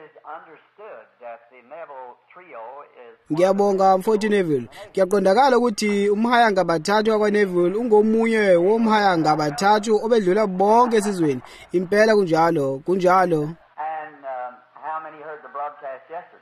Ngiyabonga mfowethu Neville. Kuyaqondakala ukuthi umhayanga bathathu wakwaNeville ungomunye womhayanga bathathu obedlula bonke esizweni. Impela kunjalo, kunjalo. And how many heard the broadcast yesterday?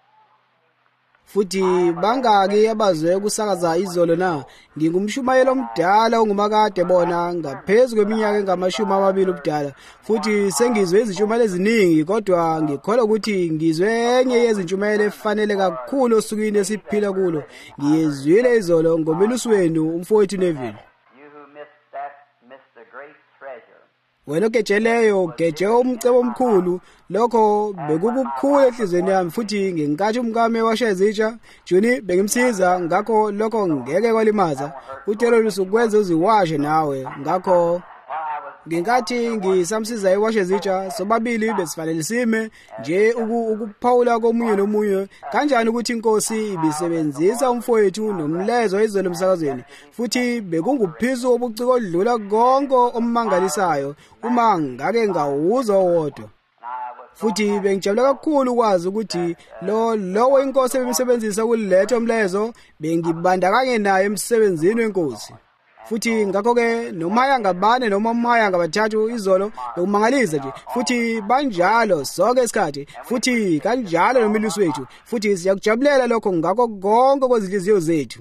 Futhi bangaki abazwe kusakaza izolo na? Ngingumshumayeli omdala ongumakade bona ngaphezulu kweminyaka engama-20 ubudala. Futhi sengizwe izintshumayelo eziningi kodwa ngikholwa ukuthi ngizwe enye yezintshumayelo efanele kakhulu osukwini esiphila kulo. Ngiyezwile izolo ngomelusi wenu umfowethu Neville. You who missed that missed the great treasure. Wena ogejeleyo geje umcebo omkhulu. Lokho bekubukhulu enhlizweni yami futhi ngenkathi umkami washezitsha Juni bengimsiza ngakho lokho ngeke kwalimaza. Uthelo lusukwenza uziwashe nawe ngakho ngenkathi ngisamsiza ewashezitsha sobabili besifanele sime nje ukuphawula komunye nomunye kanjani ukuthi inkosi ibisebenzisa umfowethu nomlezo izolo emsakazweni futhi bekunguphizo obuciko odlula konke omangalisayo uma ngake ngawuzwa wodwa. Futhi bengijabula kakhulu ukwazi ukuthi lowo inkosi ebimsebenzisa ukuletha umlezo bengibandakanye naye emsebenzini wenkosi. Futhi ngakho-ke nomhayanga bane noma umhayanga bathathu izolo bekumangalisa nje futhi banjalo sonke isikhathi futhi kanjalo nomelusi wethu futhi siyakujabulela lokho ngakho konke kwezinhliziyo zethu.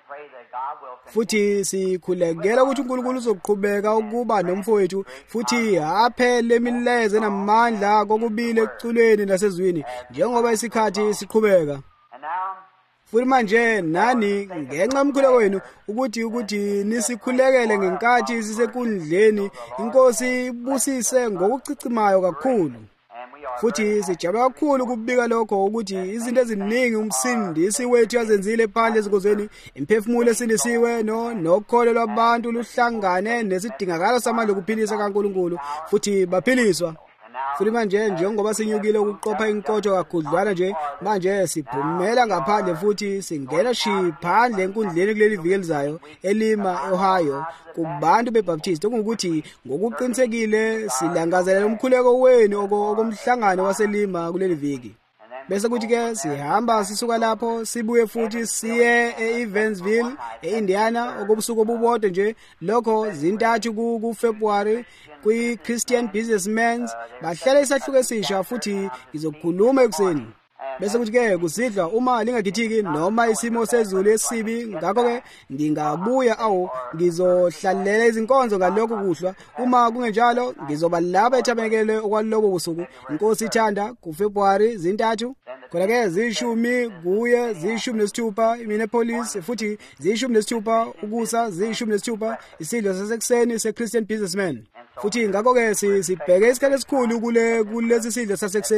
Futhi sikhulekela ukuthi uNkulunkulu uzoqhubeka ukuba nomfowethu futhi aphele imilezo enamandla kokubili eculweni nasezwini njengoba isikhathi siqhubeka. Futhi manje nani ngenxa yomkhuleko wenu ukuthi nisikhulekele ngenkathi sisekundleni inkosi ibusise ngokucicimayo kakhulu. Futhi sijabula kakhulu ukubika lokho ukuthi izinto eziningi umsindisi wethu yazenzile phandle ezinkozweni imphefumulo esindisiwe nokholo lwabantu luhlangane nesidingakalo samandla ukuphilisa kaNkulunkulu futhi baphiliswa. Futhi manje njengoba sinyukile ukuqopha inkotho kakhudlwana nje manje siphumela ngaphandle futhi singena phandle enkundleni kuleli viki elizayo eLima eOhio kubantu beBaptist okuthi ngokuqinisekile silangazelela umkhuleko wenu okomhlangano waseLima kuleli viki. Bese kuthi ke sihamba sisuka lapho sibuye futhi siye eEvansville eIndiana okubusuku obubodwa nje lokho zintathu kuFebruary kwi-Christian Businessmen bahlala isahluko esisha futhi ngizokhuluma ekuseni. Bese kuthi ke kusidla uma lingagithiki noma isimo sezulu esibi ngakho ke ngingabuya ngizohlalela izinkonzo ngalokho kuhlwa uma kungenjalo ngizoba lapha eThabekele okwalobo busuku inkosi ithanda kuFebruary zintathu khona ke zishumi kuye zishumi nesithupha eMinneapolis futhi zishumi nesithupha ukusa zishumi nesithupha isidlo sasekuseni seChristian Businessmen. Futhi ngakho ke sibheke isikhathi esikhulu kulesi sidlo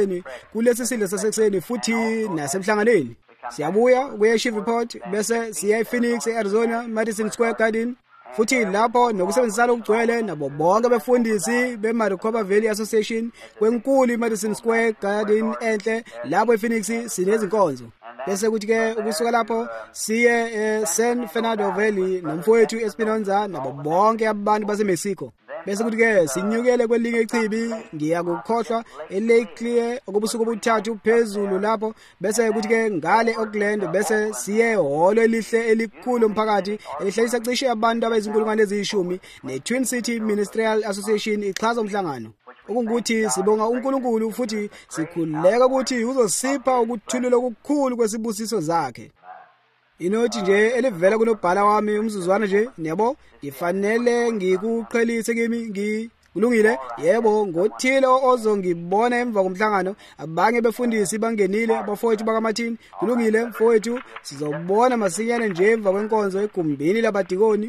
sasekuseni futhi nasemhlanganeni. Siyabuya kuye Shreveport bese siya ePhoenix eArizona Madison Square Garden futhi lapho nokusebenzisana okugcwele nabo bonke befundisi beMaricopa Valley Association kwenkulu iMadison Square Garden enhle lapho ePhoenix sinezinkonzo. Bese kuthi ke ukusuka lapho siye eSan Fernando Valley nomfowethu Espinoza nabo bonke abantu baseMexico. Bese kuthi ke sinyukele kwelinye ichibi ngiyakukhohlwa eLake Clear okubusuku obuthathu phezulu lapho bese kuthi ke ngale Oakland bese siye ehholo elihle elikhulu umphakathi elihlalisa cishe abantu abayizinkulungwane eziyishumi neTwin City Ministerial Association ichaza umhlangano. Ukuthi sibonga uNkulunkulu futhi sikhuleka ukuthi uzosipha ukuthulula okukhulu kwesibusiso zakhe. Inothi nje elivela kunobhala wami umzuzwana nje niyabo ngifanele ngikuqhelise kimi kulungile yebo ngothile ozongibona emva komhlangano abange befundisi bangenile abafowethu bakaMartin kulungile mfowethu sizobona masinyane nje emva kwenkonzo egumbini labadikoni.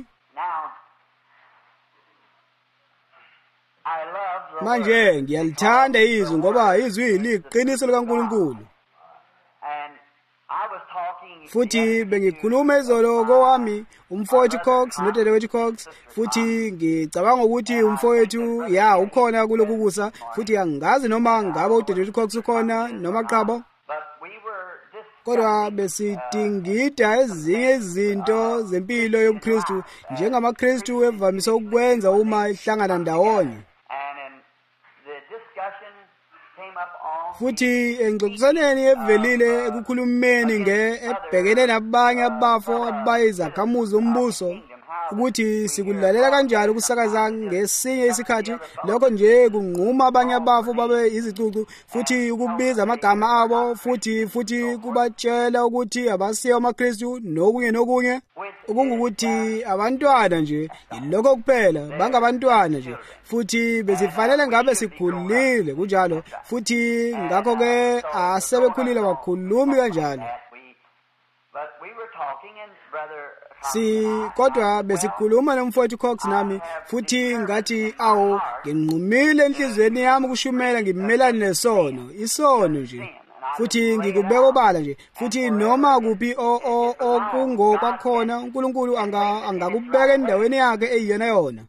Manje ngiyalithanda izwi ngoba izwi liqiniso likaNkulunkulu. Futhi bengikhuluma izolo kowami umfowethu Cox nodadewethu Cox futhi ngicabanga ukuthi umfowethu ukhona kuloko kusa futhi angazi noma ngabe udadewethu Cox ukhona noma qabo. Kodwa besidingida ezinye izinto zempilo yobuKristu njengamaKristu evamise ukwenza uma ihlangana ndawonye. futhi engxoxiswaneni evelile ekukhulumeni ebhekene nabanye abafo abayizakhamuzi zombuso ukuthi sikulalela kanjani ukusakaza ngesinye isikhathi lokho nje kunquma abanye abafo babe izicucu futhi ukubiza amagama abo futhi kubatshela ukuthi abasiyo amaKristu nokunye okungukuthi abantwana nje yilokho kuphela bangabantwana nje futhi bezifanele ngabe sikhulile kunjalo futhi ngakho ke asebekhulile bakhulumi kanjalo kodwa besikhuluma nomfowethu Cox nami futhi ngathi awu nginqumile enhlizweni yami ukushumela ngimelane nesono isono nje futhi ngikubeka obala nje futhi noma kuphi okungokwakhona uNkulunkulu angakubeka endaweni yakhe eyiyona yona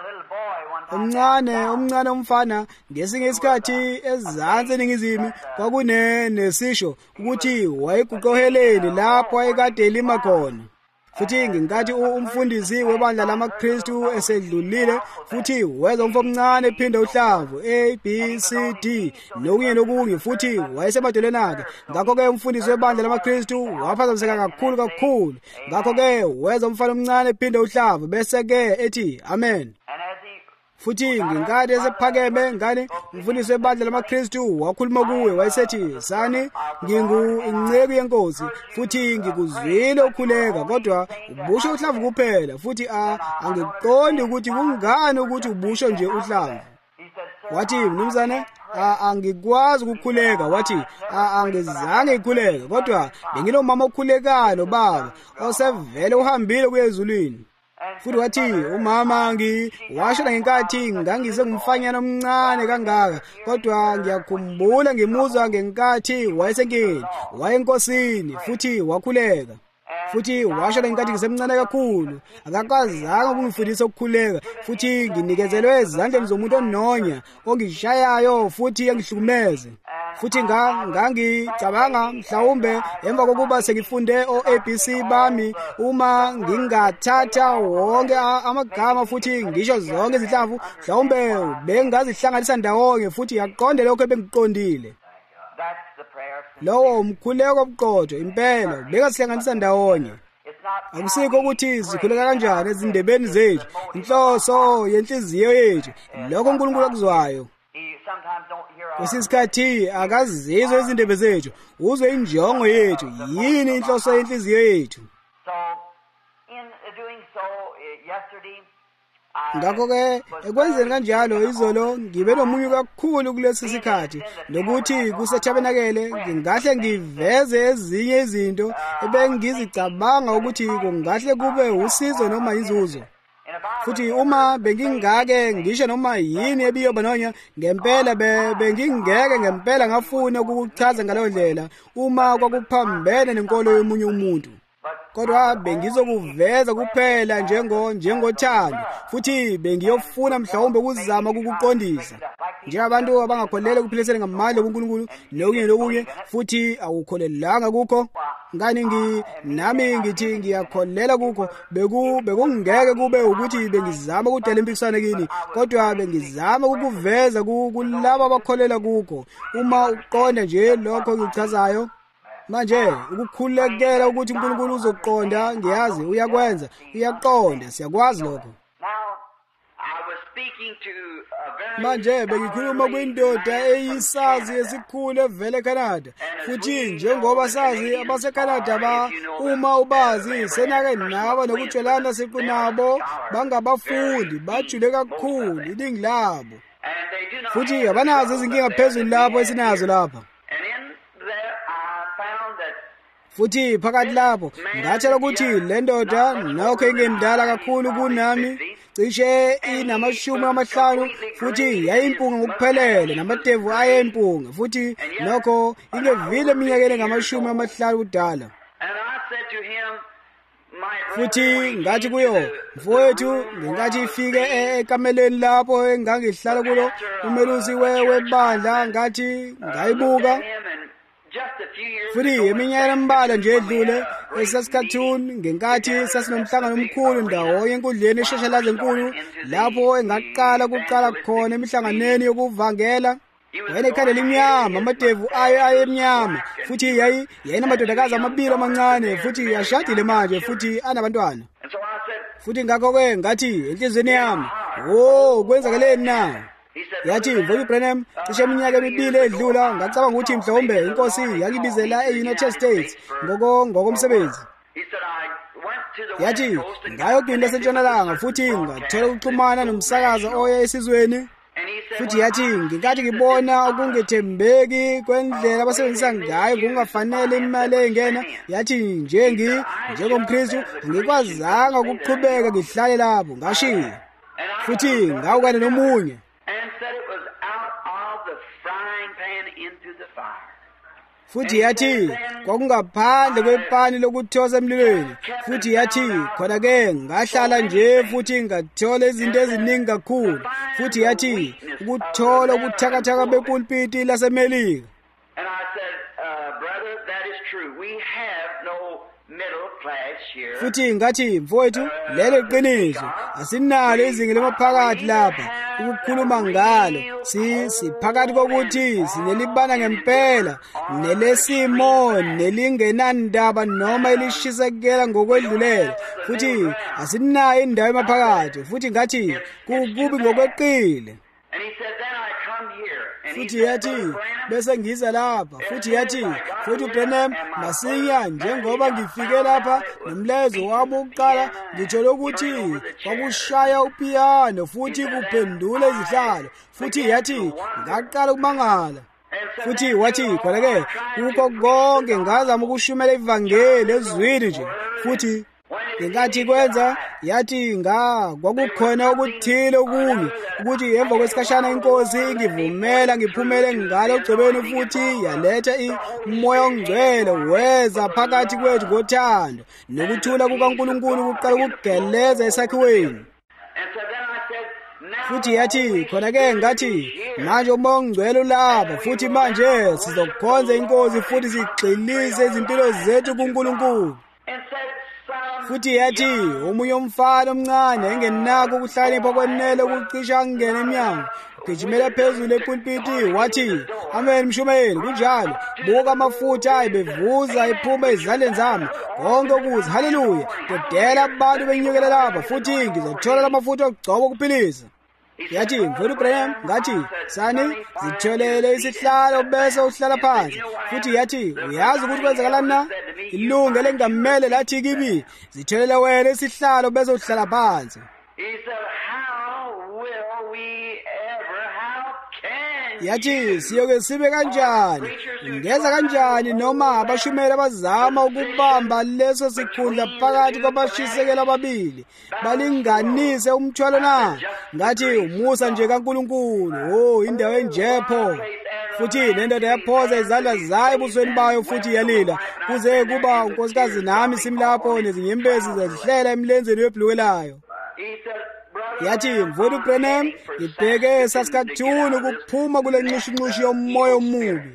omncane umfana ngesinye isikhathi ezansi eningizimu nesisho ukuthi wayiguqoheleni lapho ayekade elima khona futhi ngingathi umfundisi webandla lamaKristu esedlulile futhi weza umfo omncane ephinda uhlamvu A B C D nokunye futhi wayesemadolweni akhe ngakho ke umfundisi webandla lamaKristu waphazamiseka kakhulu ngakho ke weza umfana omncane ephinda uhlamvu bese ke ethi amen futhi ngingathi esephakeme ngani umfundisi webandla lamaKristu wakhuluma kuwe wayesethi sani inceku yenkosi futhi ngikuzwile ukhuleka kodwa ubusho uhlamvu kuphela futhi angiqondi ukuthi kungani ukuthi ubusho nje uhlamvu wathi mnumzane angikwazi ukukhuleka wathi angizange ikhuleka kodwa benginomama okhulekayo baba osevele uhambile kuye ezulwini futhi wathi umama washona ngenkathi ngangise ngumfanyana omncane kangaka kodwa ngiyakhumbula ngimuzwa ngenkathi wayesenkini wayenkosini futhi wakhuleka futhi washona ngenkathi ngisemncane kakhulu akakwazanga ukungifundisa ukukhuleka futhi nginikezelwe ezandleni zomuntu ononya ongishayayo futhi angihlukumeze futhi ngangicabanga mhlawumbe emva kokuba sengifunde o-ABC bami uma ngingathatha wonke amagama futhi ngisho zonke izinhlamvu mhlawumbe bengazihlanganisa ndawonye futhi yaqonde lokho ebengiqondile lowo umkhuleko obuqotho impela bekasihlanganisa ndawonye akusikho ukuthi sikhuleka kanjani ezindebeni zethu inhloso yenhliziyo yethu lokho uNkulunkulu akuzwayo kwesikhathi akazizwe izindebe zethu uzwe injongo yethu yini inhloso yenhliziyo yethu ngakho ke ekwenzeni kanjalo izolo ngibe nomunye kakhulu kulesi sikhathi nokuthi kusethabenakele ngingahle ngiveze ezinye izinto ebengizicabanga ukuthi kungahle kube usizo noma inzuzo futhi uma bengingake ngisho noma yini ebiyoba nonya ngempela bengingeke ngempela ngafuna ukuchaza ngaleyo ndlela uma kwakuphambene nenkolo yomunye umuntu kodwa bengizokuveza kuphela njengothando futhi bengiyofuna mhlawumbe ukuzama ukukuqondisa njengabantu abangakholele ukuphilisana ngamandla kuNkulunkulu nokunye futhi awukholelanga kukho ngani nami ngithi ngiyakholela kukho bekungeke kube ukuthi bengizama ukudala impikisano kini kodwa bengizama ukuveza kulabo abakholela kukho uma uqonda nje lokho ngikuchazayo manje ukukhulekela ukuthi uNkulunkulu uzoqonda ngiyazi uyakwenza uyaqonda siyakwazi lokho manje bengikhuluma kwindoda eyisazi esikhulu evele eCanada futhi njengoba sazi abaseCanada uma ubazi senake nabo nokutshelana siqu nabo bangabafundi bajule kakhulu iningi labo futhi abanazo izinkinga phezulu lapho esinazo lapha futhi phakathi lapho ngatshela ukuthi le ndoda nokho ingemdala kakhulu kunami cishe ina50 futhi yayimpunga ngokuphelele namadevu ayempunga futhi nokho ingevile iminyakeni ngama50 kudala futhi ngathi kuyo mfowethu ngingathi ifike ekameleni lapho engangihlala kulo umelusi webandla ngathi ngayibuka futhi iminyaka embalwa nje edlule esasikhathuni ngenkathi sasinomhlangano omkhulu ndawonye enkundleni eshashalazi enkulu lapho engaqala khona emihlanganeni yokuvangela wayenekhanda elimnyama, amadevu ayo ayemnyama, futhi yayenamadodakazi amabili amancane, futhi ashadile manje, futhi anabantwana. Futhi ngakho-ke ngathi enhliziyweni yami, kwenzakaleni na? Yathi, mfowethu Branham, cishe iminyaka emibili edlula ngacabanga ukuthi mhlawumbe inkosi yakibizela e-United States ngokomsebenzi. Yathi, ngayogwini lasentshonalanga futhi ngathola ukuxhumana nomsakaza oya esizweni. Futhi yathi, nginkathi ngibona ukungethembeki kwendlela abasebenzisa ngayo kungafanele imali engena, yathi njengomKristu angikwazanga ukuqhubeka ngihlale lapho, ngashiya. Futhi ngawukana nomunye. Futhi yathi kwakungaphandle kwepani lokuthosa emlilweni. Futhi yathi khona-ke ngahlala nje futhi ngathola izinto eziningi kakhulu. Futhi yathi ukuthola ubuthakathaka bepulpiti laseMelika. Futhi ngathi, mfowethu, lelo qiniso, asinalo izinga lemaphakathi lapha ukukhuluma ngalo. Siphakathi kokuthi sinelibana ngempela nelesimo nelingenandaba noma elishisekela ngokwedlulela. Futhi asinayo indawo emaphakathi. Futhi ngathi kukubi ngokweqile. Futhi yathi bese ngiza lapha. Futhi yathi, futhi uBranham, masinya njengoba ngifike lapha nomlezo wami wokuqala ngithole ukuthi kwakushaya upiyano futhi kuphendula izihlalo. Futhi yathi ngaqala ukumangala. Futhi wathi khona-ke kukho konke ngazama ukushumela ivangeli ezwini nje. Futhi ngenkathi kwenza yathi kwakukhona okuthile kunye ukuthi emva kwesikhashana inkosi ngivumela ngiphumele ngalo ogcobeni, futhi yaletha umoya ongcwele weza phakathi kwethu ngothando nokuthula kukaNkulunkulu kuqala ukugeleza esakhiweni. Futhi yathi khona-ke ngathi manje umoya ongcwele ulapha, futhi manje sizokhonza inkosi futhi sigxilise izimpilo zethu kuNkulunkulu. Futhi yathi omunye umfana omncane engenakho ukuhlakanipha kwenele ukucisha angena emnyango, ugijimela phezulu epulpiti wathi, amen mshumeli, kunjalo, buka amafutha ayibevuza ephuma ezandleni zami, konke ukuze, haleluya, dodela abantu benyukela lapha, futhi ngizothola amafutha okugcoba okuphilisa. Yathi, mfowethu Branham, ngathi, sani, zitholele isihlalo bese uhlala phansi. Futhi yathi, uyazi ukuthi kwenzakalani na? Ilunga elingamele lathi kimi, zitholele wena isihlalo bese uhlala phansi. Yathi, siyoke sibe kanjani? Ngeza kanjani noma abashumeli abazama ukubamba leso sikhundla phakathi kwabashisekela ababili balinganise umthwalo na? Ngathi umusa nje kaNkulunkulu, indawo enjepho. Futhi nendoda yaphoza izandla zayo ebusweni bayo futhi yalila, kuze kuba unkosikazi nami simlapho nezinyembezi zazihlela emlenzeni webhuluke layo. Yathi, mfowethu Branham, ibheke sasikathuni ukuphuma kule nxushunxushi yomoya omubi.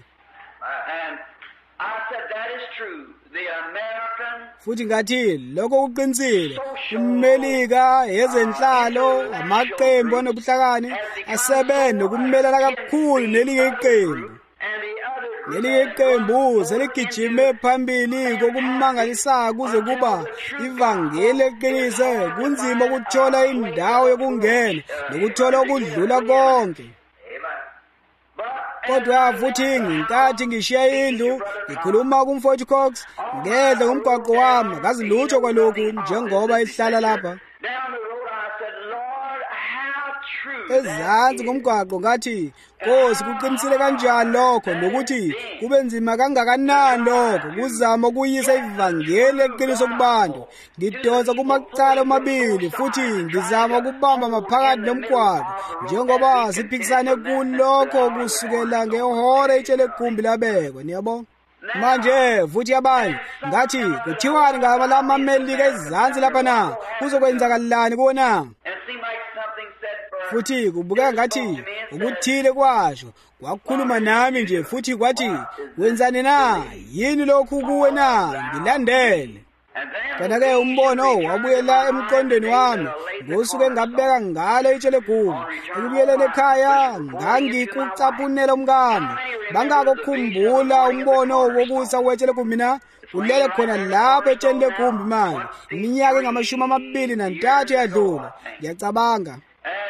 Futhi ngathi lokho kuqinisile. UMelika, ezenhlalo, amaqembu anobuhlakani asebenza nokumelana kakhulu nelinye iqembu. Leli iqembu seligijime phambili kokumangalisayo kuze kuba ivangeli eqinise, kunzima ukuthola indawo yokungena nokuthola ukudlula konke. Kodwa futhi ngenkathi ngishiya indlu ngikhuluma kumfowethu Cox, ngedla ngomgwaqo wami, akazi lutho kwalokhu njengoba ihlala lapha. Ezansi ngomgwaqo ngathi, Nkosi, kuqinisile kanjani lokho nokuthi kube nzima kangakanani lokho kuzama ukuyisa ivangeli leqiniso kubantu. Ngidonsa kumacala omabili futhi ngizama ukubamba maphakathi nomgwaqo njengoba siphikisane kulokho kusukela ngehora itshelegumbi labekwa. Niyabona? Manje futhi abanye ngathi kuthiwani ngaba lamamelika ezansi lapha na? Kuzokwenzakalani kuona? Futhi kubukeka ngathi ukuthile kwasho kwakhuluma nami nje futhi kwathi, wenzani na? Yini lokhu kuwe na? Ngilandele. Kanake umbono wabuyela emqondweni wami ngosuke ngabeka ngalo itshele gumi. Ekubuyeleni ekhaya ngangikucaphunela umkami. Bangako ukukhumbula umbono wokusa wetshele gumi na ulele khona lapho etshele legumbi manje. Iminyaka engama-23 yadlula. Ngiyacabanga.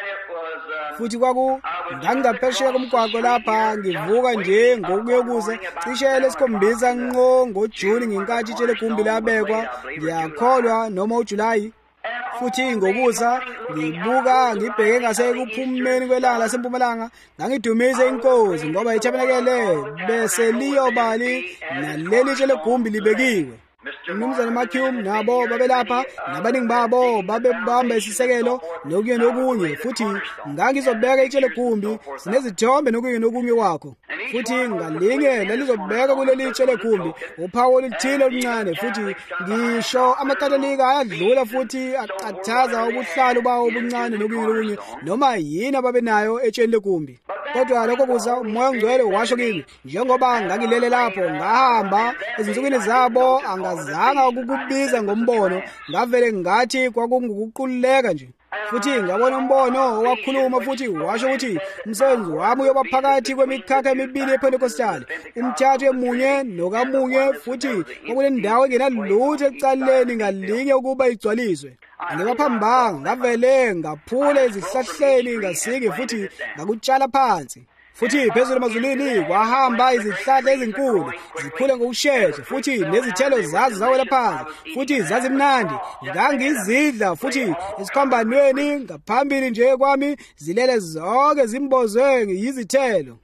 Futhi ngangaphesheya komgwaqo lapha ngivuka nje ngokuyokuza cishe lesikhombisa nqo ngoJuni ngenkathi itshele gumbi labekwa ngiyakholwa noma uJulayi. Futhi ngokuza ngibuka ngibheke ngasekuphumeni kwelanga lasempumalanga ngangidumise inkosi ngoba ithabenakele bese liyobali naleli itshele gumbi libekiwe. Umnumzane Macume nabo babelapha nabaningi babo babebamba isisekelo nokunye nokunye. Futhi ngangizobeka itshele gumbi sinezithombe nokunye wakho. Futhi ngalinye lalizobeka kuleli itshele gumbi uphawu oluthile oluncane. Futhi ngisho amakatolika ayadlula futhi aqathaza ubuhlalu bawo obuncane nokunye noma yini ababenayo etshele legumbi. Kodwa lokho kuza umoya ongcwele washo kimi njengoba ngangilele lapho ngahamba ezinsukwini zabo angazanga ukukubiza ngombono ngavele ngathi kwakungukuquleka nje. Futhi ngabona umbono owakhuluma futhi washo ukuthi umsebenzi wami uyoba phakathi kwemikhakha emibili yePentecostal, umthathu emunye nokamunye. Futhi kwakule ndawo engenalutho ekucaleni ngalinye ukuba igcwaliswe. Angibaphambanga ngavele ngaphula ezihlahleni ngasiki futhi ngakutshala phansi. Futhi phezulu emazulwini kwahamba izihlahla ezinkulu zikhule ngokushesha futhi nezithelo zazo zawela phansi futhi zazimnandi. Ngangizidla futhi esikhambanweni ngaphambili nje kwami zilele zonke zimbozwe yizithelo.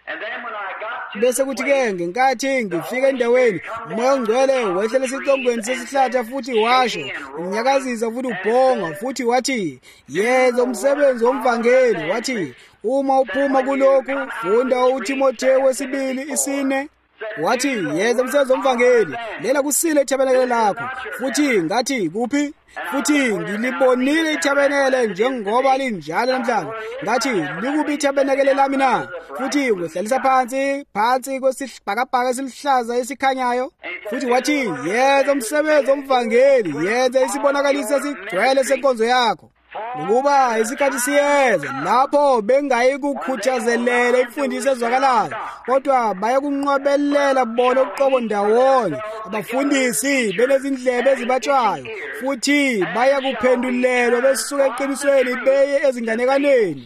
Bese kuthi-ke ngenkathi ngifika endaweni umoya ongcwele wehlele esicongweni sesihlahla futhi washo unyakazisa futhi ubhonga futhi wathi yenza umsebenzi womvangeli. Wathi uma uphuma kulokhu funda uTimotheo 2:4. Wathi yenza umsebenzi womvangeli lela kusile ithabenakele lakho. Futhi ngathi kuphi? Futhi ngilibonile ithabenakele njengoba linjalo namhlanje. Ngathi likuphi ithabenakele lami na? Futhi uhlalisa phansi kwesibhakabhaka esiluhlaza esikhanyayo. Futhi wathi yenza umsebenzi womvangeli, yenza isibonakaliso esigcwele senkonzo yakho. Ukuba isikhathi siyeza lapho bengayikukhuthazelele imfundiso ezwakalayo kodwa bayakunqobelela bona uqobo ndawonye abafundisi benezindlebe ezibatshwayo futhi bayakuphendulelwa besuka eqinisweni beye ezinganekaneni.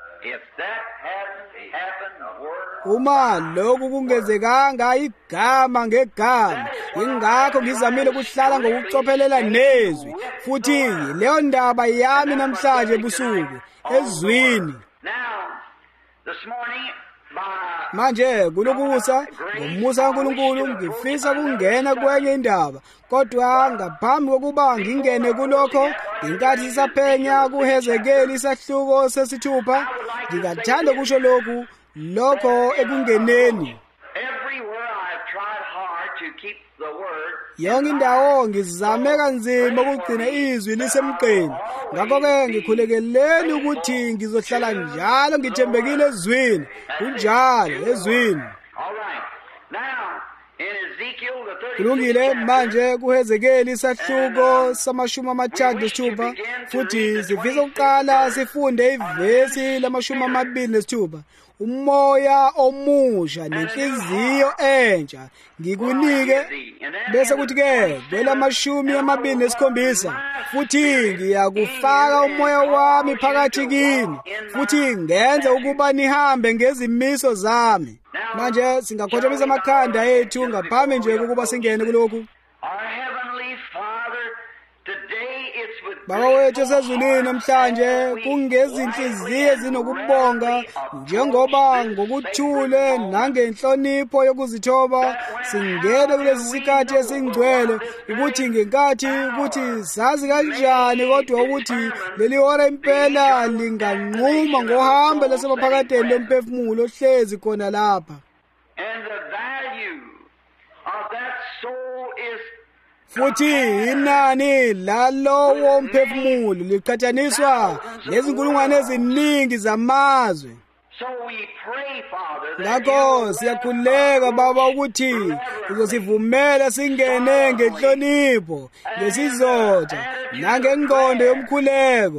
Uma lokhu kungezekanga igama ngegama ingakho ngizamile ukuhlala ngokucophelela nezwi futhi leyo ndaba yami namhlanje ebusuku ezwini. Manje kulokusa ngomusa kaNkulunkulu ngifisa kungena kwenye indaba kodwa ngaphambi kokuba ngingene kulokho inkathi sisaphenya kuHezekeli isahluko sesithupha ngingathanda kusho lokho ekungeneni. Yonke indawo ngizame kanzima ukugcina izwi lisemqeni. Ngakho-ke ngikhulekeleni ukuthi ngizohlala njalo ngithembekile ezwini, kunjalo ezwini. Kulungile manje kuHezekeli isahluko sama-36 futhi sifisa ukuqala sifunde ivesi lama-26. Umoya omusha nenhliziyo entsha ngikunike. Bese kuthi-ke kwelama-27 futhi ngiyakufaka umoya wami phakathi kini futhi ngenze ukuba nihambe ngezimiso zami. Manje singakhothamisa amakhanda ethu ngaphambi nje kokuba singene kulokhu. Baba wethu esezulwini namhlanje kungezinhliziyo ezinokubonga njengoba ngokuthule nangenhlonipho yokuzithoba singene kulesi sikhathi esingcwele ukuthi ngenkathi ukuthi sazi kanjani kodwa ukuthi leli hora impela linganquma ngohambe lasebaphakadeni lomphefumulo ohlezi khona lapha. Futhi inani lalowo mphefumulo liqhathaniswa nezinkulungwane eziningi zamazwe. So we pray, Father, that ngakho siyakhuleka Baba ukuthi uzosivumela singene ngenhlonipho ngesizotha nangengqondo yomkhuleko.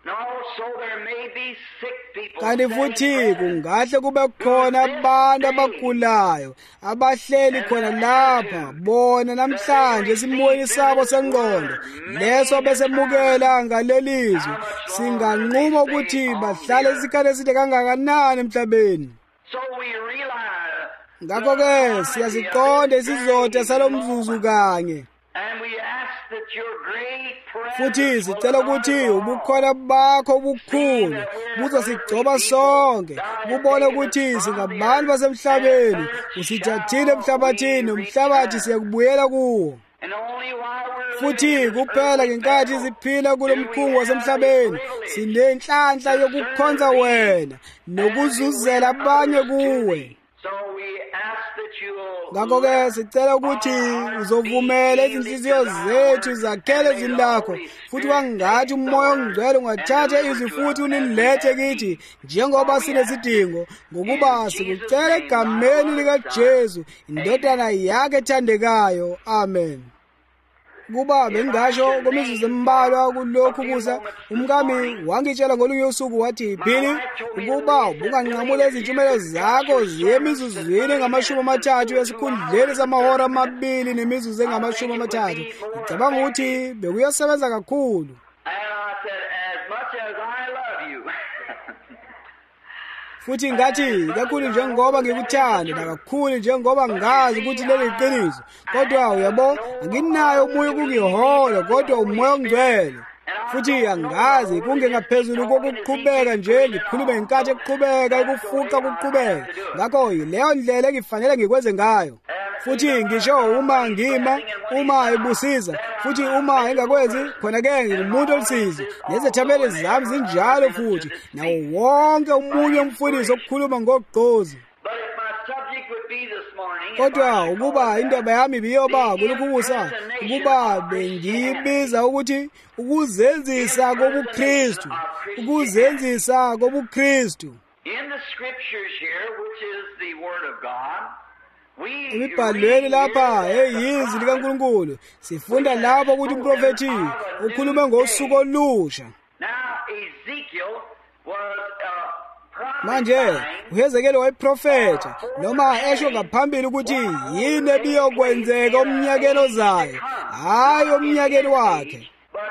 Kanti futhi kungahle kube khona abantu abagulayo abahleli khona lapha bona namhlanje esimoyeni sabo sengqondo leso besemukela ngalelizwi singanquma ukuthi bahlale isikhathi eside kangakanani emhlabeni. Ngakho ke siyaziqonda isizotha salomzuzu kanye. Futhi sicela ukuthi ubukhona bakho obukhulu buzosigcoba sonke kubone ukuthi singabantu basemhlabeni usithathile emhlabathini umhlabathi siyakubuyela kuwo. Futhi kuphela ngenkathi siphila kulomkhungu wasemhlabeni sinenhlanhla yokukhonza wena nokuzuzela abanye kuwe. Ngakho ke sicela ukuthi uzovumela izinhliziyo zethu zakhele izwi lakho futhi wangathi umoya ongcwele ungathatha izwi futhi unilethe kithi njengoba sinesidingo ngokuba sikucela egameni likaJesu indodana yakhe ethandekayo. Amen. Kuba bengasho kwemizuzu embalwa kulokhu kusa umkami wangitshela ngolunye usuku wathi Phili ukuba ubunganqamula izintshumelo zakho ziye emizuzwini engamashumi-amathathu esikhundleni samahora 2 nemizuzu engama-30 ngicabanga ukuthi bekuyosebenza kakhulu. Futhi ngathi kakhulu njengoba ngikuthanda nakakhulu njengoba ngazi ukuthi leli iqiniso kodwa uyabo anginayo umoya kungihola kodwa umoya ongcwele futhi angazi kungengaphezulu kokuqhubeka nje ngikhulume ngenkathi ekuqhubeka ekufuqa ukuqhubeka ngakho yileyo ndlela engifanele ngikwenze ngayo. Futhi ngisho uma ebusiza futhi uma engakwenzi khona-ke ngumuntu olusizi nezithameli zami zinjalo futhi nawo wonke umunye umfundisi okukhuluma ngogqozi. Kodwa ukuba indaba yami biyoba kulokhu kusa ukuba bengiyibiza ukuthi ukuzenzisa kobuKristu ukuzenzisa kobuKristu. Emibhalweni lapha eyizwi likaNkulunkulu sifunda lapho ukuthi umprofethi ukhulume ngosuku olusha. Manje uHezekeli wayeprofetha noma esho ngaphambili ukuthi yini ebiyokwenzeka umnyakeni ozayo hayi umnyakeni wakhe.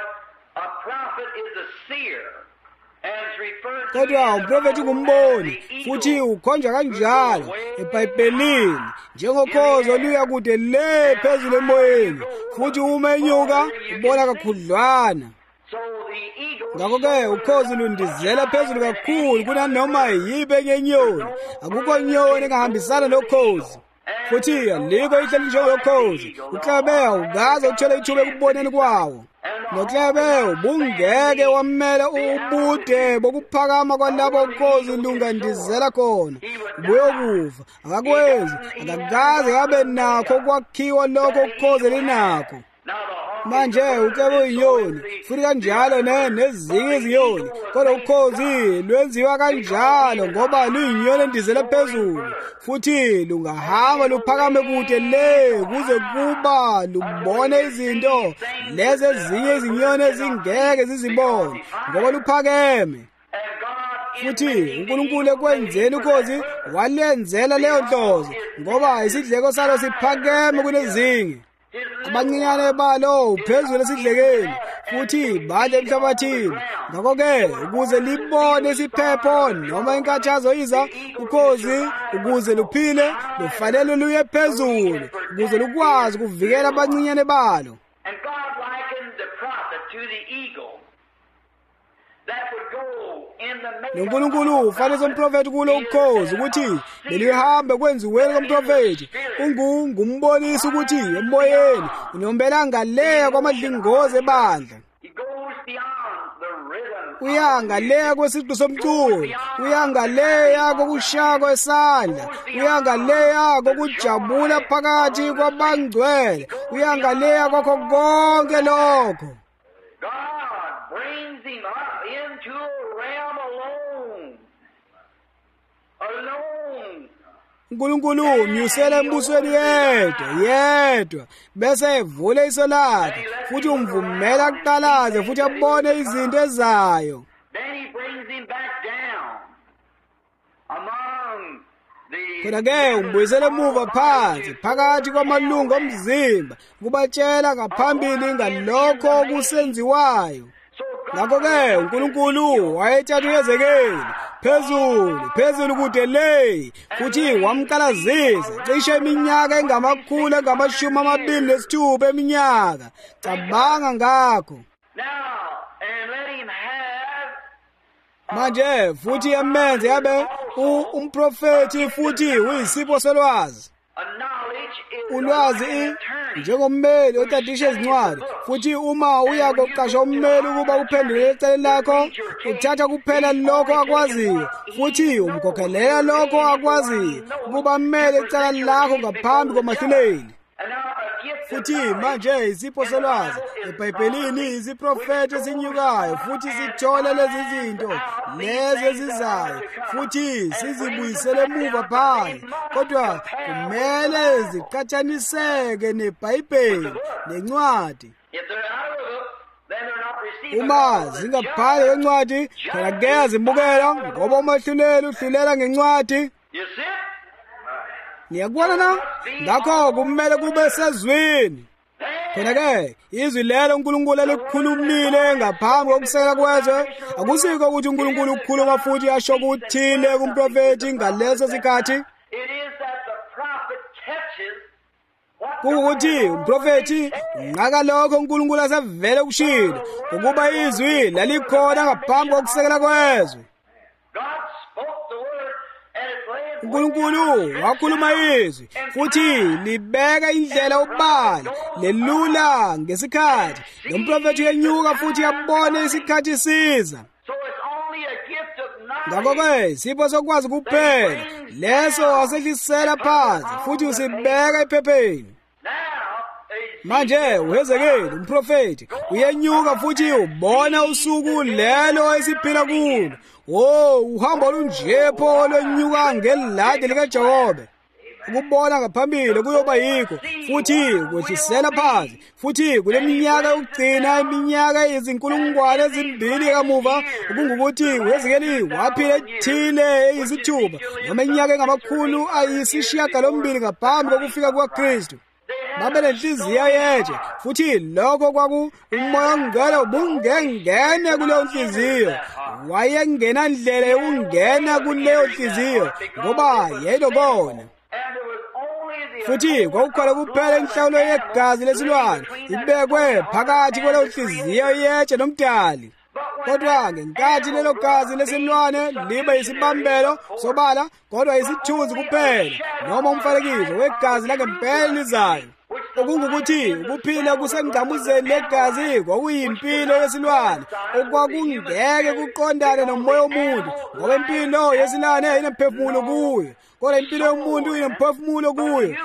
Kodwa umprofethi ngumboni futhi ukhonjwa kanjalo eBhayibhelini njengokhozi oluya kude le phezulu emoyeni futhi uma enyuka ubona kakhudlwana. Ngakho-ke ukhozi lundizela phezulu kakhulu kunanoma yiphi enye inyoni. Akukho nyoni engahambisana nokhozi futhi alikho ihleli njengolokhozi. uKlebe awukaze uthole ithuba ekuboneni kwawo. noKlebe ubungeke wamela ubude bokuphakama kwalabo ukhozi lungandizela khona. Ubuyokufa akakwenzi akakaze kabe nakho kwakhiwa lokho ukhozi linakho. Manje uKlebe uyinyoni futhi kanjalo nezinye izinyoni kodwa ukhozi lwenziwa kanjalo ngoba luyinyoni endizela phezulu futhi lungahamba luphakame kude le kuze kuba lubone izinto lezi ezinye izinyoni ezingeke zizibone ngoba luphakeme. Futhi uNkulunkulu ekwenzeni ukhozi walenzela leyo nhlozo ngoba isidleko salo siphakeme kunezinye. Abancinyane balo phezulu esidlekeni futhi badle emhlabathini. Ngakho-ke ukuze libone isiphepho noma inkathazo iza ukhozi ukuze luphile lufanele luye phezulu ukuze lukwazi ukuvikela abancinyane balo. noNkulunkulu ufanele umprofeti kulo ukhozi ukuthi belihambe kwenziweni komprofeti ngumbonisa ukuthi emoyeni unombela ngaleya kwamadlingozi ebandla. Uyangaleya kwesiqu somculo, uyangaleya kokushaya kwesandla, uyangaleya kokujabula phakathi kwabangcwele, uyangaleya kwakho konke lokho. uNkulunkulu umyusela embusweni yedwa bese evule iso lakhe futhi umvumela aqalaze futhi abone izinto ezayo. Then he brings him back down among the... Kodwa-ke umbuyisela emuva phansi phakathi kwamalungu omzimba kubatshela ngaphambili ngalokho okusenziwayo. Ngakho-ke uNkulunkulu wayethatha uHezekeli phezulu kude le futhi wamqalazisa cishe iminyaka engama-26 eminyaka. Cabanga ngakho. Now, and let him have Manje futhi emenze yabe umprofeti futhi uyisipho solwazi. a knowledge is Ulwazi attorney. njengommeli otadisha izincwadi futhi uma uya koqasha ummeli ukuba uphendule icala lakho uthatha kuphela lokho akwaziyo futhi umkhokhelela lokho akwaziyo ukuba mmele icala lakho ngaphambi komahluleli. And now a gift of Futhi manje isipho solwazi eBhayibhelini isiprofeti esinyukayo futhi sithole lezi zinto lezi ezizayo futhi sizibuyisele emuva phansi kodwa kumele ziqhathaniseke neBhayibheli nencwadi. if they're out of the book, then they're not receiving Uma zingaphandle kwencwadi phela ngeke zibukela ngoba umahluleli uhlulela ngencwadi. You see it? Niyakubona na? Ngakho kumele kube sezwini. Phela-ke izwi lelo uNkulunkulu elikhulumile ngaphambi kokusekela kwezwe akusiko ukuthi uNkulunkulu ukukhuluma futhi asho ukuthile kumprofeti ngaleso sikhathi. It is that the prophet catches what Kuwukuthi umprofeti unqaka lokho uNkulunkulu asevele kushilo ukuba izwi lalikhona ngaphambi kokusekela kwezwe. God spoke the word and it's laying uNkulunkulu wakhuluma izwi futhi libeka indlela obala lelula ngesikhathi nomprofeti uyenyuka futhi abone isikhathi siza. So it's only a gift of knowledge. Ngakho-ke isipho sokwazi kuphela leso asehlisela phansi futhi usibeka ephepheni. Now, Manje uHezekeli umprofeti uyenyuka futhi ubona usuku lelo esiphila kulo. Uhambo olunjepho lonyuka ngeladi likaJakobe. Ukubona ngaphambili kuyoba yikho futhi kwehlisela phansi futhi kule minyaka yokugcina iminyaka ezinkulungwane ezimbili kamuva kungukuthi uHezekeli waphila ethile eyisithupha noma iminyaka engamakhulu ayisishiyagalombili ngaphambi kokufika kukaKristu. Babe lenhliziyo yeje futhi lokho kwaku umoya ongcwele ubungengene kuleyo nhliziyo. Wayengena ndlela yokungena kuleyo nhliziyo ngoba yena kona. and there was only the Futhi kwakukhona kuphela inhlawulo yegazi lesilwane ibekwe phakathi kwaleyo nhliziyo yeje nomdali. Kodwa ngenkathi lelo gazi lesilwane libe isibambelo sobala kodwa isithunzi kuphela noma umfanekiso wegazi langempela lizayo. Okungukuthi ukuphila kusengcamuzeni legazi kwakuyimpilo yesilwane okwakungeke kuqondane nomoya womuntu ngoba impilo yesilwane inemphefumulo kuyo kodwa impilo yomuntu inemphefumulo kuyo.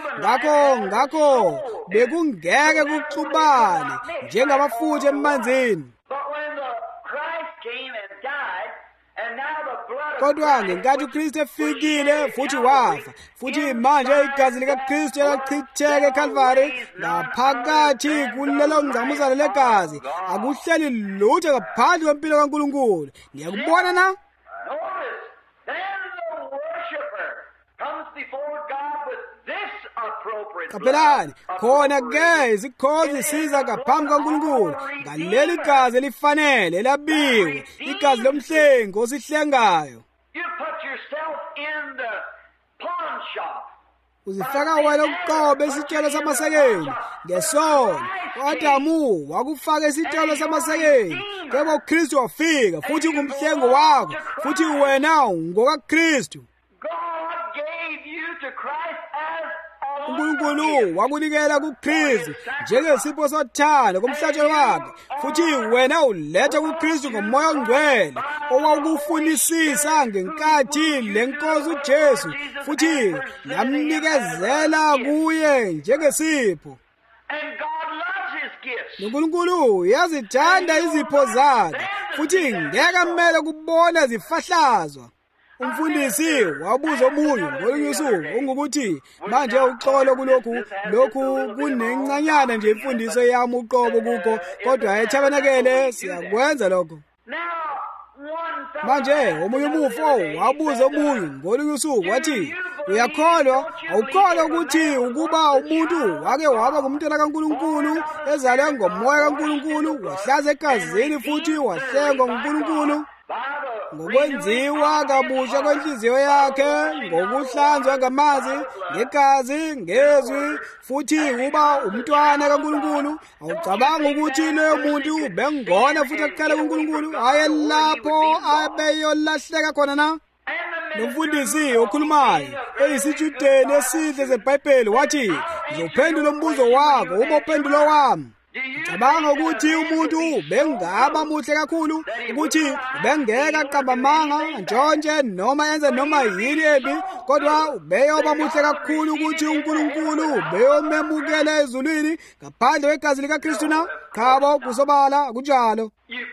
Ngakho bekungeke kuxubane njengamafutha emanzini. But when the Christ came and died, and now the blood of Kodwa ngenkathi uKristu efikile futhi wafa futhi manje igazi likaKristu elachitheka eCalvary ngaphakathi kulelo ngcamuzana legazi akuhleli lutho ngaphandle kwempilo kaNkulunkulu. Ngiyakubona na? Notice, then the worshiper comes before God with this appropriate Kapelani khona-ke isikhozi siza ngaphambi kaNkulunkulu ngaleli gazi elifanele elabiwe igazi lomhlengi osihlengayo. You put yourself in the pawn shop. Uzifaka wena uqobo esitolo samasekeni ngesono. uAdamu wakufaka esitolo samasekeni kepha uKristu wafika futhi kumhlengo wakho futhi wena ungokaKristu. God gave you to Christ as a uNkulunkulu wakunikela kuKristu njengesipho sothando komhlatshelo wakhe futhi wena uletha kuKristu ngomoya ongcwele owawukufunisisa ngenkathi lenkosi uJesu futhi lamnikezela kuye njengesipho. and God loves his gifts. uNkulunkulu uyazithanda izipho zakhe futhi ngeke kumele kubona zifahlazwa. Umfundisi wabuza omunye ngolunye usuku ungukuthi manje uxolo lokhu kunencanyana nje imfundiso yami uqobo kukho kodwa eTabernacle siyakwenza lokho. Manje omunye umufo wabuza omunye ngolunye usuku wathi uyakholwa awukholwa ukuthi ukuba umuntu wake waba ngumntwana kaNkulunkulu ezalwe ngomoya kaNkulunkulu wahlaza egazini futhi wahlengwa nguNkulunkulu ngokwenziwa kabusha kwenhliziyo yakhe ngokuhlanzwa ngamanzi ngegazi ngezwi futhi kuba umntwana kaNkulunkulu awucabanga ukuthi leyo muntu bengona futhi aqala kuNkulunkulu hayi lapho abeyolahleka khona na. Nomfundisi okhulumayo eyisitshudeni esihle seBhayibheli wathi ngizophendula umbuzo wakho uma uphendula wami. Ngicabanga ukuthi umuntu bengaba muhle kakhulu ukuthi bengeka qambamanga ntshontshe noma yenze noma yini embi kodwa ubeyoba muhle kakhulu ukuthi uNkulunkulu beyomemukela ezulwini ngaphandle kwegazi likaKristu na khabo kusobala kunjalo.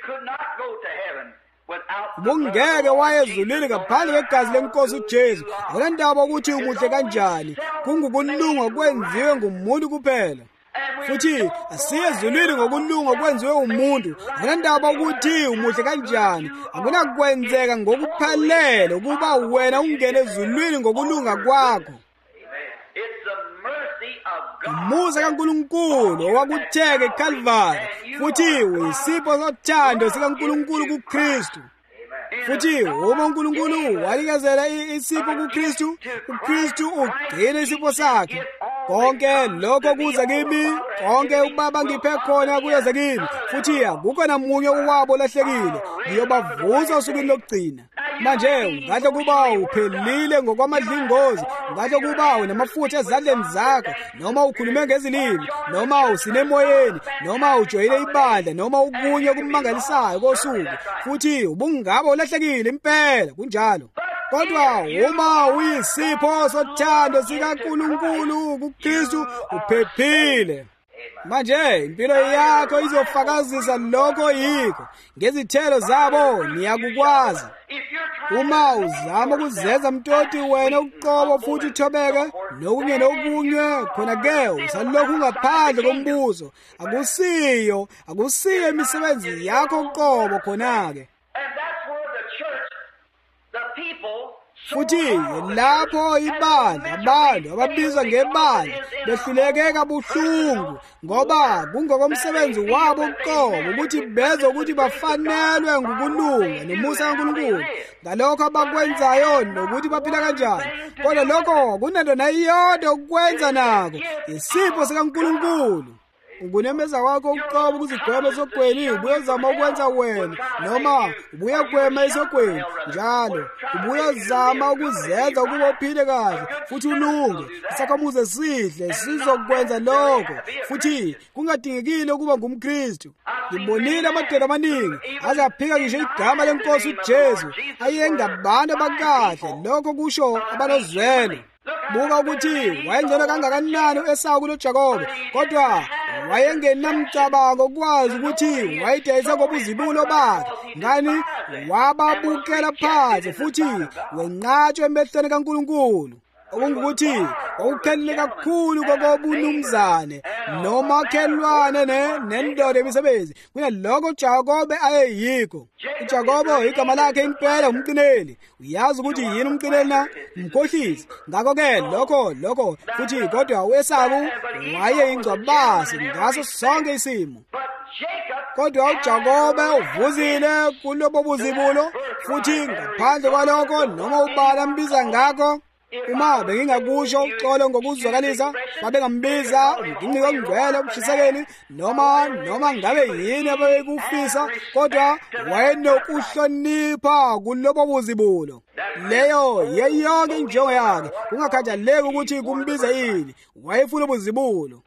Bungeke wayezulwini ngaphandle kwegazi lenkosi uJesu. Akunandaba ukuthi umuhle kanjani kungukulunga kwenziwe ngumuntu kuphela. Futhi asiye ezulwini ngokulunga kwenziwe umuntu. Akunandaba ukuthi umuhle kanjani. Akunakwenzeka ngokuphelele ukuba wena ungene ezulwini ngokulunga kwakho. Umusa kaNkulunkulu owakutheka eCalvary futhi uyisipho sothando sikaNkulunkulu kuKristu. Futhi uma uNkulunkulu wanikezela isipho kuKristu, uKristu ugcina isipho sakhe. Konke lokho kuza kimi, konke uBaba ngiphe khona kuyoza kimi. Futhi akukho namunye owabo olahlekile. Ngiyobavusa usukwini lokugcina. Manje ungahle kuba uphelile ngokwamadlingozi, ungahle kuba unamafutha ezandleni zakho, noma ukhulume ngezilimi, noma usinemoyeni, noma ujoyile ibandla, noma ukunye okumangalisayo kosuku. Futhi ubungaba ulahlekile impela kunjalo. Kodwa uma uyisipho sothando sikaNkulunkulu kuKristu uphephile. Manje impilo yakho izofakazisa lokho yikho. Ngezithelo zabo niyakukwazi. Uma uzama ukuzeza mtoti wena uqobo futhi uthobeke nokunye khona-ke usalokhu ungaphandle kombuzo. Akusiyo imisebenzi yakho uqobo khona-ke. Futhi lapho ibandla abantu ababizwa ngebandla behluleke kabuhlungu ngoba kungokomsebenzi wabo uqobo ukuthi bezwe ukuthi bafanelwe ngukulunga nomusa kaNkulunkulu ngalokho abakwenzayo nokuthi baphila kanjani. Kodwa lokho kunento nayiyodwa ukwenza nako isipho sikaNkulunkulu. Ukunemeza wakho uqobo kuzigwema esogweni ubuye uzama ukwenza wena noma ubuye gwema esogweni njalo ubuye uzama ukuzenza ukuba uphile kahle futhi ulunge. Isakhamuzi esihle sizokwenza lokho futhi kungadingekile ukuba ngumKristu. Ngibonile amadoda amaningi azaphika ngisho igama lenkosi uJesu ayengabantu abakahle. Lokho kusho abanozwelo. Buka ukuthi wayengcono kangakanani u-Esawu kuloJakobe, kodwa wayengenamcabango kwazi ukuthi wayidayisa ngobuzibulo bakhe. Ngani wababukela phansi futhi wenqatshwa emehlweni kaNkulunkulu. Okungukuthi wawukhelile kakhulu kokobunumzane nomakhelwane nendoda emisebenzi kunalokho uJakobe ayeyikho. uJakobe igama lakhe impela umqineli. Uyazi ukuthi yini umqineli na? Umkhohlisi. Ngakho-ke lokho futhi kodwa u-Esawu wayeyingcwabasi ngaso sonke isimo. Kodwa uJakobe uvuzile kulobo buzibulo futhi ngaphandle kwalokho noma ubala mbiza ngakho. Uma bengingakusho uxolo ngokuzwakalisa babengambiza umginqiki ongcwele umshisekeli noma ngabe yini abekufisa, kodwa wayenokuhlonipha kulobo buzibulo. Leyo yeyonke injongo yakhe, kungakhathaleki ukuthi kumbiza yini, wayefuna ubuzibulo.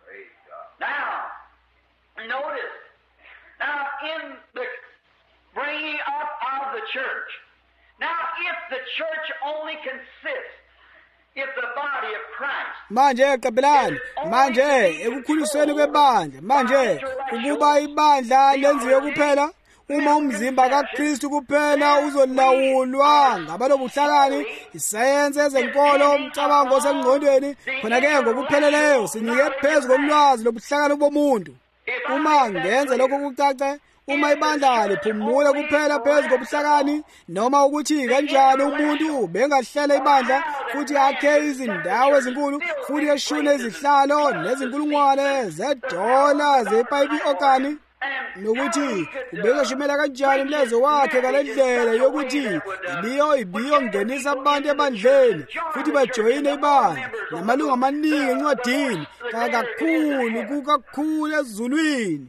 Now in the bringing up of the church, now if the church only consists if the body of Christ. Manje qabelani, manje ekukhulisweni kwebandla, manje ukuba ibandla lenziwe kuphela, uma umzimba kaKristu kuphela uzolawulwa ngabalobuhlakani, isayensi ezenkolo, umcabango osengqondweni, khona-ke ngokupheleleyo sincike phezu kolwazi lobuhlakani bomuntu. Uma ngenze lokho kucace, uma ibandla liphumule kuphela phezu kobuhlakani, noma ukuthi kanjani umuntu bengahlela ibandla futhi akhe izindawo ezinkulu futhi eshune izihlalo nezinkulungwane zedola zepayipi okani, nokuthi ubekashumela kanjani umlezo wakhe ngale ndlela yokuthi ibiyo ngenisa abantu ebandleni futhi bajoyine ibandla namalungu amaningi encwadini kakhulu ezulwini.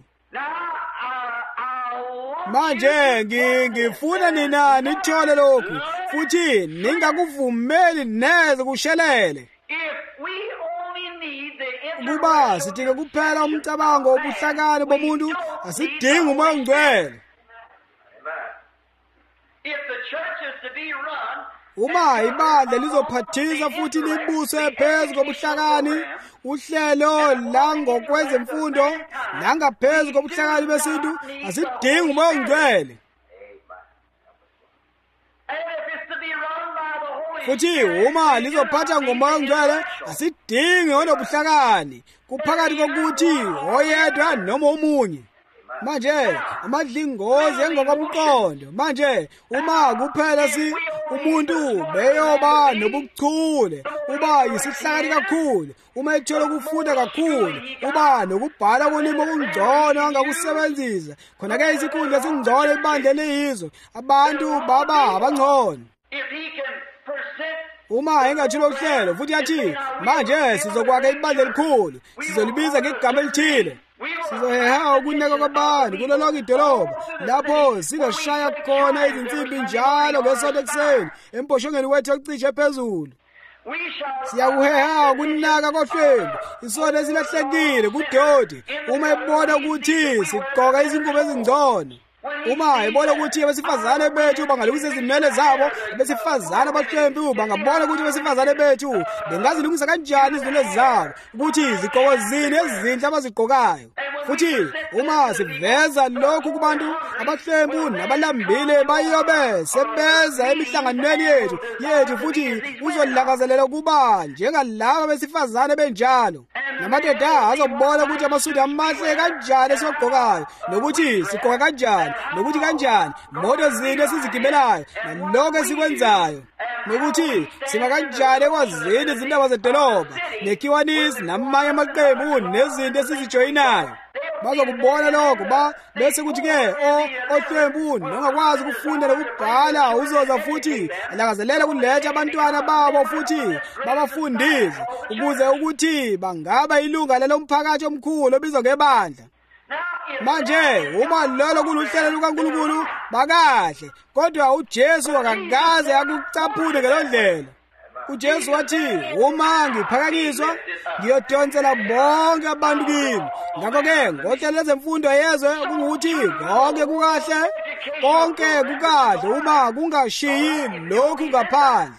Manje ngifuna nina nithole lokhu futhi ningakuvumeli neze kushelele. Ukuba sidinga kuphela umcabango wobuhlakani bomuntu, asidingi umoya ongcwele. Uma ibandla lizophathisa futhi libuse phezu kobuhlakani, uhlelo langokwezemfundo langaphezu kobuhlakani besintu, asidingi umoya ongcwele. Futhi uma lizophatha ngomoya ongcwele, asidingi onobuhlakani kuphakathi kokuthi oyedwa noma omunye. Manje amadlingozi engokomqondo. Manje uma kuphela umuntu beyoba nobuchule, uba yisihlakani kakhulu, uma ethola ukufunda kakhulu, uba nokubhala ulimi okungcono angakusebenzisa, khona-ke isikhundla esingcono ebandleni yizo abantu baba abangcono. Uma engathula uhlelo futhi yathi manje sizokwakha ibandla elikhulu, sizolibiza ngegama elithile, sizoheha ukuneka kwabantu kulo lonke idolobha, lapho sizoshaya khona izinsimbi njalo ngesonto ekuseni emposhongeni wethu ocishe phezulu. Siyakuheha ukunaka kohlelo, isonto esilahlekile kudodi, uma ebona ukuthi sigqoka izingubo ezingcono. Uma ebona ukuthi abesifazane bethu bangalungisa izinwele zabo, abesifazane abahlwempu bangabona ukuthi abesifazane bethu bengazilungisa kanjani izinwele zabo, ukuthi zigqoko zini ezinhle abazigqokayo. Futhi uma siveza lokhu kubantu abahlwempu nabalambile bayobe sebeza emihlanganweni yethu futhi uzolakazelela ukuba njengalabo besifazane benjalo. Namadoda azobona ukuthi amasudu amahle kanjani esiwagqokayo, nokuthi sigqoka kanjani, nokuthi kanjani moto zini esizigibelayo, nalokho esikwenzayo, nokuthi sima kanjani ekwazini izindaba zedolobha nekiwanisi namanye amaqembu nezinto esizijoyinayo. Bazokubona lokho bese kuthi-ke ohlwempu nongakwazi ukufunda nokubhala uzoza futhi alakazelela kuletha abantwana babo futhi babafundise ukuze ukuthi bangaba ilunga lalomphakathi omkhulu obizwa ngebandla. Manje uma lolo kuluhlelo lukaNkulunkulu bakahle, kodwa uJesu akakaze akucaphule ngelo ndlela. uJesu wathi, uma ngiphakanyiswa ngiyodonsela bonke abantu kimi. Ngakho-ke ngohlelo lwezemfundo yezwe kungukuthi konke kukahle, konke kukahle uma kungashiyi lokhu ngaphandle.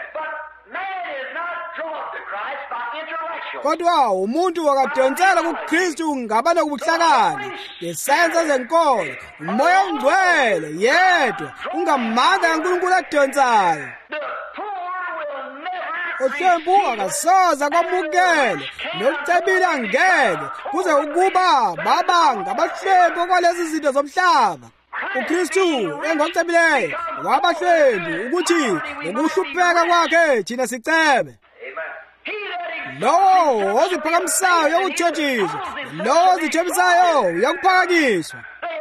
Kodwa umuntu wakadonsela kuKristu ngaba nokubuhlakani, ngesayensi ezenkolo, umoya ongcwele yedwa ungamandla kaNkulunkulu adonsayo. Ohlwempu akasoze akwamukele, nokucebile angeke, kuze ukuba baba ngabahlwempu okwalezi zinto zomhlaba. uKristu engocebileyo wabahlwempu ukuthi ngokuhlupheka kwakhe thina sicebe. Lowo oziphakamisayo uyakuthotshiswa, lowo ozithobisayo uyakuphakanyiswa.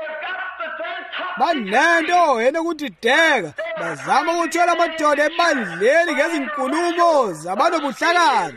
Banento enokudideka, bazama ukuthola amadoda ebandleni ngezinkulumo zabanobuhlakani.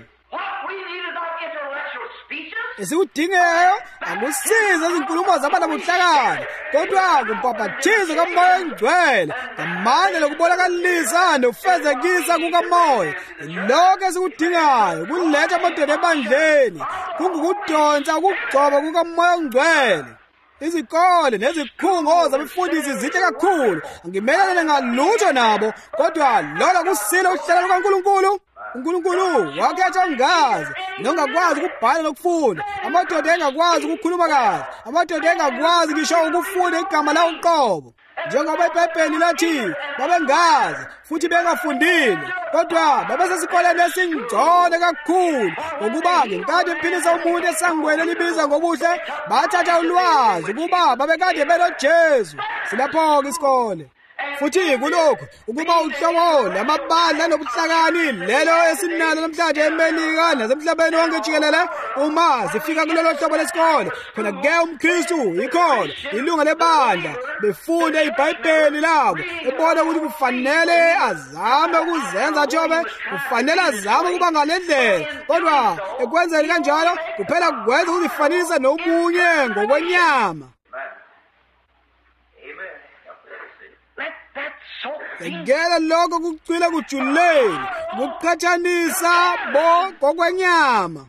Esikudingayo akusiza izinkulumo zabanobuhlakani, kodwa kumpaphathizo kaMoya Ongcwele, ngamandla lokubonakalisa nokufezekisa kukaMoya. Lokho esikudingayo kuletha amadoda ebandleni, kungukudonsa ukugcoba kukaMoya Ongcwele. Izikole nezikhungo zabefundisi zinhle kakhulu, angimelane ngalutho nabo, kodwa lolo kusile uhlelo lukaNkulunkulu. uNkulunkulu wakhetha ngazi nongakwazi ukubhala nokufunda, amadoda engakwazi ukukhuluma kahle, amadoda engakwazi ngisho ukufunda igama lawo uqobo. Njengoba iBhayibheli lathi babengazi futhi bengafundile, kodwa babesesikoleni esingcono kakhulu ngokuba ngenkathi bephilisa umuntu esangweni elibiza ngobuhle bathatha ulwazi ukuba babekade benoJesu. Silapho-ke isikole. Futhi kulokho ukuba uhlobo lamabandla nobuhlakani lelo esinalo namhlanje eMelika nasemhlabeni wonke jikelele, uma sifika kulelo hlobo lesikole khona ke umKristu ikhona ilunga lebandla befunde iBhayibheli labo, ebona ukuthi kufanele azame ukuzenza njengoba kufanele azame ukuba ngalendlela, kodwa ekwenzeni kanjalo kuphela kwenza ukuzifanisa nomunye ngokwenyama. Ngeke lokho kucwila kujuleni ukuqhathanisa ngokwenyama.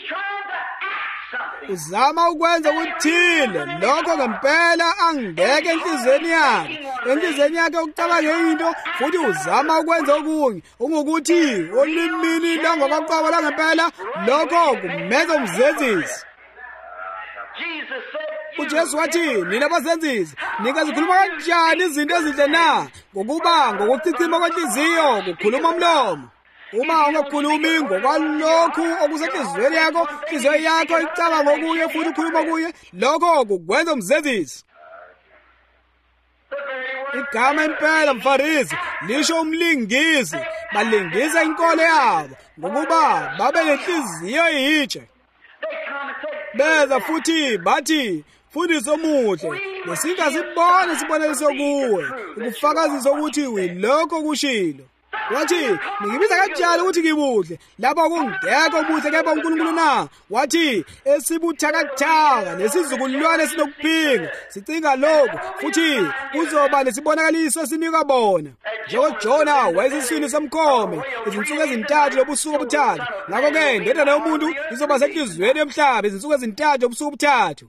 Uzama ukwenza ukuthile lokho ngempela angeke enhlizweni yakhe. Enhlizweni yakhe ucabanga into futhi uzama ukwenza okunye ungukuthi olimini langokaqaba langempela lokho kumenza umzenzisi. uJesu wathi nina basenzisi ningazikhuluma kanjani izinto ezinhle na? Ngokucicima kwenhliziyo kukhuluma umlomo. Uma ungakhulumi ngokwalokhu okusenhliziyweni yakho, inhliziyo yakho icabanga ngokuye futhi ukhuluma kuye, lokho kukwenza umzenzisi. Igama impela mfarisi lisho umlingisi. Balingisa inkolo yabo ngokuba babe lenhliziyo yitshe. Beza futhi bathi mfundisi omuhle, ngesingasibone isiboneliso kuwe ukufakazisa ukuthi uyilokho kushilo. Wathi ngibiza kanjalo ukuthi ngibuhle lapho kungekho ubuhle kepha uNkulunkulu na. Wathi esibuthakathaka nesizukulwane sinokuphinga sicinga lokho futhi kuzoba nesibonakaliso sinika bona. NjengoJona wayesiswini somkhome izinsuku ezintathu lobusuku obuthathu, ngakho-ke indodana yomuntu izoba senhliziyweni yomhlaba izinsuku ezintathu lobusuku obuthathu.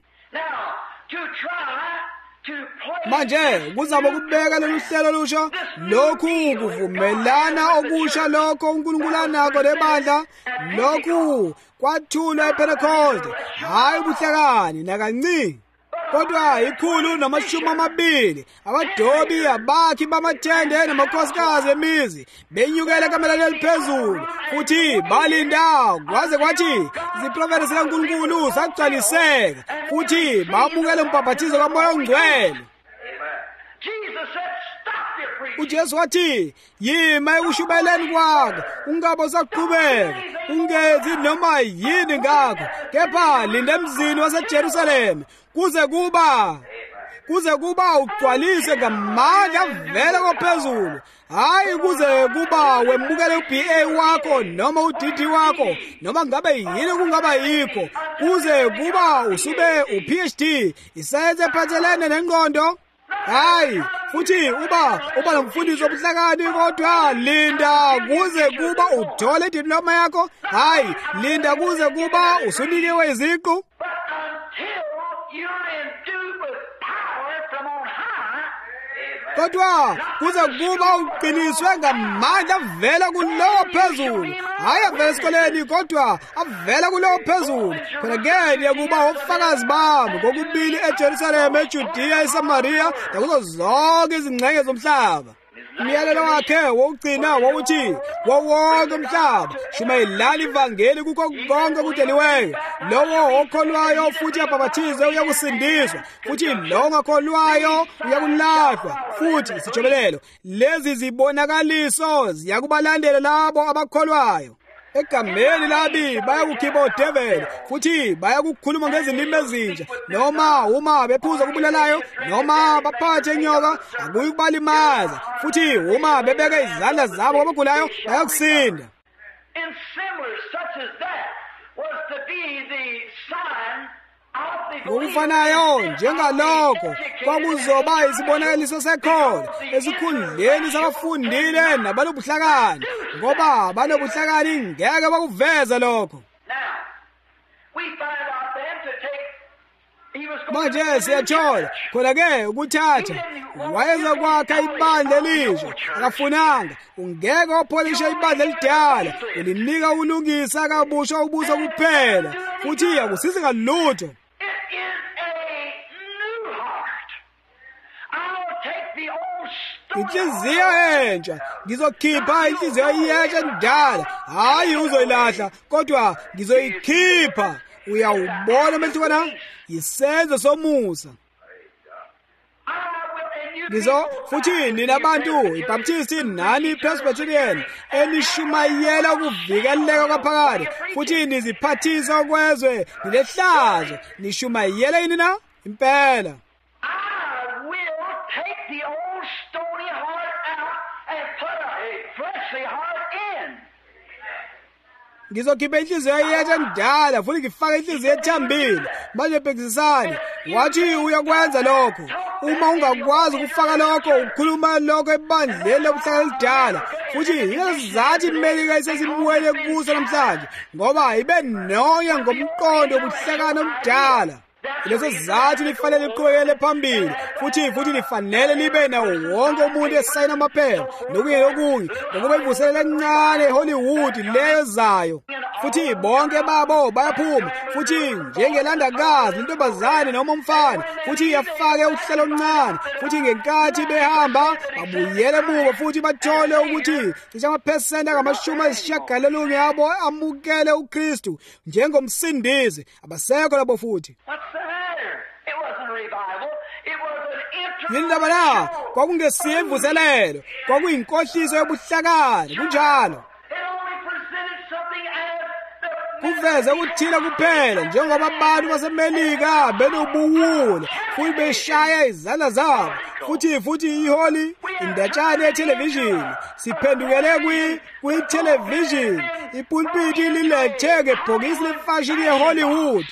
Manje kuzama ukubeka lolu hlelo olusha, lokhu kuvumelana okusha lokho uNkulunkulu anako nebandla, lokhu kwathulwa ePentecost, hayi ubuhlakani nakancane. Kodwa 120 abadobi abakhi bamathende namakhosikazi emizi benyukela kamelane eliphezulu futhi balinda kwaze kwathi iziprofethi zikaNkulunkulu sagcwaliseka futhi bamukela umbhaphathizo kaMoya oNgcwele. uJesu wathi yima ekushubeleni kwakho, ungabe usaqhubeka ungenzi noma yini ngakho, kepha linda emzini waseJerusalema kuze kuba ugcwalise ngamandla avela kophezulu, hayi kuze kuba wemukele uBA wakho noma uDD wakho noma ngabe yini kungaba yikho, kuze kuba usube uPhD isayenze ephathelene nengqondo. Hayi futhi uba nomfundisi wobuhlakani, kodwa linda kuze kuba uthole idiploma yakho, hayi linda kuze kuba usunikiwe iziqu. Kodwa kuze kuba uqiniswe ngamandla avela kulowo phezulu, hayi avela esikoleni kodwa avela kulowo phezulu. Khona-ke yakuba ubufakazi bami kokubili eJerusalema, eJudiya, eSamariya nakuzo zonke izingxenye zomhlaba. Umyalelo wakhe wokugcina wawuthi wonke umhlaba shumayelani ivangeli kukho konke kudeliweyo. Lowo okholwayo futhi abhaphathizwe uyakusindiswa, futhi lo ongakholwayo uyakulahlwa. Futhi isijobelelo lezi zibonakaliso ziyakubalandela labo abakholwayo. Egameni labi bayakukhipha udeveli futhi bayakukhuluma ngezindimi ezintsha, noma uma bephuza kubulalayo noma baphathe inyoka akuyi kubalimaza, futhi uma bebeka izandla zabo kwabagulayo bayakusinda. Ngokufanayo njengalokho kwakuzoba isibonakaliso sekhona esikhundleni sabafundile nabanobuhlakani, ngoba banobuhlakani ngeke bakuveze lokho. manje siyathola khona-ke ukuthatha wayezokwakha ibandla elisha akafunanga ungeke wapholisha ibandla elidala ulinika ulungisa kabusha ubuso kuphela futhi akusizi ngalutho. Inhliziyo entsha ngizokhipha inhliziyo yentsha endala hayi uzoyilahla kodwa ngizoyikhipha. Uyawubona methwana yisenzo somusa. Futhi nina bantu iBaptist nani iPresbyterian enishumayela ukuvikeleka kwaphakade futhi niziphathisa okwezwe nilehlazo nishumayela yini na impela. Ngizokhipha inhliziyo yentsha endala futhi ngifake inhliziyo ethambile. Manje bhekisisani wathi uyakwenza lokho. Uma ungakwazi ukufaka lokho ukhuluma lokho ebandleni lobuhlakani elidala futhi yizathu iMelika isesimwele kuso namhlanje ngoba ibe noya ngomqondo wobuhlakani omdala. Leso sizathu lifanele liqhubekele phambili futhi lifanele libe nawo wonke umuntu esayina amaphepha nokunye ngokuba ivuselela encane eHollywood leyo zayo futhi bonke babo bayaphuma futhi njengelandakazi intombazane noma umfana futhi yafake uhlelo oluncane futhi ngenkathi behamba babuyele emuva futhi bathole ukuthi cishe amaphesenti angama-90 yabo amukele uKristu njengomsindisi abasekho labo futhi. Yindaba la kwakungesiye imvuselelo kwakuyinkohliso yobuhlakani kunjalo. Kuveze ukuthila kuphela njengoba abantu baseMelika benobuwula futhi beshaya izandla zabo futhi iholi indatshana yethelevishini siphendukele kwi-television ipulpiti liletheke ibhokisi lefashini yeHollywood.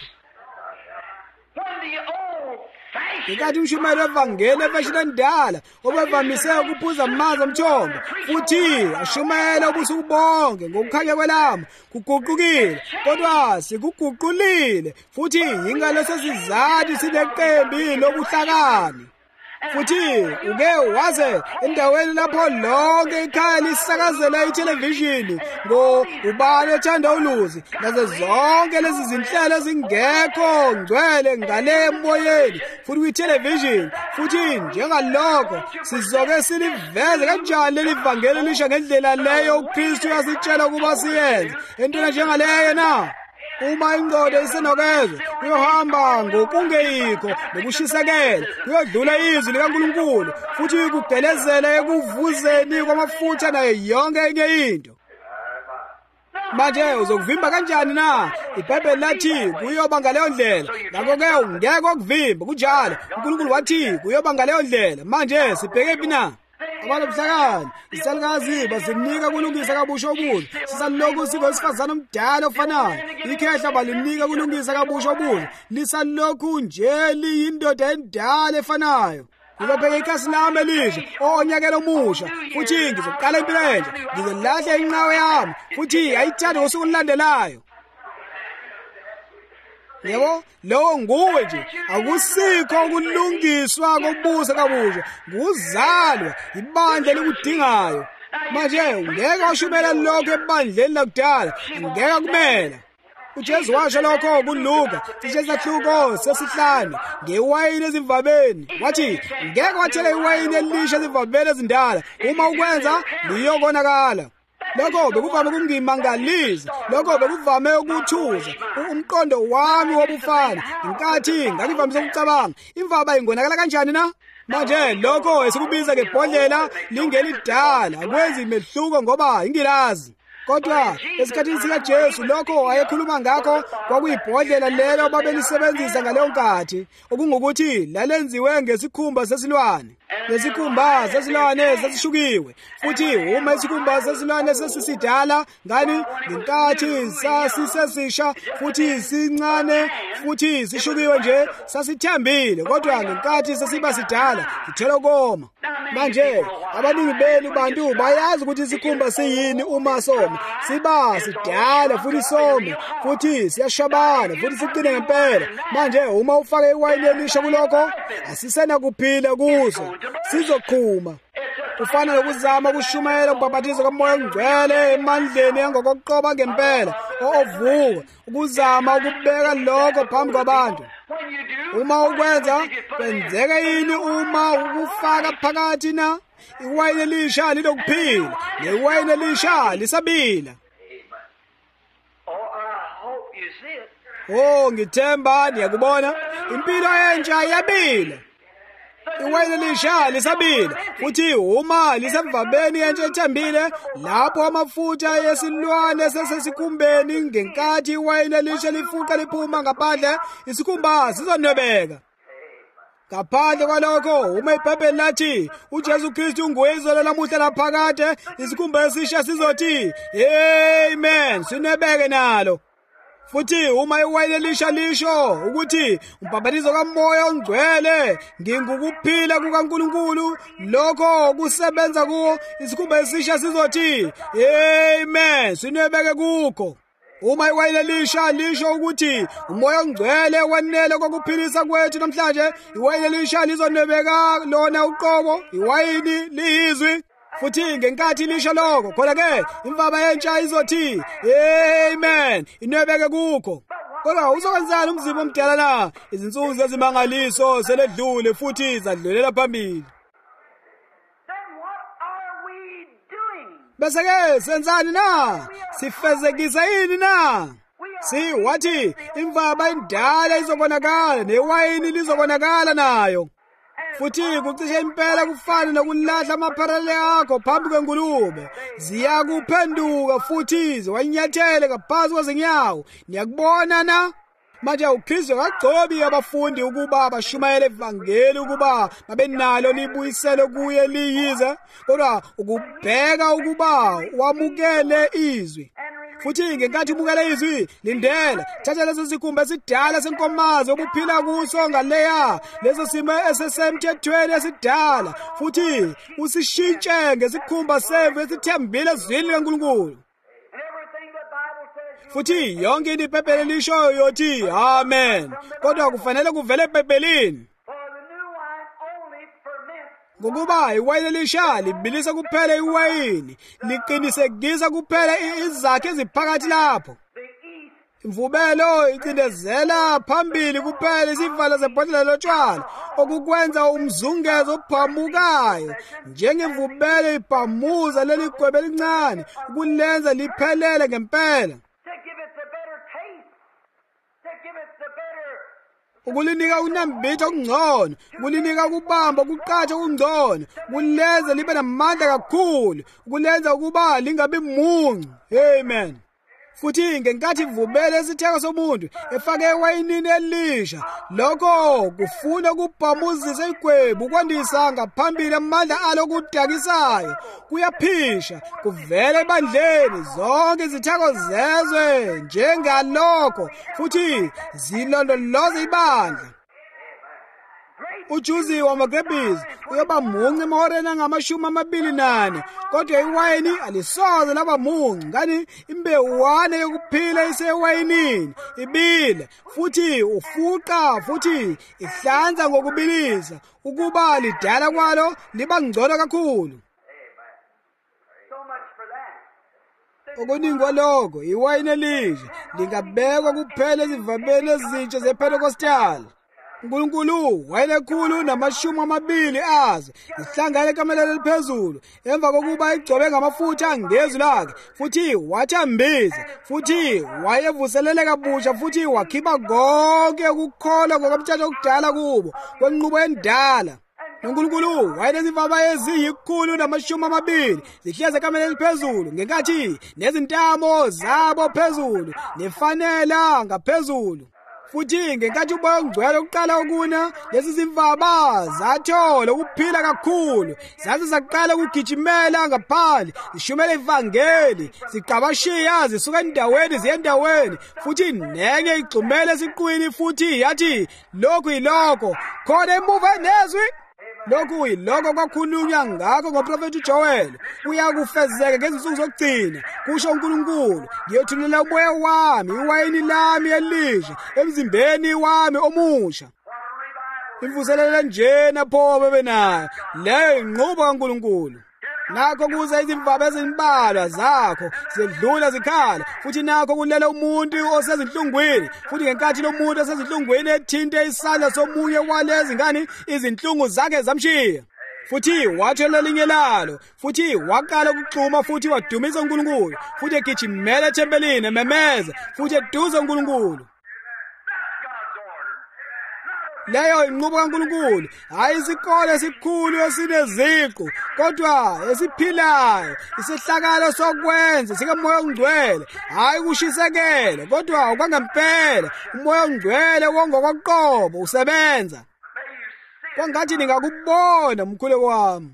Ngenkathi umshumayeli wevangeli efashini endala obevamise ukuphuza amanzi omthombo futhi ashumayela ubusuku bonke ngokukhanya kwelama kuguqukile kodwa sikuguqulile futhi yingaleso sizathu sineqembi lobuhlakani. Futhi uke waze endaweni lapho lonke ikhaya lisakazela ithelevishini ubani ethanda uluzi nazo zonke lezi zinhlelo ezingekho ngcwele ngale emoyeni futhi kwithelevishini futhi njengalokho sizoke siliveze kanjani leli vangeli elisha ngendlela leyo uKristu yasitshela ukuba siyenze entweni njengaleyo na. Uma ingqondo isenokezwe kuyohamba ngokungeyikho nokushisekela kuyodlula izwi likaNkulunkulu futhi kugelezela ekuvuzeni kwamafutha nayo yonke enye into. Manje uzokuvimba kanjani na? iBhayibheli lathi kuyoba ngaleyo ndlela ngakho-ke ungeke ukuvimba kunjalo. uNkulunkulu wathi kuyoba ngaleyo ndlela. Manje sibheke phi na? Abalobuhlakani isalukazi bazinika kulungisa kabusha ubuso sisalokhu singowesifazane omdala ofanayo ikhehla balinika kulungisa kabusha ubuso lisalokhu nje liyindoda endala efanayo. Ngizobheka ikhasi lami elisha onyakelo omusha futhi ngizoqala impilo entsha ngizolahla inqawe yami futhi ayithande ngosuku olulandelayo. Yebo lowo nguwe nje akusikho ukulungiswa kobuso kabusha kuzalwa ibandla likudingayo. Manje ungeke ushumela lokho ebandleni lakudala ngeke kumela. uJesu washo lokho kuLuka isahluko sesihlanu ngewayini ezivabeni wathi ngeke wathela iwayini elisha ezivabeni ezindala uma ukwenza liyokonakala. Lokho bekuvame ukungimangalisa, lokho bekuvame ukuthuza umqondo wami wobufana. Inkathi ngakivamise ukucabanga imvaba ingonakala kanjani na? Manje lokho esikubiza ngebhodlela lingelidala akwenzi imehluko ngoba ingilazi. Kodwa esikhathini sikaJesu lokho ayekhuluma ngakho kwakuyibhodlela lelo babelisebenzisa ngaleyo nkathi okungukuthi lalenziwe ngesikhumba sesilwane. lesikhumba sesilwane sesishukiwe futhi uma isikhumba sesilwane sesisidala ngani ngenkathi sasisesisha futhi sincane futhi sishukiwe nje sasithambile kodwa ngenkathi sesiba sidala sithela koma. Manje abaningi benu bantu bayazi ukuthi isikhumba siyini uma soma siba sidala futhi some futhi siyashabana futhi siqine ngempela. Manje uma ufake iwayini elisha kulokho asisena kuphila kuso sizoqhuma. Kufana nokuzama ukushumayela ukubhabhatiza komoya ongcwele emandleni yangokoqoba ngempela ovuka ukuzama ukubeka lokho phambi kwabantu. Uma ukwenza kwenzeka yini uma ukufaka phakathi na iwayini elisha linokuphila newayini elisha lisabila? Oh, ngithemba niyakubona impilo entsha iyabila. Iwayini elisha lisabila futhi uma lisemvabeni yentsha ethambile lapho amafutha yesilwane sesesikhumbeni ngenkathi iwayini elisha lifuqa liphuma ngaphandle isikhumba sizonwebeka. Ngaphandle kwalokho uma iBhayibheli lathi uJesu Kristu nguyizolo lamuhla laphakade isikhumba esisha sizothi amen sinwebeke nalo. Futhi uma iwayini elisha lisho ukuthi umbhabhatizo kamoya ongcwele ngingukuphila kukaNkulunkulu lokho kusebenza kuwo isikhumba esisha sizothi amen sinwebeke kukho. Uma iwayini elisha lisho ukuthi umoya ongcwele wenele kokuphilisa kwethu namhlanje iwayini elisha lizonwebeka lona uqobo iwayini liyizwi. Futhi ngenkathi lisho lokho khona-ke imvaba yentsha izothi amen inwebeke kukho. Kodwa uzokwenzani umzimba omdala na? Izinsuku zezimangaliso seledlule futhi zadlulela phambili. Bese-ke senzani na? Sifezekisa yini na? Wathi imvaba indala izobonakala newayini lizobonakala nayo. Futhi kucishe impela kufana nokulahla amapharale akho phambi kwengulube. Ziyakuphenduka futhi ziwanyathele ngaphansi kwezinyawo. Niyakubona na? Manje uKristu akagcobi abafundi ukuba bashumayele ivangeli ukuba babenalo libuyiselo kuye liyize, kodwa ukubheka ukuba wamukele izwi. Futhi ngenkathi ubukela izwi lindela thatha leso sikhumba esidala senkomazi obuphila kuso ngaleya leso simo esesemthethweni esidala futhi usishintshe ngesikhumba semvu esithembile ezwini likaNkulunkulu. Futhi yonke into iBhayibheli lishoyo yothi amen, kodwa kufanele kuvele eBhayibhelini. Ngokuba iwayini elisha libilisa kuphela iwayini liqinisekisa kuphela izakhi eziphakathi lapho. Imvubelo icindezela phambili kuphela isivalo zebhodlela lotshwala okukwenza umzungezo ophamukayo njengemvubelo ibhamuza leli gwebe elincane ukulenza liphelele ngempela. Ukulinika unambitho okungcono, ukulinika ukubamba ukuqatha okungcono, ukulenza libe namandla kakhulu, ukulenza ukuba lingabi muncu. Amen. Futhi ngenkathi ivubele isitheko somuntu efake ewayinini elisha, lokho kufuna ukubhamuzisa igwebu ukwandisa ngaphambili amandla alo kudakisayo. Kuyaphisha kuvele ebandleni zonke izitheko zezwe njengalokho futhi zilondoloze ibandla. Ujuzi wamagrebisi uyoba muncu emahoreni angama-24 kodwa iwayini alisoze laba muncu ngani imbewane yokuphila isewayinini ibile futhi ufuqa futhi ihlanza ngokubilisa ukuba lidala kwalo liba ngcono kakhulu. Okuningi kwalokho iwayini elisha lingabekwa kuphela ezivabeni ezintsha zePentecostal. uNkulunkulu wayenekhulu nama-20 azo zihlangane ekameleni eliphezulu emva kokuba igcobe ngamafutha ngezwi lakhe futhi wathambisa futhi wayevuselele kabusha futhi wakhipha konke ukukholwa ngokomthetho okudala kubo kwenqubo endala. uNkulunkulu wayenezivaba eziyi-120 zihlezi ekameleni eliphezulu ngenkathi nezintamo zabo phezulu nefanela ngaphezulu. futhi ngenkathi umoya ongcwele uqala ukuna, lezi zimvaba zathola ukuphila kakhulu, zaze zaqala ukugijimela ngaphandle, zishumela ivangeli, ziqabashiya zisuka endaweni ziye endaweni, futhi nenye igxumele esiqwini futhi yathi lokhu yilokho khona emuva nezwi. Lokhu yilokho kwakhulunywa ngakho ngoprofethi uJoel, uyakufezeka ngezinsuku zokugcina, kusho uNkulunkulu. Ngiyothulela umoya wami, iwayini lami elisha emzimbeni wami omusha. Imvuselelo njena pho bebenayo, leyo inqubo kaNkulunkulu. Nakho kuze izimvaba ezimbalwa zakho zedlula zikhala, futhi nakho kulela umuntu osezinhlungwini, futhi ngenkathi lo muntu osezinhlungwini ethinte isandla somunye walezi ngani, izinhlungu zakhe zamshiya. Futhi wathola elinye lalo, futhi waqala ukuxhuma, futhi wadumisa uNkulunkulu, futhi egijimela ethempelini ememeza, futhi eduza uNkulunkulu. Leyo inqubo kaNkulunkulu, hayi isikole esikhulu esineziqu, kodwa esiphilayo, isehlakalo sokwenza sikamoya ongcwele, hayi kushisekele, kodwa okwangempela. Umoya ongcwele wongokoqobo usebenza. Kwangathi ningakubona mkhuleko wami.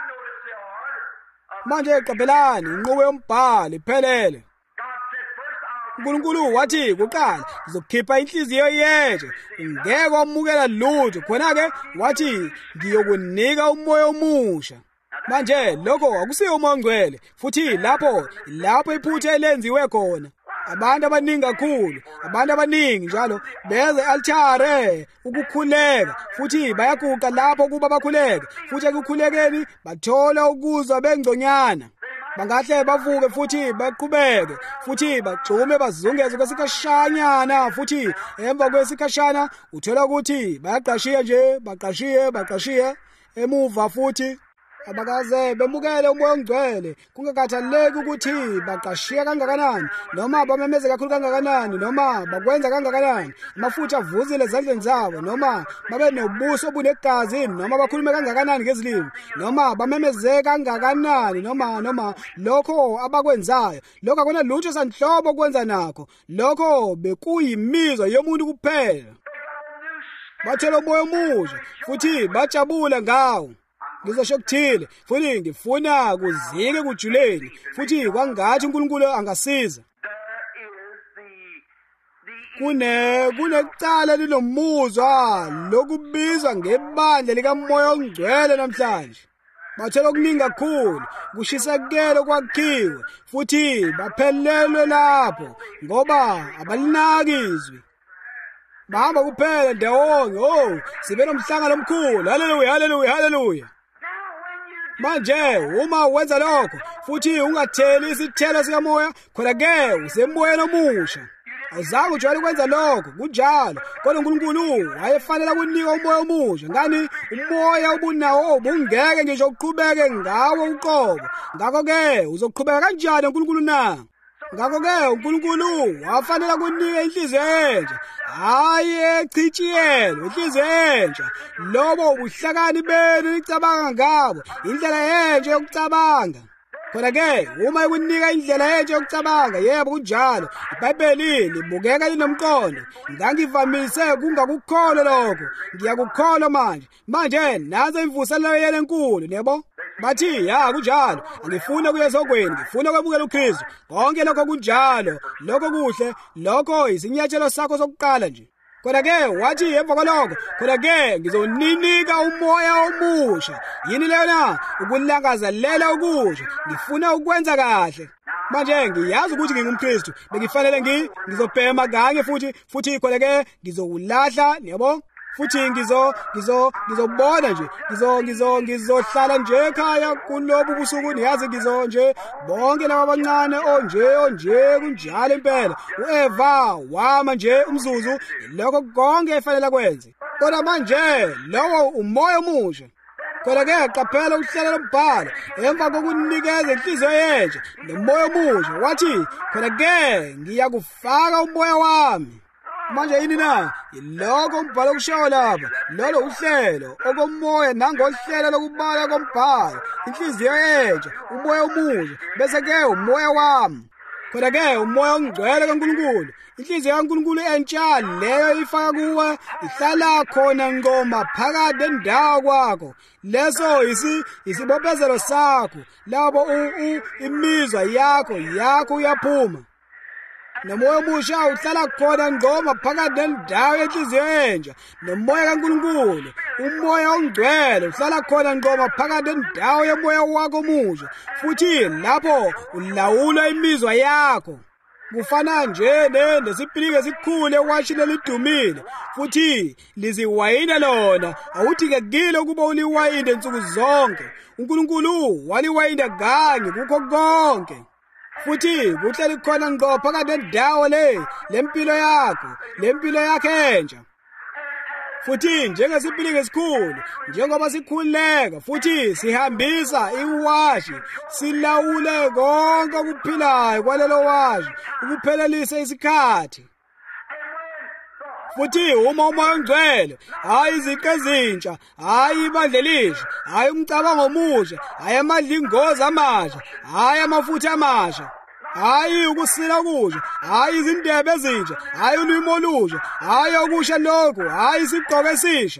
Manje qabelani inqubo yombhalo iphelele. uNkulunkulu wathi kuqala ngizokhipha inhliziyo yenje, ungeke wamukela lutho. Khona-ke wathi ngiyokunika umoya omusha. Manje lokho akusiyo umoya ongcwele, futhi lapho iphutha elenziwe khona. Abantu abaningi kakhulu, abantu abaningi njalo beze altare ukukhuleka, futhi bayaguqa lapho kuba bakhuleke, futhi ekukhulekeni bathola ukuzwa bengconyana. Bangahle bavuke futhi baqhubeke, futhi bagcume bazungeze kwesikhashanyana, futhi emva kwesikhashana uthola ukuthi bayaqashiya nje, baqashiye emuva futhi abakaze bemukele umoya ongcwele, kungakhathaleki ukuthi baqashiya kangakanani, noma bamemeze kakhulu kangakanani, noma bakwenza kangakanani, amafutha avuzile ezandleni zabo, noma babe nobuso obunegazi, noma bakhulume kangakanani ngezilimi, noma bamemeze kangakanani, noma lokho abakwenzayo, lokho akuna lutho sanhlobo okwenza nakho, lokho bekuyimizwa yomuntu kuphela. Bathela umoya omusha futhi bajabula ngawo. Ngizosho kuthile, futhi ngifuna kuzike kujuleni, futhi kwangathi uNkulunkulu angasiza. Kunecala linomuzwa lokubizwa ngebandla likamoya ongcwele namhlanje. Bathela okuningi kakhulu, kushisekele kwakhiwe, futhi baphelelwe lapho ngoba abalinaki izwi. Bahamba kuphela ndawonye, sibe nomhlangano omkhulu. Haleluya. Manje uma wenza lokho futhi ungatheli isithelo sikamoya, khona-ke usemoyeni omusha. Awuzange ujwayele ukwenza lokho, kunjalo. Kodwa uNkulunkulu wayefanele ukunika umoya omusha. Ngani umoya obunawo bungeke ngisho uqhubeke ngawo uqobo. Ngakho-ke uzoqhubeka kanjani uNkulunkulu na? Ngakho-ke uNkulunkulu wafanele ukunika inhliziyo entsha, hayi echitshiyelwe, inhliziyo entsha. Lobo ubuhlakani benu nicabanga ngabo, indlela entsha yokucabanga. Khona-ke uma ikunika indlela entsha yokucabanga, yebo kunjalo, iBhayibheli libukeka linomqondo. Ngangivamise kungakukholwa lokho, ngiyakukholwa manje. Manje nazo imvuselelo yena enkulu, yebo. Bathi ya kunjalo, angifuna kuya esogweni, ngifuna ukwamukela uKristu. Konke lokho kunjalo, lokho kuhle, lokho isinyathelo sakho sokuqala nje. Kodwa-ke wathi emva kwalokho, kodwa-ke ngizoninika umoya omusha. Yini leyo na? Ukulangazelela okusha. Ngifuna ukwenza kahle. Manje ngiyazi ukuthi ngingumKristu, bengifanele ngizobhema kanye futhi kodwa-ke ngizowulahla, yabo. Futhi ngizobona nje, ngizohlala nje ekhaya kulobu busuku, niyazi nje bonke laba abancane onje kunjalo impela. uEva wama nje umzuzu, lokho konke efanele kwenze. Kodwa manje lowo umoya omusha. Kodwa-ke qaphela ukuhlela lombhalo, emva kokunikeza inhliziyo yentsha nomoya omusha, wathi khona-ke ngiyakufaka umoya wami. Manje yini na? Yilokho umbhalo kushayo lapha, lolo uhlelo okomoya nangohlelo lokubala kombhalo, inhliziyo entsha, umoya omusha, bese-ke umoya wami. Kodwa-ke umoya ongcwele kaNkulunkulu, inhliziyo kaNkulunkulu entsha leyo ifaka kuwe, ihlala khona ngqo maphakathi nendawo kwakho. Leso isibophezelo sakho, labo imizwa yakho uyaphuma. Nomoya omusha uhlala khona ngqo maphakathi nendawo yenhliziyo entsha. Nomoya kaNkulunkulu, umoya ongcwele uhlala khona ngqo maphakathi nendawo yomoya wakho omusha. Futhi lapho ulawula imizwa yakho. Kufana nje nesipilika esikhulu ewashini lidumile, futhi liziwayina lona. Awudingekile ukuba uliwayinde nsuku zonke. uNkulunkulu waliwayinda kanye kukho konke. Futhi kuhleli khona ngqo phakathi nendawo lempilo yakho entsha. Futhi njengesipilika esikhulu, njengoba sikhuleka futhi sihambisa iwashi, silawule konke okuphilayo kwalelo washi ukuphelelisa isikhathi. Futhi uma umoya ongcwele, hayi iziqu ezintsha, hayi ibandla elisha, hayi umcabango omusha, hayi amadlingozi amasha, hayi amafutha amasha, hayi ukusila okusha, hayi izindebe ezintsha, hayi ulwimi olusha, hayi okusha lokhu, hayi isigqoko esisha.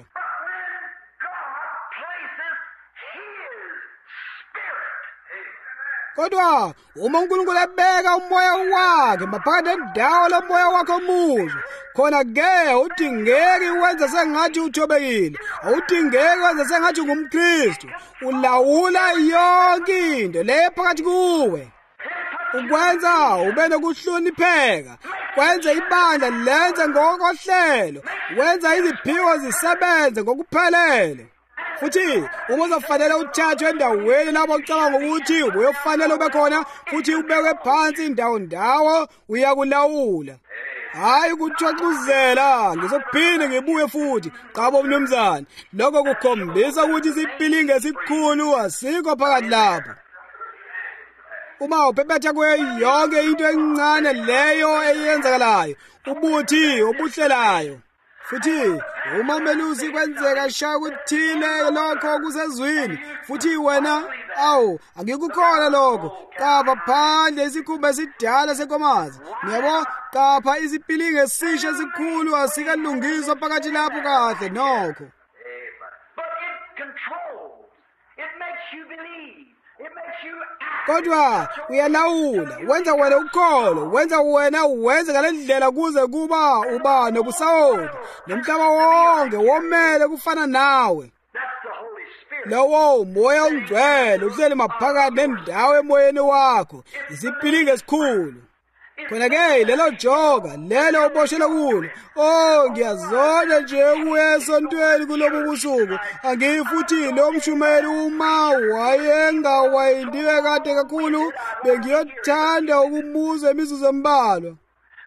Kodwa uma uNkulunkulu ebeka umoya wakhe maphakathi nendawo lomoya wakho omusha, khona-ke udingeki wenza sengathi uthobekile, awudingeki wenza sengathi ungumKristu. Ulawula yonke into le phakathi kuwe. Ukwenza ube nokuhlonipheka, kwenza ibandla lenze ngokohlelo, wenza iziphiwo zisebenze ngokuphelele. Futhi uma uzofanele uthathwe endaweni lapho ucabanga ukuthi ubuyofanele ube khona, futhi ubekwe phansi ndawo uyakulawula. Hayi kuthwexuzela, ngizophinde ngibuye futhi. Qabo mnumzane, lokho kukhombisa ukuthi isipilinge esikhulu asikho phakathi lapho. Uma uphephetha kuyo yonke into encane leyo eyenzakalayo, ubuthi obuhlelayo. Futhi uma umelusi kwenzeka shaya kuthile lokho kusezwini, futhi wena angikukhona lokho, qapha phandle isikhumba esidala senkomazi. Ngiyabo, qapha isipilinge esisha esikhulu asikalungiswa phakathi lapho kahle nokho. But it controls. It makes you believe. It makes you act. Kodwa uyalawula, wenza wena ukholo, wenza ngalendlela kuze kuba uba nokusawoti, nomhlaba wonke womele kufana nawe. That's the Holy Spirit. Lowo umoya ongcwele uhleli maphakathi nendawo emoyeni wakho, isipilinge esikhulu. Khona-ke lelo joka, lelo uboshele kulo. Ngiyazona nje ukuya esontweni kulobu busuku. Angifuthi lo mshumeli uma wayengawayindiwe kade kakhulu, bengiyothanda ukumuza imizuzu embalwa.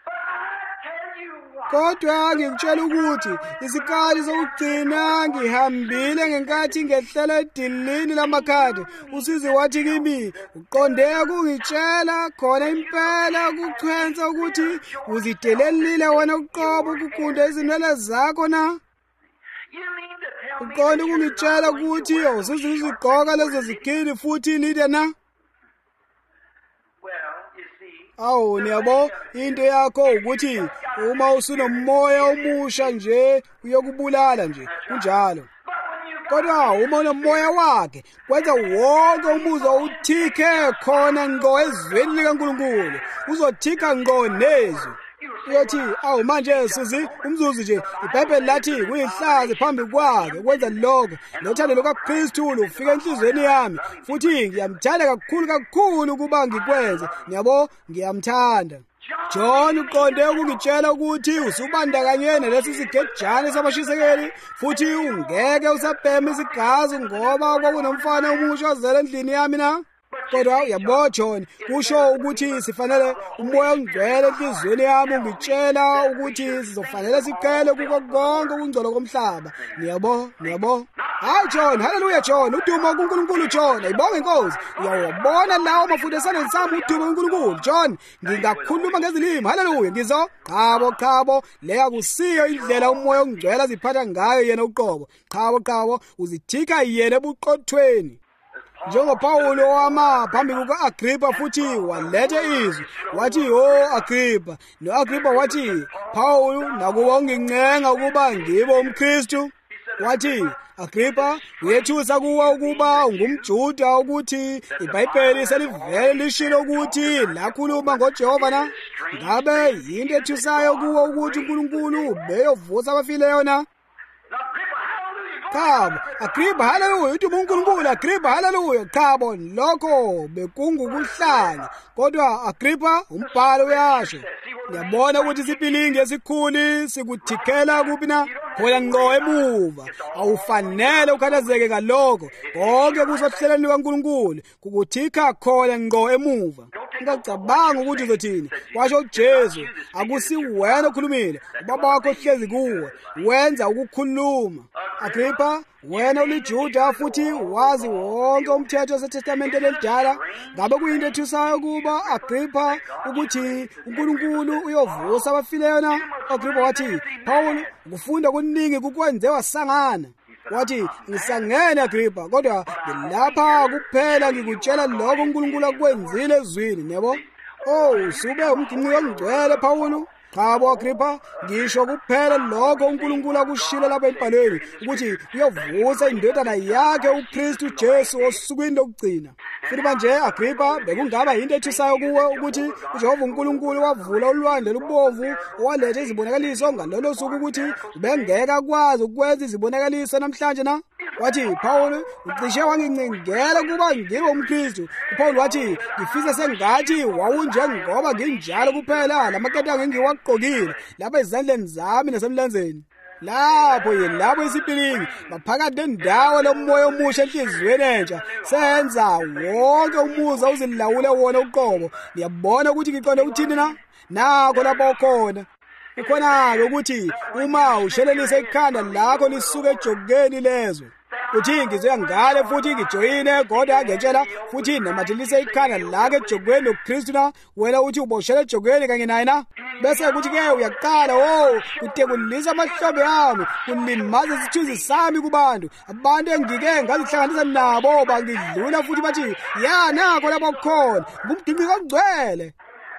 Kodwa ngikutshela ukuthi isikhathi sokugcina ngihambile ngenkathi ngehlela edilini lamakhadi. Usizi wathi kimi, uqonde ukungitshela khona impela ukuchwenza ukuthi uzidelelile wena uqobo ukugunda izinwele zakho na? You mean to tell me Uqonde ukungitshela ukuthi awusuzigqoka lezo zigidi futhi lide na? well, you see, Niyabo, into yakho ukuthi uma usunomoya omusha nje uyokubulala nje, kunjalo. Kodwa uma unomoya wakhe, kwenza wonke umuzwa uthike khona ngqo ezweni likaNkulunkulu. Uzothika ngqo nezwi. Uyothi, manje Suzi, umzuzu nje, iBhayibheli lathi kuyihlazo phambi kwakhe ukwenza lokho. Nothando lukaKristu lufika enhlizweni yami, futhi ngiyamthanda kakhulu ukuba ngikwenze. Ngiyabo, ngiyamthanda. John uqonde ukungitshela ukuthi usubandakanye nalesi sigejana samashisekeli, futhi ungeke usabhema isigazi ngoba kwakunomfana omusha ozele endlini yami na? Kodwa uyabo John, kusho ukuthi sifanele umoya ongcwele enhlizweni yami ungitshela ukuthi sizofanele siqele kuko konke ukungcola komhlaba. Ngiyabo. Hayi John, haleluya John, udumo kuNkulunkulu John. Ayibonge Nkosi. Uyawabona lawo mafundisano sami udumo kuNkulunkulu John. Ngingakhuluma ngezilimi. Haleluya. Ngizo qabo leya kusiyo indlela umoya ongcwele aziphatha ngayo yena uqobo. Qabo uzithika yena ebuqothweni. njengopawulo wama phambi kuka-Agrippa futhi waletha izwi wathi, "Oh Agrippa," no-Agrippa wathi, "Pawulo, nakuba ungincenga ukuba ngibe umKristu." Wathi, "Agrippa, uyethusa kuwe ukuba ungumJuda ukuthi iBhayibheli selivele lishilo ukuthi lakhuluma ngoJehova na? Ngabe yinto ethusayo kuwe ukuthi uNkulunkulu ubeyovusa abafileyo na?" Khabo, Agrippa, haleluya, uthi uNkulunkulu, Agrippa, haleluya. Khabo, lokho bekungukuhlanya. Kodwa Agrippa, umbhalo uyasho. Ngiyabona ukuthi isipilingi esikhulu sikuthikela kuphi na? Khola ngqo emuva. Awufanele ukhathazeke ngalokho. Konke kusohlelweni kaNkulunkulu kukuthika khola ngqo emuva. Ungacabanga ukuthi uzothini. Washo uJesu, akusiwena okhulumile, uBaba wakho ohlezi kuwe, wenza ukukhuluma. Agrippa, wena uliJuda futhi wazi wonke umthetho waseTestamenteni elidala. Ngabe kuyinto ethusayo kuba Agrippa ukuthi uNkulunkulu uyovusa abafileyo na? Agrippa wathi, "Pawulo, ukufunda kuningi kukwenze wasangana." Wathi, "Ngisangene Agrippa, kodwa ngilapha kuphela ngikutshela lokho uNkulunkulu akwenzile ezwini, nebo." "Oh, sube umginqi ongcwele Pawulo." Khabo Agrippa, ngisho kuphela lokho uNkulunkulu akushilo lapha embhalweni ukuthi uyovusa indodana yakhe uKristu Jesu osukwini lokugcina. Futhi manje Agrippa, bekungaba yinto ethusayo kuwe ukuthi uJehova uNkulunkulu wavula ulwandle lubomvu owaletha izibonakaliso ngalolo suku ukuthi ubengeke akwazi ukwenza izibonakaliso namhlanje na? Wathi, "Pawulo, ucishe wangincengela ukuba ngibe umKristu." uPawulo wathi, "Ngifisa sengathi wawunjengoba nginjalo kuphela lamaketanga engiwagqokile lapha ezandleni zami nasemlanzeni." Lapho yilapho isipilingi maphakathi nendawo lomoya omusha enhliziyweni entsha senza wonke umuza uzilawule wona uqobo. Ngiyabona ukuthi ngiqonde ukuthini na? Nakho lapho khona ukhona-ke ukuthi uma ushelelise ikhanda lakho lisuke ejokeni lezwe, uthi ngizoya ngale futhi ngijoyine, kodwa ngetshela futhi namathelise ikhanda lakho ejokweni loKristu na? Wena uthi uboshele ejokweni kanye naye na? Bese kuthi-ke uyaqala, kutekulisa amahlombe ami, kulimaza isithunzi sami kubantu. Abantu engike ngazihlanganisa nabo bangidlula futhi bathi, "Ya, nako lapho khona, ngumginqi ongcwele."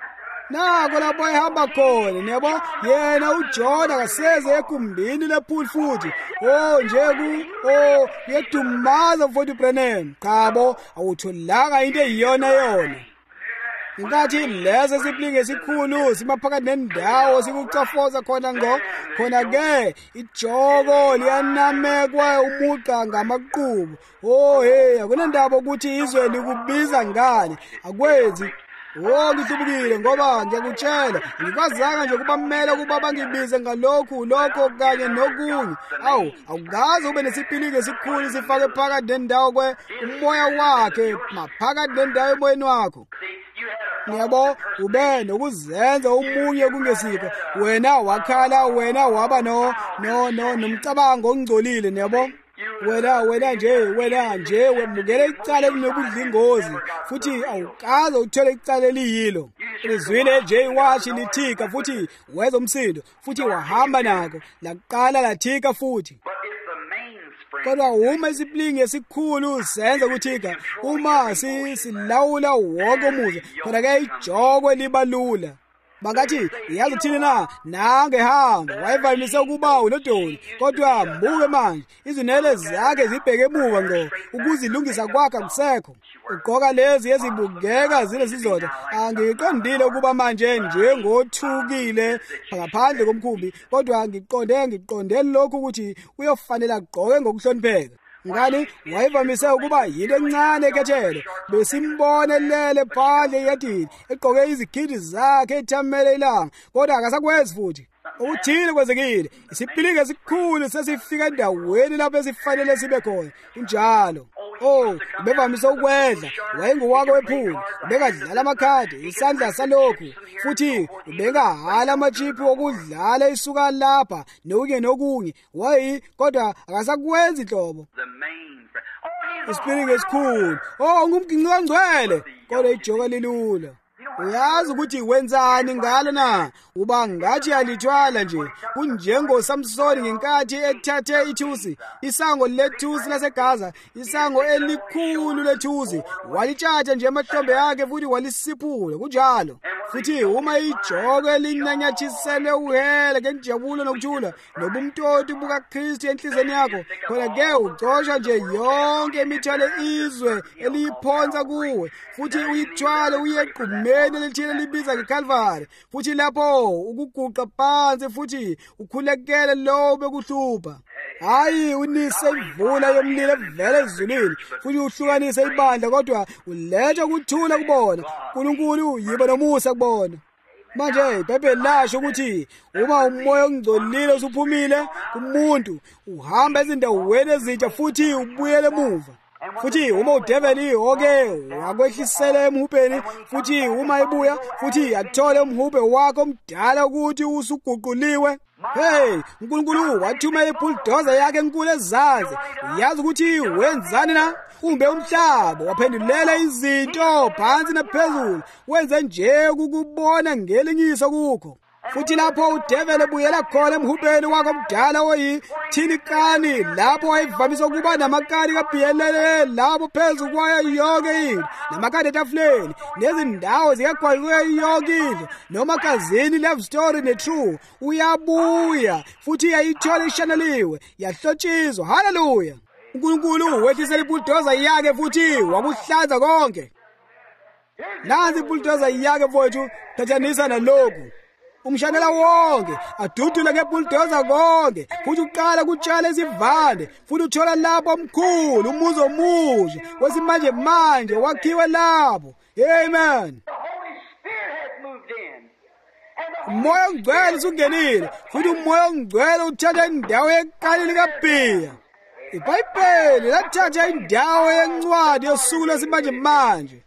Nako lapho ehamba khona, nebo, yena uJona kaseze egumbini lephuli futhi. Uyedumaza futhi uBrenham. Chabo, awutholanga into eyiyona. Inkathi lezo isipilingi esikhulu simaphakathi nendawo sikucofoza khona-ke ijoko liyanamekwa umugqa ngamaqhubu. Akunandaba ukuthi izwe likubiza ngani, akwenzi. Ngihlubukile ngoba ngiyakutshela, ngikwazanga nje kubamela ukuba bangibize ngalokho kanye nokunye. Awukaze ube nesipilingi esikhulu sifake phakathi nendawo umoya wakhe maphakathi nendawo emoyeni wakho. Yebo, ube nokuzenza umunye kungesikho. Wena wakhala, wena waba nomcabango ongcolile, yebo. Wena nje wemukele icala elinobudlingozi futhi awukaze uthole icala eliyilo. Izwile nje iwashi lithika futhi weza umsindo futhi wahamba nako laqala lathika futhi. Kodwa uma isipilingi esikhulu senza ukuthika, uma silawula wonke umuzi, khona-ke ijoko liba lula. Bangathi, "Yazi uthini na? Nange hamba." Wayevamise ukuba unodoli, kodwa mbuke manje, izinwele zakhe zibheke emuva ngqo, ukuzilungisa kwakhe akusekho. Ugqoka lezi ezibukeka zinesizotha. Angiqondile ukuba manje njengothukile ngaphandle komkhumbi, kodwa ngiqonde lokhu ukuthi uyofanele agqoke ngokuhlonipheka. Ngani wayevamise ukuba yinto encane ekhethelo. Besimbone elele phandle eyadini egqoke izigidi zakhe ethamele ilanga, kodwa akasakwenzi futhi. Uthile kwenzekile, isipilingi esikhulu sesifika endaweni lapho esifanele sibe khona. Kunjalo. Ubevamise ukwedla, wayengowake wephuli, ubekadlala amakhadi, isandla salokhu, futhi ubengahala amachipi okudlala isuka lapha nokunye, kodwa akasakwenzi inhlobo. Isipilingi esikhulu, ungumginqi ongcwele, kodwa ijoka lilula. uyazi ukuthi wenzani ngalo na? Uba ngathi alithwala nje, kunjengoSamsoni ngenkathi ethathe ithusi, isango lethusi laseGaza, isango elikhulu lethusi, walitshatsha nje amahlombe akhe futhi walisiphula kunjalo. Futhi uma ijoko elinyanyathiselwe uhele ngenjabulo nokuthula nobumtoti bukaKristu enhliziyweni yakho, khona ke ucoshwa nje yonke imithwalo izwe eliyiphonsa kuwe, futhi uyithwale uyeqhumeni elithile libiza ngeCalvary, futhi lapho ukuguqa phansi futhi ukhulekele lo bekuhlupha. Hayi unise imvula yomlilo evela ezulwini futhi uhlukanise ibandla, kodwa uletha ukuthula kubona. uNkulunkulu yiba nomusa kubona. Manje iBhayibheli lasho ukuthi uma umoya ongcolile usuphumile kumuntu, uhamba ezindaweni ezintsha futhi ubuyele emuva. Futhi uma udeveli oke wakwehlisela emhubeni, futhi uma ebuya futhi athole umhube wakho omdala ukuthi usuguquliwe. Hey, uNkulunkulu wathumela ibulldozer yakhe enkulu ezazi. Uyazi ukuthi wenzani na? Umbe umhlaba, waphendulela izinto phansi naphezulu, wenze nje ukubona ngelinyiso kukho. Futhi lapho udevele buyela khona emhubeni wakho omdala oyithinikani, lapho wayevamisa ukuba namakati kabhiyelele lapho phezu kwayo yonke into, namakati etafuleni, nezindawo zikagwayikuyo yonke into, nomakazini love story netrue, uyabuya futhi yayithola ishaneliwe, yahlotshizwa. Haleluya! uNkulunkulu wehlisela ibulldozer yakhe futhi wabuhlanza konke. Nansi ibulldozer yakhe mfowethu, thathanisa nalokhu. Umshanela wonke adudula ngebulldozer konke, futhi uqala kutshala izivande, futhi uthola lapho omkhulu umuzi omusha wesimanje manje wakhiwe lapho. Amen. Umoya ongcwele usungenile, futhi umoya ongcwele uthatha indawo yekali likaBhiya. iBhayibheli lathatha indawo yencwadi yosuku lwesimanje manje.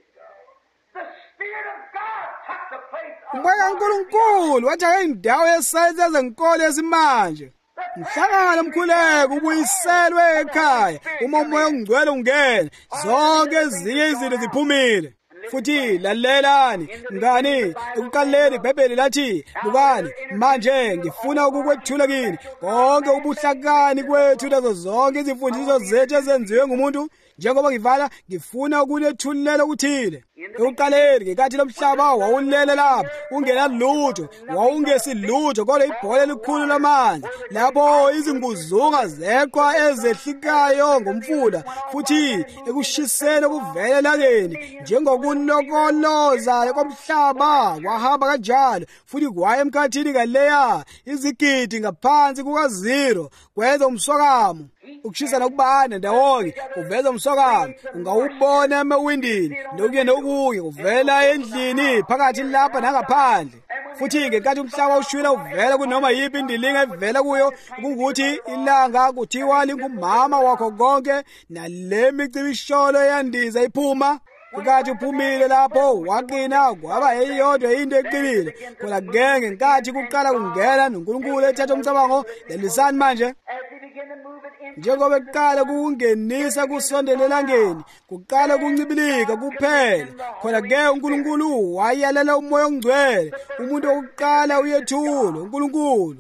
Umoya kaNkulunkulu wathatha indawo yesayensi yezenkolo yesimanje. Mhlangano omkhuleko ubuyiselwe ekhaya. Uma umoya ongcwele ungena, zonke ezinye izinto ziphumile. Futhi lalelani ngani, ekuqaleni iBhayibheli lathi, bukani manje ngifuna ukukwethula kini konke ubuhlakani kwethu nazo zonke izimfundiso zethu ezenziwe ngumuntu, njengoba ngivala ngifuna ukunethulela ukuthile. Ekuqaleni ngenkathi lomhlaba wawulele lapho, ungenalutho, wawungesilutho, kodwa ibhola elikhulu lamanzi, lapho izinguzunga zeqhwa ezehlikayo ngomfula, futhi ekushiseni okuvela elangeni, njengokulokoloza komhlaba kwahamba kanjalo, futhi kwaya emkhathini ngaleya izigidi ngaphansi kuka-0, kwenza umswakamo. Ukushisa nokubanda ndawonye kuveza umswakamo, ungawubona emawindini nokuye nokuye uvela endlini phakathi lapha nangaphandle. Futhi ngenkathi umhlaba ushwila uvela kunoma yiphi indilinga evela kuyo, kungukuthi ilanga kuthiwa lingumama wakho konke, nale micibisholo yandiza iphuma. Ngenkathi uphumile lapho waqina kwaba eyodwa into eqinile, khona ke ngenkathi kuqala kungena noNkulunkulu ethatha umcabango lelisani manje. Njengoba kuqala kungenisa kusondelelangeni, kuqala kuncibilika kuphela, khona ke uNkulunkulu wayalela umoya ongcwele, umuntu wokuqala uyethula uNkulunkulu.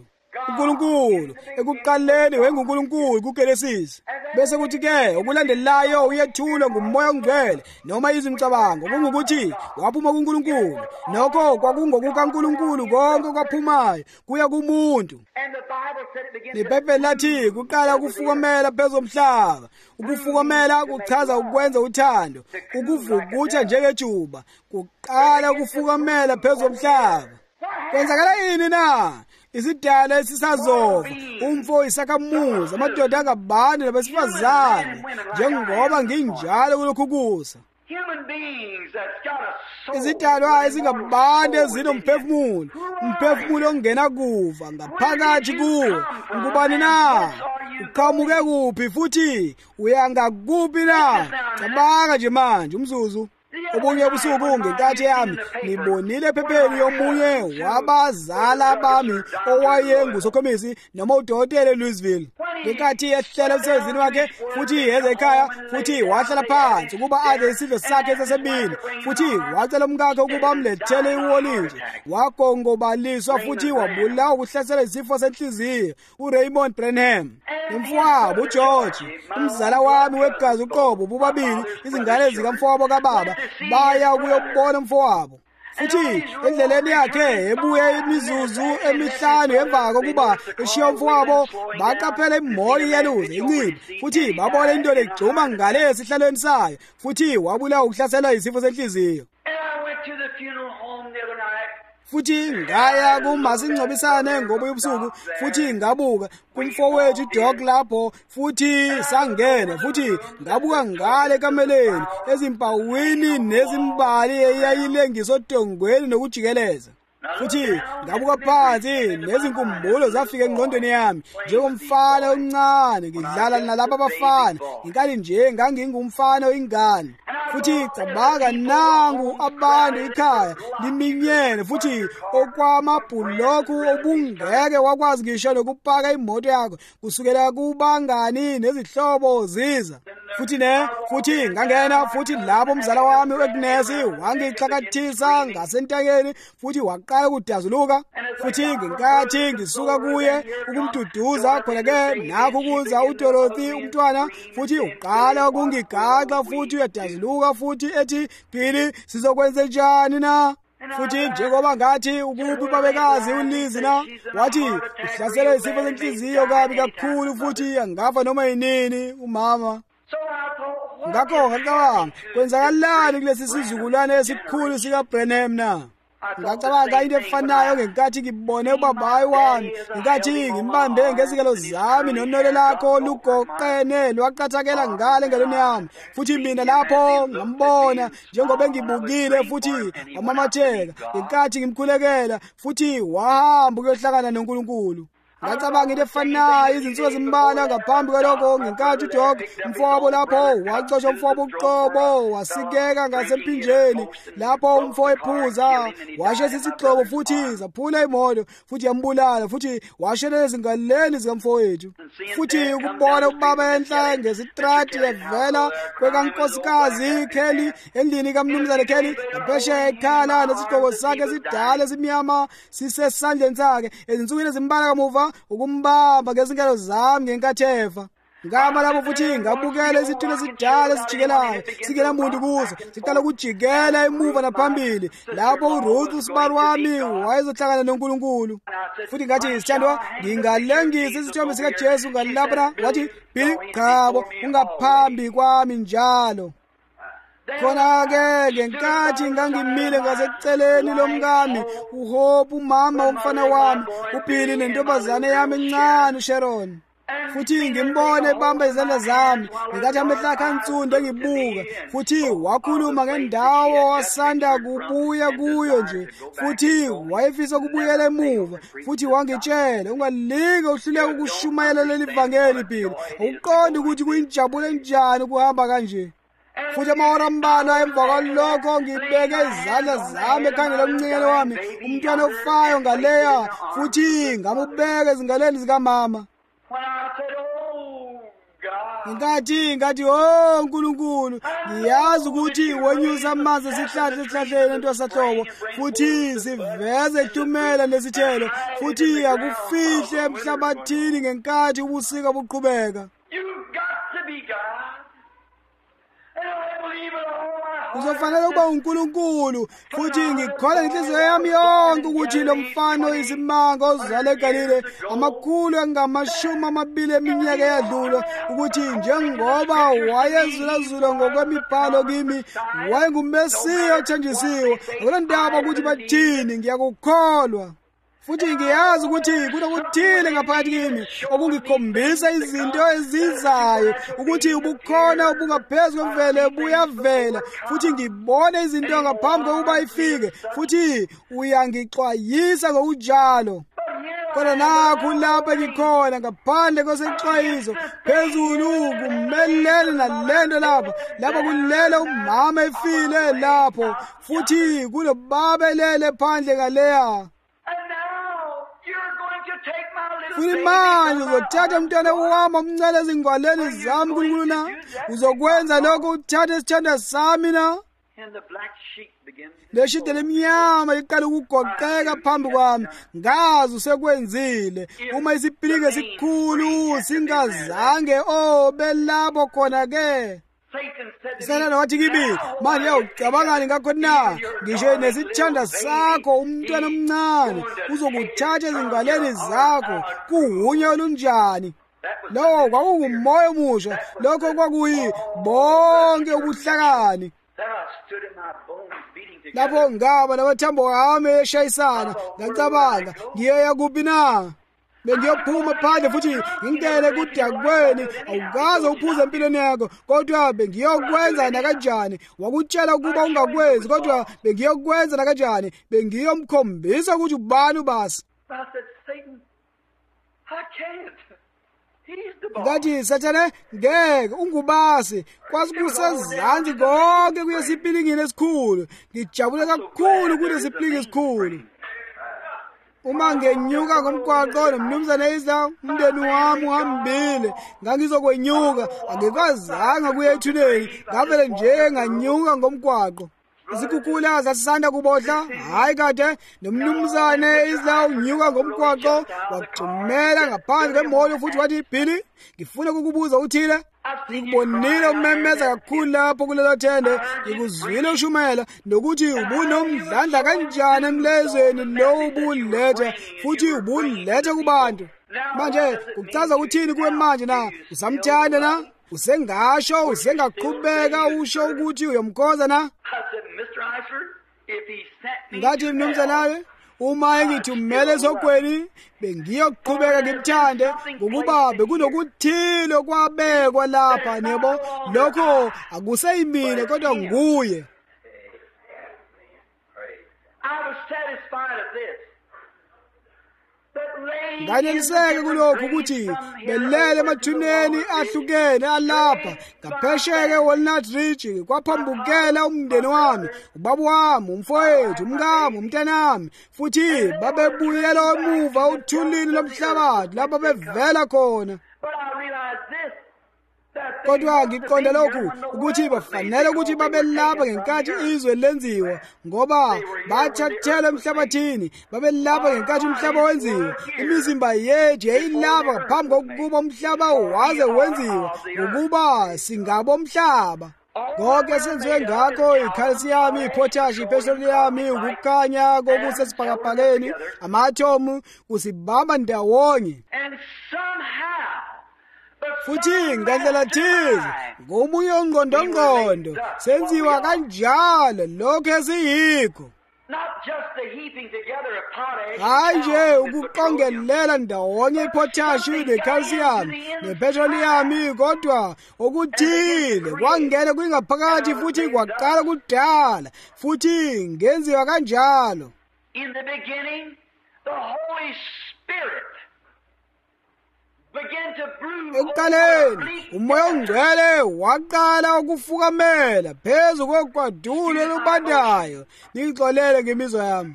Ekuqaleni wenguNkulunkulu kuGenesisi. Bese kuthi ke okulandelayo uyethula ngumoya ongcwele noma izimcabango, kungukuthi waphuma kuNkulunkulu. Nokho kwakungokukaNkulunkulu konke kwaphumayo kuya kumuntu. iBhayibheli lathi kuqala ukufukamela phezu komhlaba. Ukufukamela kuchaza ukwenza uthando, ukuvukutha njengejuba. Kuqala ukufukamela phezu komhlaba. Kwenzakala yini na? Isidala esisazova, umfo isakhamuzi, amadoda angabani nabesifazane, njengoba nginjalo kulokhu kusa. Izidalwa ezingabandi ezinomphefumulo, umphefumulo ongena kuva ngaphakathi kuwo. Ngubani na? Uqhamuke kuphi futhi uyangakuphi na? Cabanga nje manje umzuzu. Obunye ubusuku ngenkathi yami ngibonile ephepheni yomunye wabazala bami owayengusokhomisi noma udokotela eLouisville. ngenkathi ehlela emsebenzini wakhe futhi eze ekhaya futhi wahlala phansi ukuba adle isidlo sakhe sasemini futhi wacela umkakhe ukuba amlethele iwolinje wagongobaliswa futhi wabulawa ukuhlasela isifo senhliziyo uRaymond Branham nomfowabo uGeorge umzala wami wegazi uqobo bobabili izingane zikamfowabo kababa baya ukuyobona umfowabo futhi endleleni yakhe ebuye imizuzu emihlanu emva kokuba eshiya umfowabo baqaphela imoto iyaluza inciphe futhi babona indoda egxuma ngale esihlalweni sayo futhi wabulawa ukuhlasela isifo senhliziyo. Futhi ngaya kumasingcobisane ngoba ubusuku futhi ngabuka kumfowethu uDoc lapho futhi sangena futhi ngabuka ngale kameleni ezimpawini nezimbali eyayilengiso odongweni nokujikeleza futhi ngabuka phansi nezinkumbulo zafika engqondweni yami njengomfana omncane ngidlala nalabo abafana ngikali nje ngangingumfana oyingane futhi cabanga nangu abantu ekhaya liminyene futhi okwamabhuloku obungeke wakwazi ngisho nokupaka imoto yakho kusukela kubangani nezihlobo ziza futhi ngangena futhi lapho umzala wami uAgnes wangixakathisa ngasentakeni futhi waqala ukudazuluka futhi ngenkathi ngisuka kuye ukumduduza khona ke nakho kuza uDorothy umntwana futhi uqala ukungigaxa futhi uyadazuluka futhi ethi Billy sizokwenza njani na futhi njengoba ngathi ukubi babekazi uLizi na wathi uhlasela isifo senhliziyo kabi kakhulu futhi angafa noma yinini umama. Ngakho ngacabanga kwenzakalani kulesi sizukulwane esikhulu sika Branham na ngacabanga into efanayo ngenkathi ngibone ubaba wami ngenkathi ngimbambe ngezikelo zami nonole lakho lugoqene lwaqathakela ngale ngeloni yami futhi mina lapho ngambona njengoba ngibukile futhi wamamatheka ngenkathi ngimkhulekela futhi wahamba ukuyohlangana noNkulunkulu. Ngacabanga into efanayo izinsuku ezimbalwa ngaphambi kwalokho ngenkathi uDoc umfowabo lapho waxotsha umfowabo uqobo wasikeka ngasemphinjeni lapho umfowabo ephuza washo isixhobo futhi zaphula imoto futhi yambulala futhi washona ezingaleni zikamfowethu futhi ukubona ubaba enhla ngesitrati evela kwekankosikazi Kelly endlini kaMnumzane Kelly ngaphesheya ekhala nesigqoko sakhe esidala esimnyama sisesandleni sakhe ezinsukwini ezimbalwa kamuva ukumbamba ngezingalo zami ngenkathefa ngama lapho futhi ngabukela izitulo ezidala ezijikelayo singena muntu kuzo siqala ukujikela emuva naphambili lapho uRuth usibari wami wayezohlangana noNkulunkulu futhi ngathi sithandwa ngingalengisa isithombe sikaJesu ngalapha wathi Billy chabo ungaphambi kwami njalo. Khona-ke ngenkathi ngangimile ngaseceleni lomkami uHope umama womfana wami uBilly nentombazane yami encane uSharon futhi ngimbone ebamba izandla zami ngenkathi amehlo akhe ansundu engibuka futhi wakhuluma ngendawo wasanda kubuya kuyo nje futhi wayefisa ukubuyela emuva futhi wangitshela ungalike uhluleke ukushumayela leli vangeli Billy awuqondi ukuthi kuyinjabulo enjani ukuhamba kanje. Futhi amahora ambalwa emva kwalokho ngibeke izandla zami ekhanda lomncane wami umntwana ofayo ngaleya futhi ngamubeka ezingaleni zikamama. Ngathi oh Nkulunkulu ngiyazi ukuthi wenyusa amanzi esihlahla esihlahleni entwasahlobo futhi siveze ihlumela nesithelo futhi akufihle emhlabathini ngenkathi ubusika buqhubeka. Uzofanele ukuba uNkulunkulu futhi ngikholwa inhliziyo yami yonke ukuthi lo mfana oyisimanga ozalwe eGalile amakhulu angama-20 eminyaka eyadlula ukuthi njengoba wayezulazula ngokwemibhalo kimi wayenguMesiya othenjisiwe akulondaba ukuthi bathini ngiyakukholwa. Futhi ngiyazi ukuthi kunokuthile ngaphakathi kimi okungikhombisa izinto ezizayo ukuthi ubukhona obungaphezu kwemvelo buyavela futhi ngibone izinto ngaphambi kokuba ifike futhi uyangixwayisa ngokunjalo. Kodwa nakho lapha ngikhona ngaphandle kwesexwayiso phezulu kumelene nalento lapha kulela umama efile lapho futhi kulobaba elele phandle ngaleya. futhi manje uzothatha umntwana wami omncane ezingwaleni zami uNkulunkulu na? Uzokwenza lokho uthathe isithanda sami na? Leshide lemnyama liqala ukugoqeka phambi kwami, ngazi usekwenzile. Uma isipilike sikhulu singazange belapho khona ke. Sana wathi kimi, manje ucabangani ngakho na? Ngisho nesithanda sakho umntwana omncane uzokuthatha ezingwaleni zakho, kuhunye olunjani. Lo kwakungumoya omusha, lokho kwakuyi bonke ubuhlakani. Lapho ngaba namathambo ami eshayisana, ngacabanga ngiyeya kuphi na? Bengiyophuma phandle futhi ngingene kudakweni, awukaze uphuze empilweni yakho, kodwa bengiyokwenza nakanjani? Wakutshela ukuba ungakwenzi, kodwa bengiyokwenza nakanjani? Bengiyomkhombisa ukuthi ubani ubasi. Ngathi Sathane, ngeke ungubasi, kwazi kusezansi konke kuyesipilingini esikhulu. Ngijabule kakhulu kulesipilingini esikhulu. Uma ngenyuka ngomgwaqo nomnumzana Isla, umndeni wami uhambile, ngangizokwenyuka, angikwazanga kuya ethuneni, ngavele nje nganyuka ngomgwaqo. Izikhukhula zasisanda kubohla, hayi kade nomnumzana Isla unyuka ngomgwaqo, wagxumela ngaphandle kwemoto futhi wathi, "Billy, ngifuna ukukubuza uthile." Ngikubonile umemeza kakhulu lapho kulelo thende, ngikuzwile ushumela nokuthi ubunomdlandla kanjani emlezweni lo ubuletha, futhi ubuletha kubantu. Manje kuchaza ukuthini kuwe manje na? Usamthanda na? Usengasho, usengaqhubeka usho ukuthi uyamkhoza na? Ngathi mnumzanawe, uma engithumele esogweni, bengiyoqhubeka ngimthande ngokuba bekunokuthile kwabekwa lapha, yebo. Lokho akuseyimina kodwa nguye. Nganeliseke kulokhu ukuthi belele emathuneni ahlukene alapha ngaphesheke Walnut Ridge, kwaphambukela umndeni wami, ubaba wami, umfowethu, umngami, umntanami, futhi babebuyela emuva uthulini lomhlabathi lapho bevela khona. Kodwa ngiqonde lokhu ukuthi bafanele ukuthi babe lapha ngenkathi izwe lenziwa, ngoba bathathela emhlabathini, babe lapha ngenkathi umhlaba wenziwa. Imizimba yethu yayilapha ngaphambi kokuba umhlaba waze wenziwa, ukuba singabo umhlaba. Konke senziwe ngakho, i-calcium, i-potash, i-petroleum, ukukhanya kokusesibhakabhakeni, ama-athomu, kusibamba ndawonye. Futhi ngandlela thize, ngomunye ungqondongqondo, senziwa kanjalo lokho esiyikho. Hayi nje ukuqongelela ndawonye i-potash, ne-calcium, ne-petroleum, kodwa okuthile kwangena kwingaphakathi futhi kwaqala kudala, futhi ngenziwa kanjalo. In the beginning, the Holy Spirit ekuqaleni umoya ongcwele waqala ukufukamela phezu kokwadulo olubandayo. Ngixolele ngemizwa yami.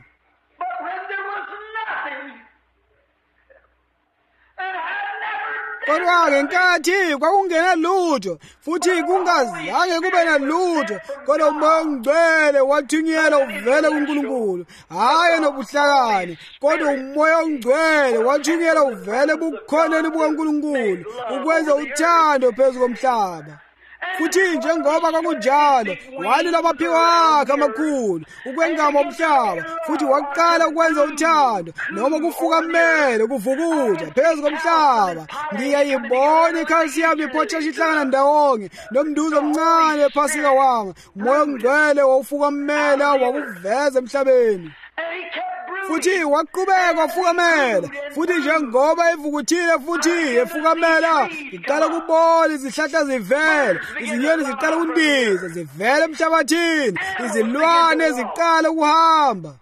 Kodwa ngenkathi kwakungena lutho, futhi kungazange kube nalutho, kodwa umoya ongcwele wathunyelwa uvele kuNkulunkulu, hayi nobuhlakani, kodwa umoya ongcwele wathunyelwa uvele bukhoneni bukaNkulunkulu, ukwenza uthando phezu komhlaba. Futhi njengoba kwakunjalo, walila amaphiwo akhe amakhulu ukwengama umhlaba, futhi waqala ukwenza uthando noma kufukamele kuvukuja phezu komhlaba. Ngiyayibona i-calcium, i-potash ihlangana ndawonye nomnduzo omncane wephasika wami. Umoya ongcwele wawufukamela wakuveza emhlabeni, futhi waqhubeka wafukamela, futhi njengoba evukuthile futhi efukamela, iqala kubona izihlahla zivela, izinyoni ziqala ukundiza zivela emhlabathini, izilwane ziqala ukuhamba.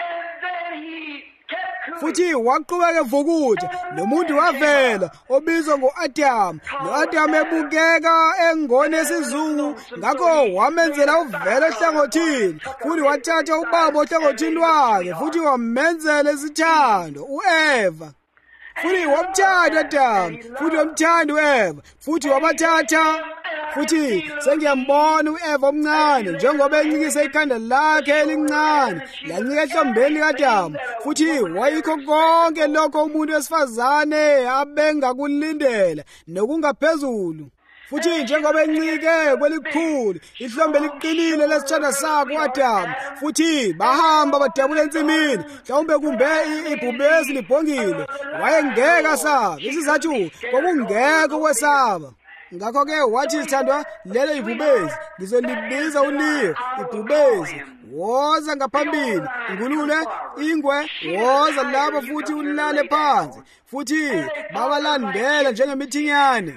Futhi waqhubeka evukuja, nomuntu wavela obizwa ngo-Adamu. No-Adamu ebukeka engone esizungu, ngakho wamenzela uvela ehlangothini, futhi wathatha ubaba ohlangothini lwakhe, futhi wamenzela isithando, u-Eva. futhi wamthanda Adamu, futhi wamthanda uEva, futhi wabathatha. Futhi sengiyambona uEva omncane njengoba encikisa ikhanda lakhe elincane lancika ehlombeni kaAdamu, futhi wayikho konke lokho umuntu wesifazane abengakulindela nokungaphezulu. Futhi njengoba encike kwelikhulu ihlombe liqinile lesithanda sakhe uAdamu, futhi bahamba badabula ensimini, mhlawumbe kumbe ibhubesi libhongile, wayengeke asabe. Isizathu kwakungekho ukwesaba. Ngakho-ke wathi sithandwa, lelo ibhubesi ngizolibiza uLeyo, ibhubesi woza ngaphambili, ngulule ingwe woza lapho, futhi ulale phansi, futhi babalandela njengemithinyane.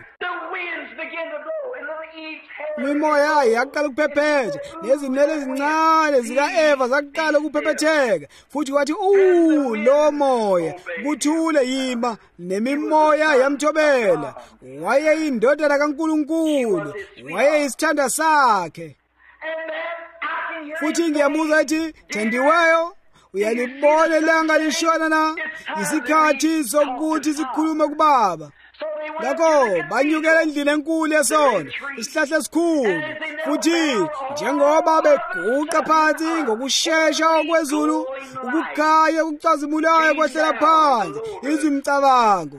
Imimoya yaqala ukuphephetha, nezinwele ezincane zika-Eva zaqala ukuphepheteka, futhi wathi lo moya kuthule yima, nemimoya yamthobela. Wayeyindodana kaNkulunkulu, wayeyisithanda sakhe. Futhi ngiyabuza ethi, thandiweyo, uyalibona ilanga lishona na? Isikhathi sokuthi sikhulume kuBaba. Ngakho banyukela endlini enkulu yesona, isihlahla esikhulu, futhi njengoba beguqa phansi ngokushesha okwezulu, ukukhanya okucazimulayo kwehlela phansi izimcabango.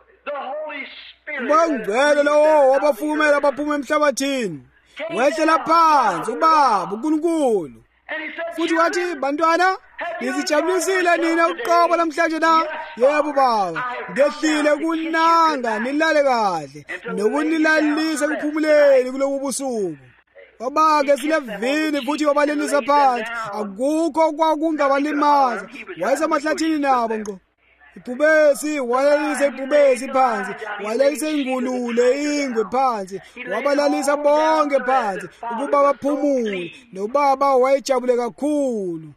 Ubangcwele lowo wabafumela abaphuma emhlabathini wehlela phansi uBaba uNkulunkulu. Futhi wathi, bantwana, nizijabulisile nina uqobo namhlanje na? Yebo Baba, ngehlile kunanga nilale kahle nokunilalisa ekuphumuleni kulobu busuku. Wabake silevini futhi wabalenisa phansi, akukho kwakungabalimaza. Wayesemahlathini nabo ngqo. Ibhubesi walalisa ibhubesi phansi, walalisa ingulule ingwe phansi, wabalalisa bonke phansi ukuba baphumule. NoBaba wayejabule kakhulu.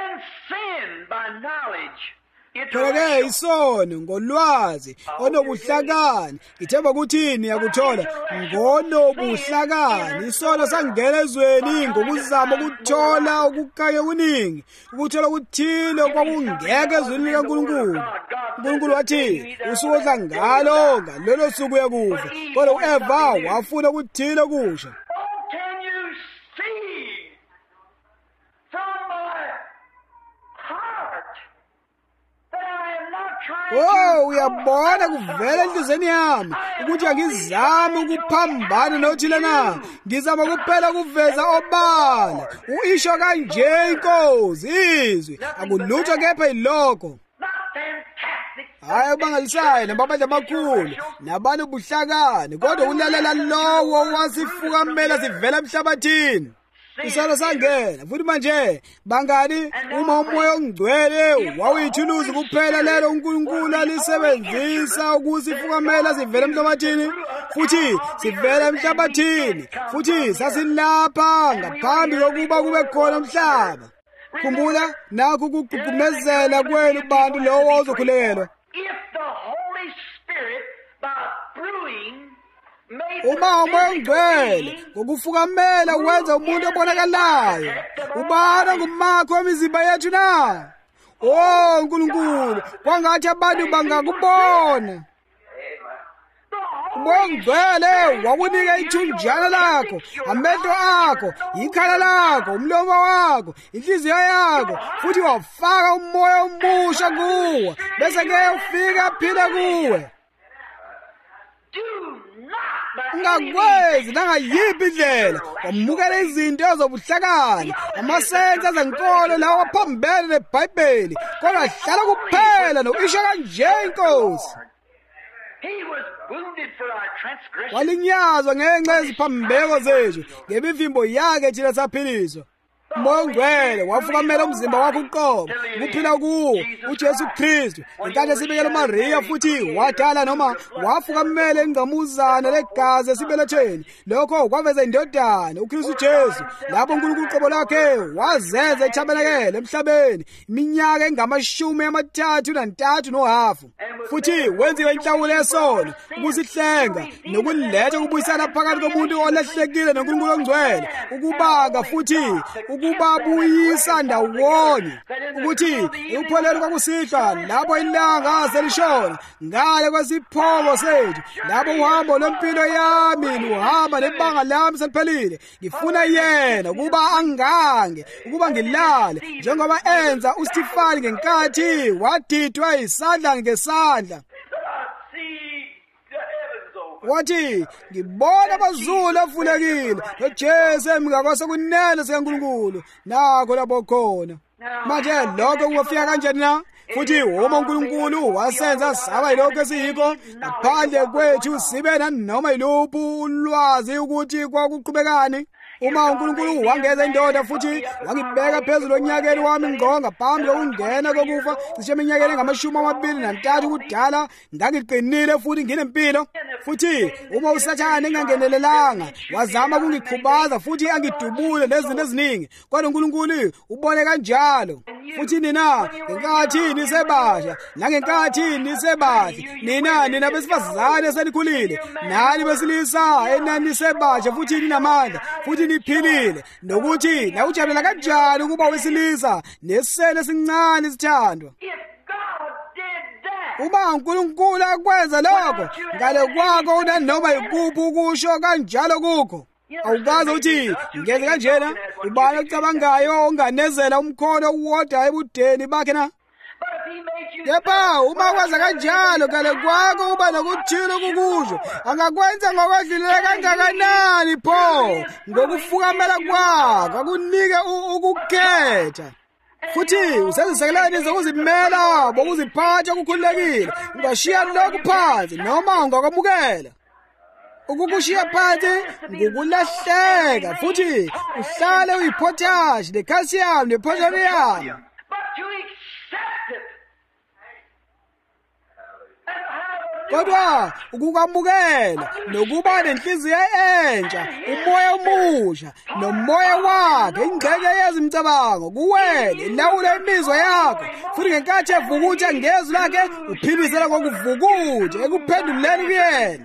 Phela-ke isono ngolwazi onobuhlakani, ithemba ukuthi niyakuthola, ngonobuhlakani isono sangena ezweni ngokuzama ukuthola ukukhanya okuningi, ukuthola ukuthile okwakungeke ezweni likaNkulunkulu. uNkulunkulu wathi usuku odla ngalo ngalolo suku uyakufa, kodwa uEva wafuna ukuthile okusha. Uyabona kuvela enhlizweni yami ukuthi angizami ukuphambana nothile na, ngizama kuphela ukuveza obala uisho kanje inkosi izwi, akulutho kepha ilokho. Hayi ubangalisayo nababandla amakhulu nabantu buhlakani, kodwa ulalela lowo wasifukamela sivela emhlabathini. Isalo sangena futhi manje bangani, uma umoya ongcwele wawuyithuluzi kuphela lelo uNkulunkulu alisebenzisa ukusifukamela sivele emhlabathini, futhi sivele emhlabathini, futhi sasilapha ngaphambi kokuba kube khona umhlaba. Khumbula nakho ukugqugqumezela kwenu bantu lowo ozokhulekelwa. Uma umoya ongcwele ngokufukamela wenza umuntu obonakalayo, ubana ngumakho wemizimba yethu na? Nkulunkulu, kwangathi abantu bangakubona. Umoya ongcwele wakunika ithunjana lakho, amehlo akho, ikhala lakho, umlomo wakho, inhliziyo yakho, futhi wafaka umoya omusha kuwe, bese-ke ufika phila kuwe. Ungakwezi nangayiphi indlela wamukela izinto ezobuhlakani, amasense ezenkolo lawo aphambene neBhayibheli, kodwa hlala kuphela noisho kanje inkosi. Walinyazwa ngenxa yeziphambeko zethu, ngemivimbo yakhe thina saphiliswa. Umoya ongcwele wafukamela umzimba wakho uqobo, ukuphila kuwo uJesu Kristu, inkathi esibekela uMariya, futhi wadala noma wafukamela ingqamuzana legazi esibelethweni. Lokho kwaveza indodana uKristu Jesu, lapho uNkulunkulu uqobo lakhe wazenza ithabenakele emhlabeni iminyaka 33.5. futhi wenziwe inhlawulo yesono ukusihlenga nokuletha ukubuyisana phakathi komuntu olahlekile noNkulunkulu ongcwele, ukubaka futhi ukubabuyisa ndawonye, ukuthi ukupholela kwakusihla lapho ilanga selishona ngale kwesiphoko sethu, lapho uhambo lwempilo yami luhamba nebanga lami seliphelile. Ngifuna yena ukuba angange, ukuba ngilale njengoba enza uStifani ngenkathi wadidwa isandla ngesandla. Wathi ngibona amazulu avulekile noJesu emngakho kunene sikaNkulunkulu nakho lapho khona. Manje lokho kufika kanjani na? Futhi uma uNkulunkulu wasenza saba yilokho esiyikho, ngaphandle kwethu sibe nanoma yiluphi ulwazi ukuthi kwakuqhubekani. Uma uNkulunkulu wangeza indoda futhi wangibeka phezulu onyakeni wami ngqo ngaphambi kokungena kokufa, cishe eminyakeni engama-23 kudala, ngangiqinile futhi nginempilo. Futhi uma uSathane engangenelelanga wazama ukungikhubaza futhi angidubule nezinto eziningi, kodwa uNkulunkulu ubone kanjalo. Futhi nina ngenkathi nisebasha nangenkathi nisebathi, nina besifazane senikhulile, nani besilisa enanisebasha futhi ninamandla futhi niphilile, nokuthi nawujabulela kanjani ukuba wesilisa nesisele esincane sithandwa. Uma uNkulunkulu akwenza lokho, ngale kwakho unanoma yikuphi ukusho kanjalo kukho. Awukazi ukuthi ngeze kanjena, ubani ocabangayo onganezela umkhono uwodwa ebudeni bakhe na? Kepha uma kwaza kanjalo ngale kwakho uba nokuthile kukusho, angakwenza ngokwedlulele kangakanani pho ngokufukamela kwakho akunike ukukhetha. Futhi usezisekeleni zokuzimela bokuziphatha okukhululekile, ungashiya lokhu phansi noma ungakwamukela. Ukukushiya phansi ngokulahleka, futhi uhlale uyiphotashi necalcium nephosphorus. Kodwa ukukwamukela nokuba nenhliziyo entsha, umoya omusha nomoya wakhe, ingxenye yezimicabango kuwele ilawule imizwa yakho, futhi ngenkathi evukutha ngezwi lakhe uphilisela ngokuvukutha ekuphenduleni kuyena.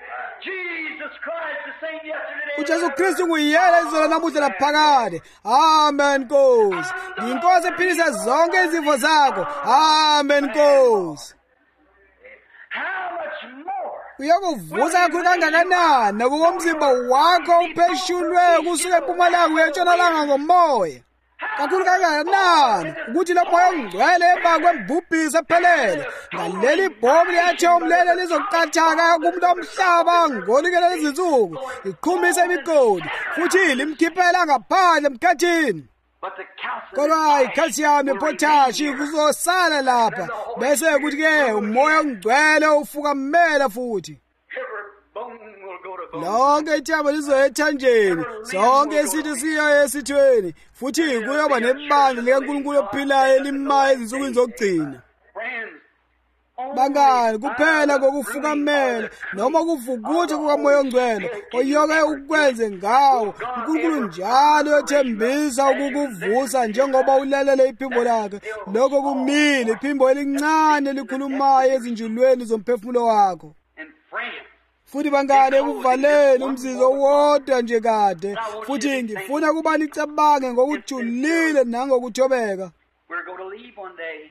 uJesu Kristu nguyena izolo namuhla laphakade. Amen Nkosi. Inkosi ephilisa zonke izifo zakho. Amen Nkosi. Uyakuvusa kakhulu kangakanani nakuba umzimba wakho upheshulwe kusuka empumalanga uya entshonalanga ngomoya. Kakhulu kangakanani ukuthi lo moya ongcwele emva kwembubhiso ephelele ngaleli bhomu liyathi umlele lizoqathaka kumuntu omhlaba ngolikela lezinsuku iqhumisa imigodi futhi limkhiphela ngaphandle emkhathini. Kodwa i-calcium nephotashi kuzosala lapha bese kuthi-ke umoya ongcwele ufukamela futhi. Lonke ithambo lizoya ethanjeni, sonke isithi siya esithweni, futhi kuyoba nebandla likaNkulunkulu ophilayo elimayo ezinsukwini zokugcina. Bangani, kuphela kokufukamela noma ukuvukutha kukamoya ongcwele oyoke ukwenze ngawo, uNkulunkulu njalo ethembisa ukukuvusa njengoba ulalele iphimbo lakhe. Lokho kumile iphimbo elincane likhulumayo ezinjulweni zomphefumulo wakho. Futhi bangane kuvaleni umzizo wodwa nje kade, futhi ngifuna kuba nicabange ngokujulile nangokuthobeka. We're going to leave one day.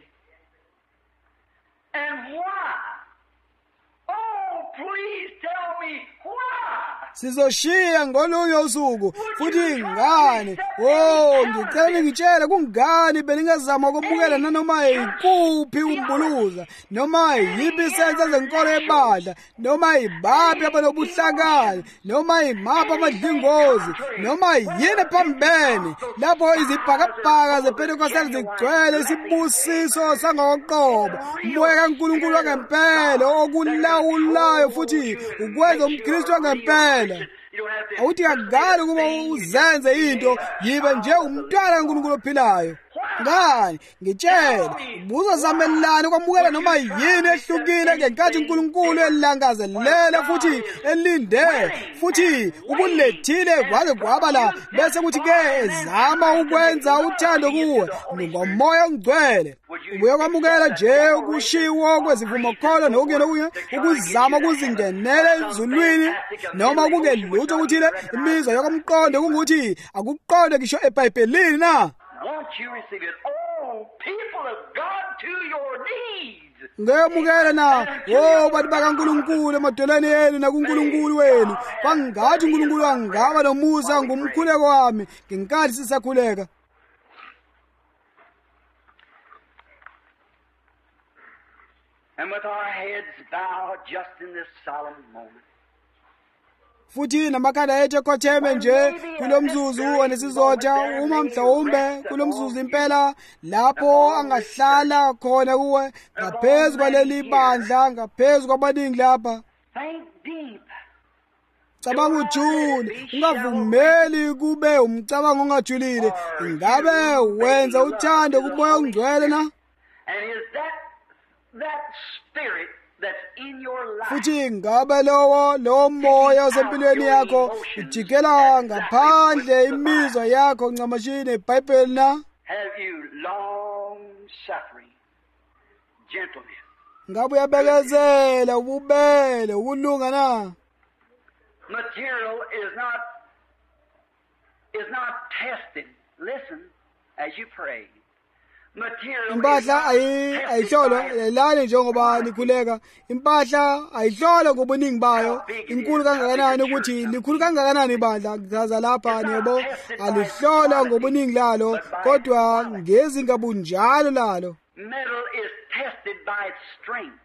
And why? Oh, please tell me why. Sizoshiya ngolunye usuku, futhi ngani? Ngicela ngitshele kungani beningazama ukubukela nanoma yikuphi umbuluza, noma yiphi isenzo zenkolo ebandla, noma yibaphi abanobuhlakani, noma yimaphi amadlingozi, noma yini phambene, lapho izibhakabhaka zePentekostali zigcwele isibusiso sangokoqobo, umoya kaNkulunkulu wangempela okulawulayo futhi ukwenza umKristu wangempela. Awuthi akugali ukuba uzenze into, yibe nje umntwana kaNkulunkulu ophilayo. ngani ngitshela ubuzozamelana ukwamukela noma yini ehlukile ngenkathi uNkulunkulu elangazelela futhi elinde futhi ukulethile kwaze kwaba la bese kuthi ke zama ukwenza uthando kuwe ngomoya ongcwele ubuye kwamukela nje ukushiwo kwezivumokholo nokuyena ukuzama ukuzingenela ezulwini noma kungelutho ukuthile imizwa yokumqonde kungukuthi akuqonde ngisho eBhayibhelini na. Won't you receive it? Oh, people of God, to your knees. Ngemukela na bantu bakaNkulunkulu emadolweni enu nakuNkulunkulu wenu bangathi uNkulunkulu angaba nomusa ngomkhuleko wami ngenkathi sisakhuleka. And with our heads bowed just in this solemn moment. Futhi namakhanda ethu ekhotheme nje kulomzuzu onesizotha uma mhlawumbe kulomzuzu impela lapho angahlala khona kuwe ngaphezulu kwaleli bandla ngaphezulu kwabaningi lapha. Think deep. Cabanga ujule ungavumeli kube umcabango ongajulile ingabe wenza uthando kumoya ongcwele na. And is that spirit that's in your life? Futhi ngabe lowo moya osempilweni yakho ujikela ngaphandle imizwa yakho ncamashini eBhayibheli na. Have you long suffering, gentleness? Ngabe uyabekezela ububele ukulunga na. Material is not tested. Listen as you pray. Impahla ayihlolo lelani njengoba nikhuleka impahla ayihlolo ngobuningi bayo inkulu kangakanani ukuthi likhulu kangakanani ibandla ngaza lapha yebo alihlola ngobuningi lalo kodwa ngezinga bunjalo lalo. Metal is tested by its strength.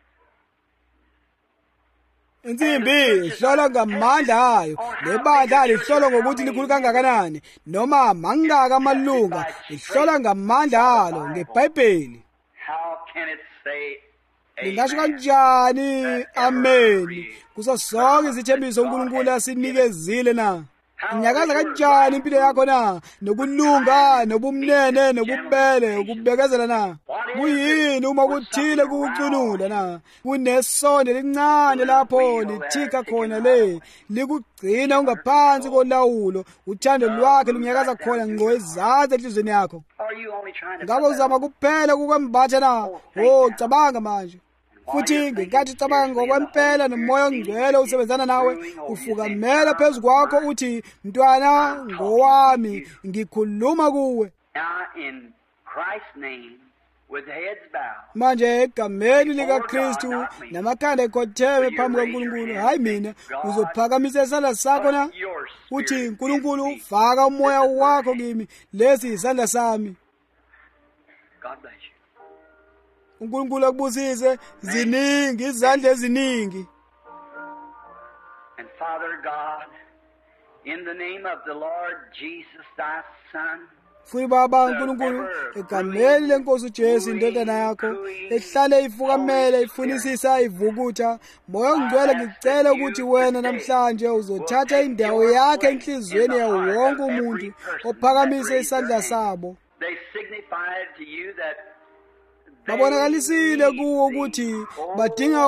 Insimbi ihlola ngamandla ayo lebandla lihlola ngokuthi likhulu kangakanani noma mangaka amalunga ihlola ngamandla alo ngeBhayibheli. How can it say Lingasho kanjani amen kuso sonke izithembiso uNkulunkulu asinikezile na. Inyakaza kanjani impilo yakho na nokulunga nobumnene nobubele ukubekezela na. Kuyini uma kuthile kucunula na kunesonde lincane lapho lithika khona le likugcina ungaphansi kolawulo uthando lwakhe lunyakaza khona ngowezathu enhlizweni yakho. Ngabe uzama kuphela kukwembatha na cabanga manje futhi ngenkathi ucabanga ngokwempela nomoya ongcwele usebenzana nawe ufukamela phezu kwakho uthi mntwana ngowami ngikhuluma kuwe. in Christ's name with heads bowed. Manje egameni likaKristu namakhanda ekhotheme phambi kaNkulunkulu hayi mina uzophakamisa isandla sakho na uthi uNkulunkulu faka umoya wakho kimi lesi isandla sami. God bless you. uNkulunkulu akubusise ziningi izandla eziningi. And Father God, in the name of the Lord Jesus thy Son, Futhi Baba uNkulunkulu egameni lenkosi uJesu indodana yakho ehlale ifukamela ifunisisa ivukutha moya ongcwele ngicela ukuthi wena namhlanje uzothatha indawo yakhe enhlizweni yawo wonke umuntu ophakamisa isandla sabo. they signified to you that Babonakalisile kuwo ukuthi badinga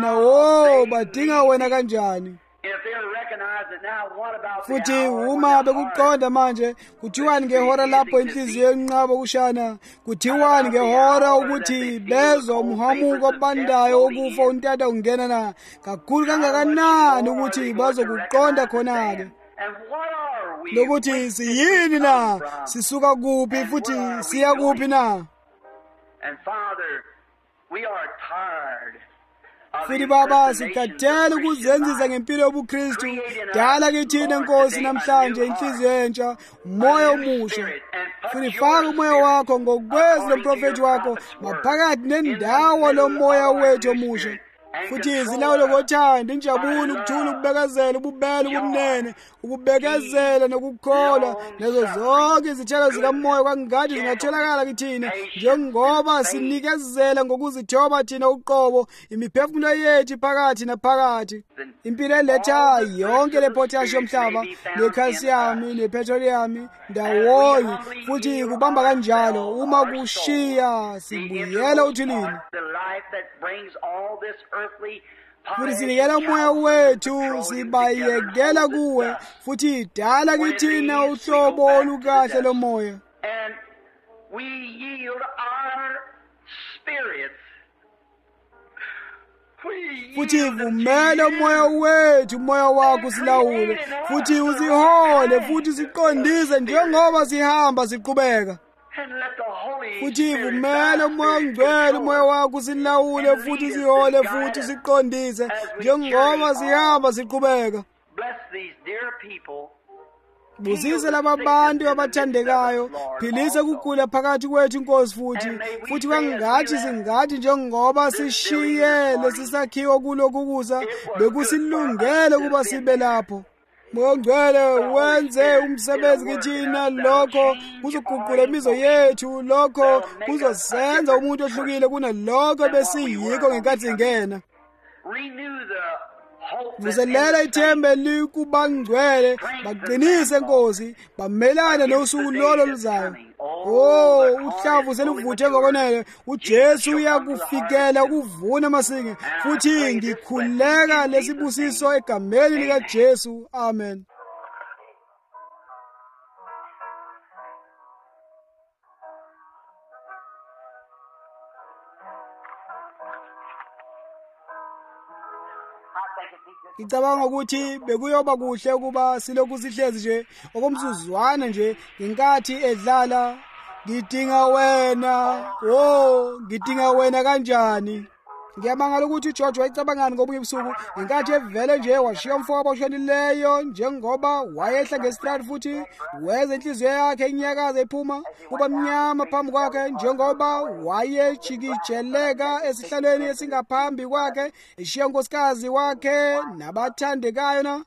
wena kanjani. if they recognize it now, what about the Futhi hour when uma the heart bekuqonda manje kuthiwani ngehora lapho inhliziyo enqaba kushana kuthiwani ngehora ukuthi bezwa umhamuko obandayo okufa untata ungena na kakhulu kangakanani ukuthi bazokuqonda khona-ke and what are we? lokuthi siyini na sisuka kuphi futhi siya kuphi na. And Father, we are tired of Futhi Baba impersonations of sikhathele Christian ukuzenzisa life. ngempilo yobuKristu dala kithina Nkosi namhlanje inhliziyo entsha umoya omusha futhi faka umoya wakho ngokwezi lomprofethi wakho maphakathi nendawo lomoya wethu omusha futhi zilawule ngothando injabulo ukuthula ukubekezela ububele ubumnene ukubekezela nokukholwa nazo zonke izithelo zikamoya kwangathi zingatholakala kithina njengoba sinikezela ngokuzithoba thina uqobo imiphefumulo yethu phakathi naphakathi. impilo eletha yonke le potassium yomhlaba necalcium nepetroleum ndawonye futhi kubamba kanjalo uma kushiya sibuyela uthulini futhi sinikela umoya wethu sibayekela kuwe futhi idala kithina uhlobo olukahle lomoya we yield our spirits. Futhi vumela umoya wethu, umoya wakho silawule, futhi usihole, futhi siqondise njengoba sihamba siqhubeka. Futhi vumela umoya ongcwele, umoya wakho silawule, futhi sihole, futhi siqondise njengoba sihamba siqhubeka. Bless these dear people. Busise laba bantu abathandekayo, philisa ukugula phakathi kwethu Nkosi futhi kwangathi singathi njengoba sishiyele sisakhiwa kulokhu kuza bekusilungele kuba sibe lapho. Moya Ngcwele wenze umsebenzi kithina, lokho kuzoguqula imizwa yethu, lokho kuzosenza umuntu ohlukile kunalokho besiyiko ngenkathi singena. Renew the Vuselela ithemba likubangcwele, baqinise Nkosi, bamelane nosuku lolo luzayo. Oh, uhlavu seluvuthe ngokwanele, uJesu uyakufikela ukuvuna amasinge, futhi ngikhuleka lesibusiso egameni lika Jesu. Amen. Ngicabanga ukuthi bekuyoba kuhle ukuba silokhu sihlezi nje okomzuzwana nje ngenkathi edlala ngidinga wena, oh ngidinga wena kanjani. Ngiyamangala ukuthi uGeorge wayicabangani ngobuye ebusuku ngenkathi evele nje washiya umfowabo oshonileyo, njengoba wayehla ngesitrati futhi weza inhliziyo yakhe inyakaza iphuma kuba mnyama phambi kwakhe, njengoba wayejikijeleka esihlalweni esingaphambi kwakhe eshiya unkosikazi wakhe nabathandekayo na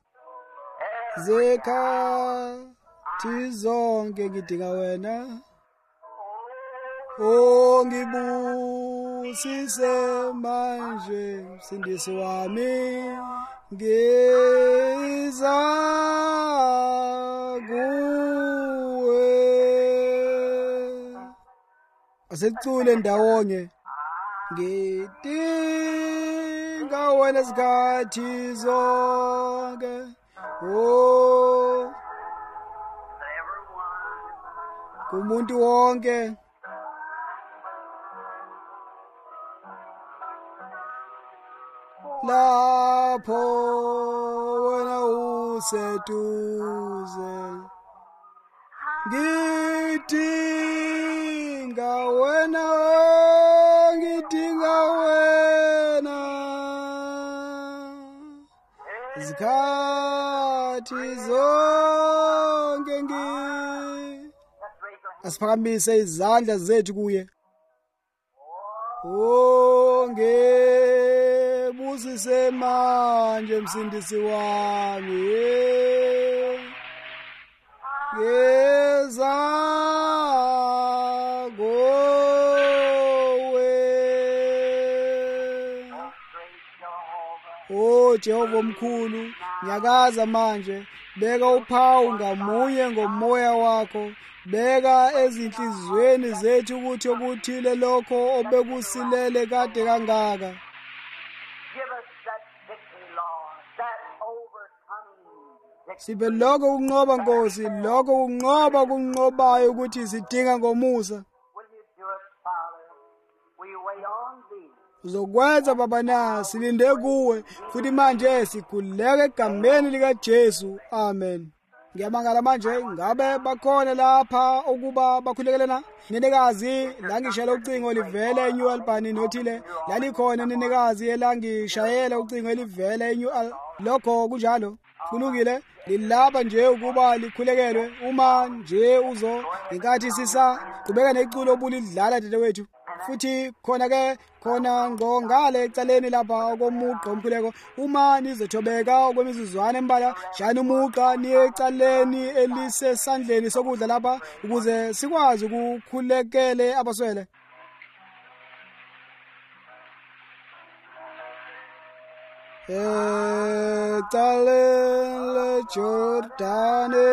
zekhathi zonke ngidinga wena. Oh ngibusise manje Msindisi wami, ngiza kuwe. Asicule ndawonye, ngidinga wena izikhathi zonke. Oh kumuntu wonke lapho wena useduze, ngidinga wena, ngidinga wena izikhathi zonke. Asiphakamise izandla zethu kuye. Oh ngebusise manje Msindisi wami, ngeza kuwe. Oh Jehova omkhulu, nyakaza manje, beka uphawu ngamunye ngomoya wakho, beka ezinhlizweni zethu ukuthi okuthile lokho obekusilele kade kangaka. Sibe lokho kunqoba Nkosi, lokho kunqobayo ukuthi sidinga ngomusa. Uzokwenza Baba na, silinde kuwe futhi manje sikhuleka egameni lika Jesu. Amen. Ngiyamangala manje ngabe bakhona lapha ukuba bakhulekelana nenekazi langishayela ucingo livela eNew Albany nothile lalikhona nenekazi elangishayela ucingo elivela eNew lokho kunjalo kulungile lilapha nje ukuba likhulekelwe uma nje uzo inkathi sisa qhubeka neculo obulidlala dadewethu. Futhi khona ngongale ecaleni lapha komuqa omkhuleko, uma nizothobeka okwemizuzwana embala shana umuqa niye ecaleni elisesandleni sokudla lapha ukuze sikwazi ukukhulekele abaswele. Etalele Jordane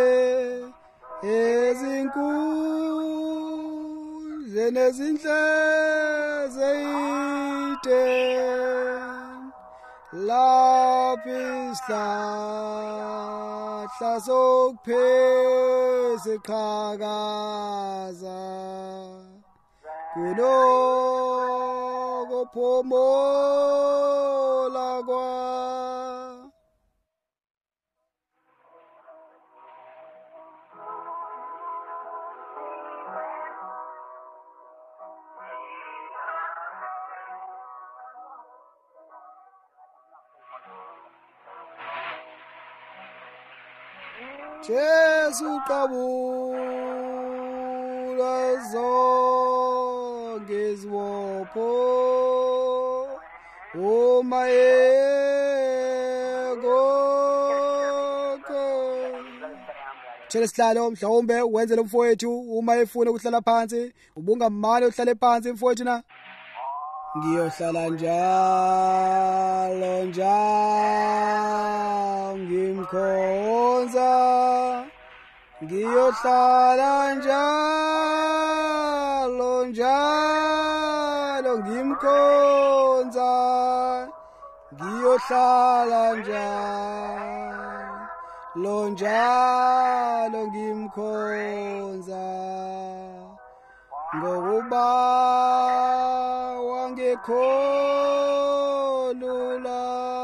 ezinkulu nezinhle zeite lapho isihlahla sokupheza iqhakaza kuloko phomola kwa Jesu qabula zonke izibopho uma egoko Thela isihlalo mhlawumbe wenzele umfowethu uma efuna ukuhlala phansi ubungamane uhlale phansi mfowethu na Ngiyohlala njalo ngimkhonza Ngiyohlala njalo ngimkhonza Ngiyohlala njalo ngimkhonza ngokuba wangekholula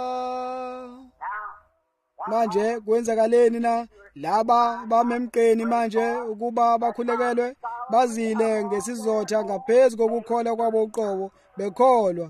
manje kwenzakaleni na laba bamemqeni manje ukuba bakhulekelwe bazile ngesizotha ngaphezulu kokukholwa kwabo uqobo bekholwa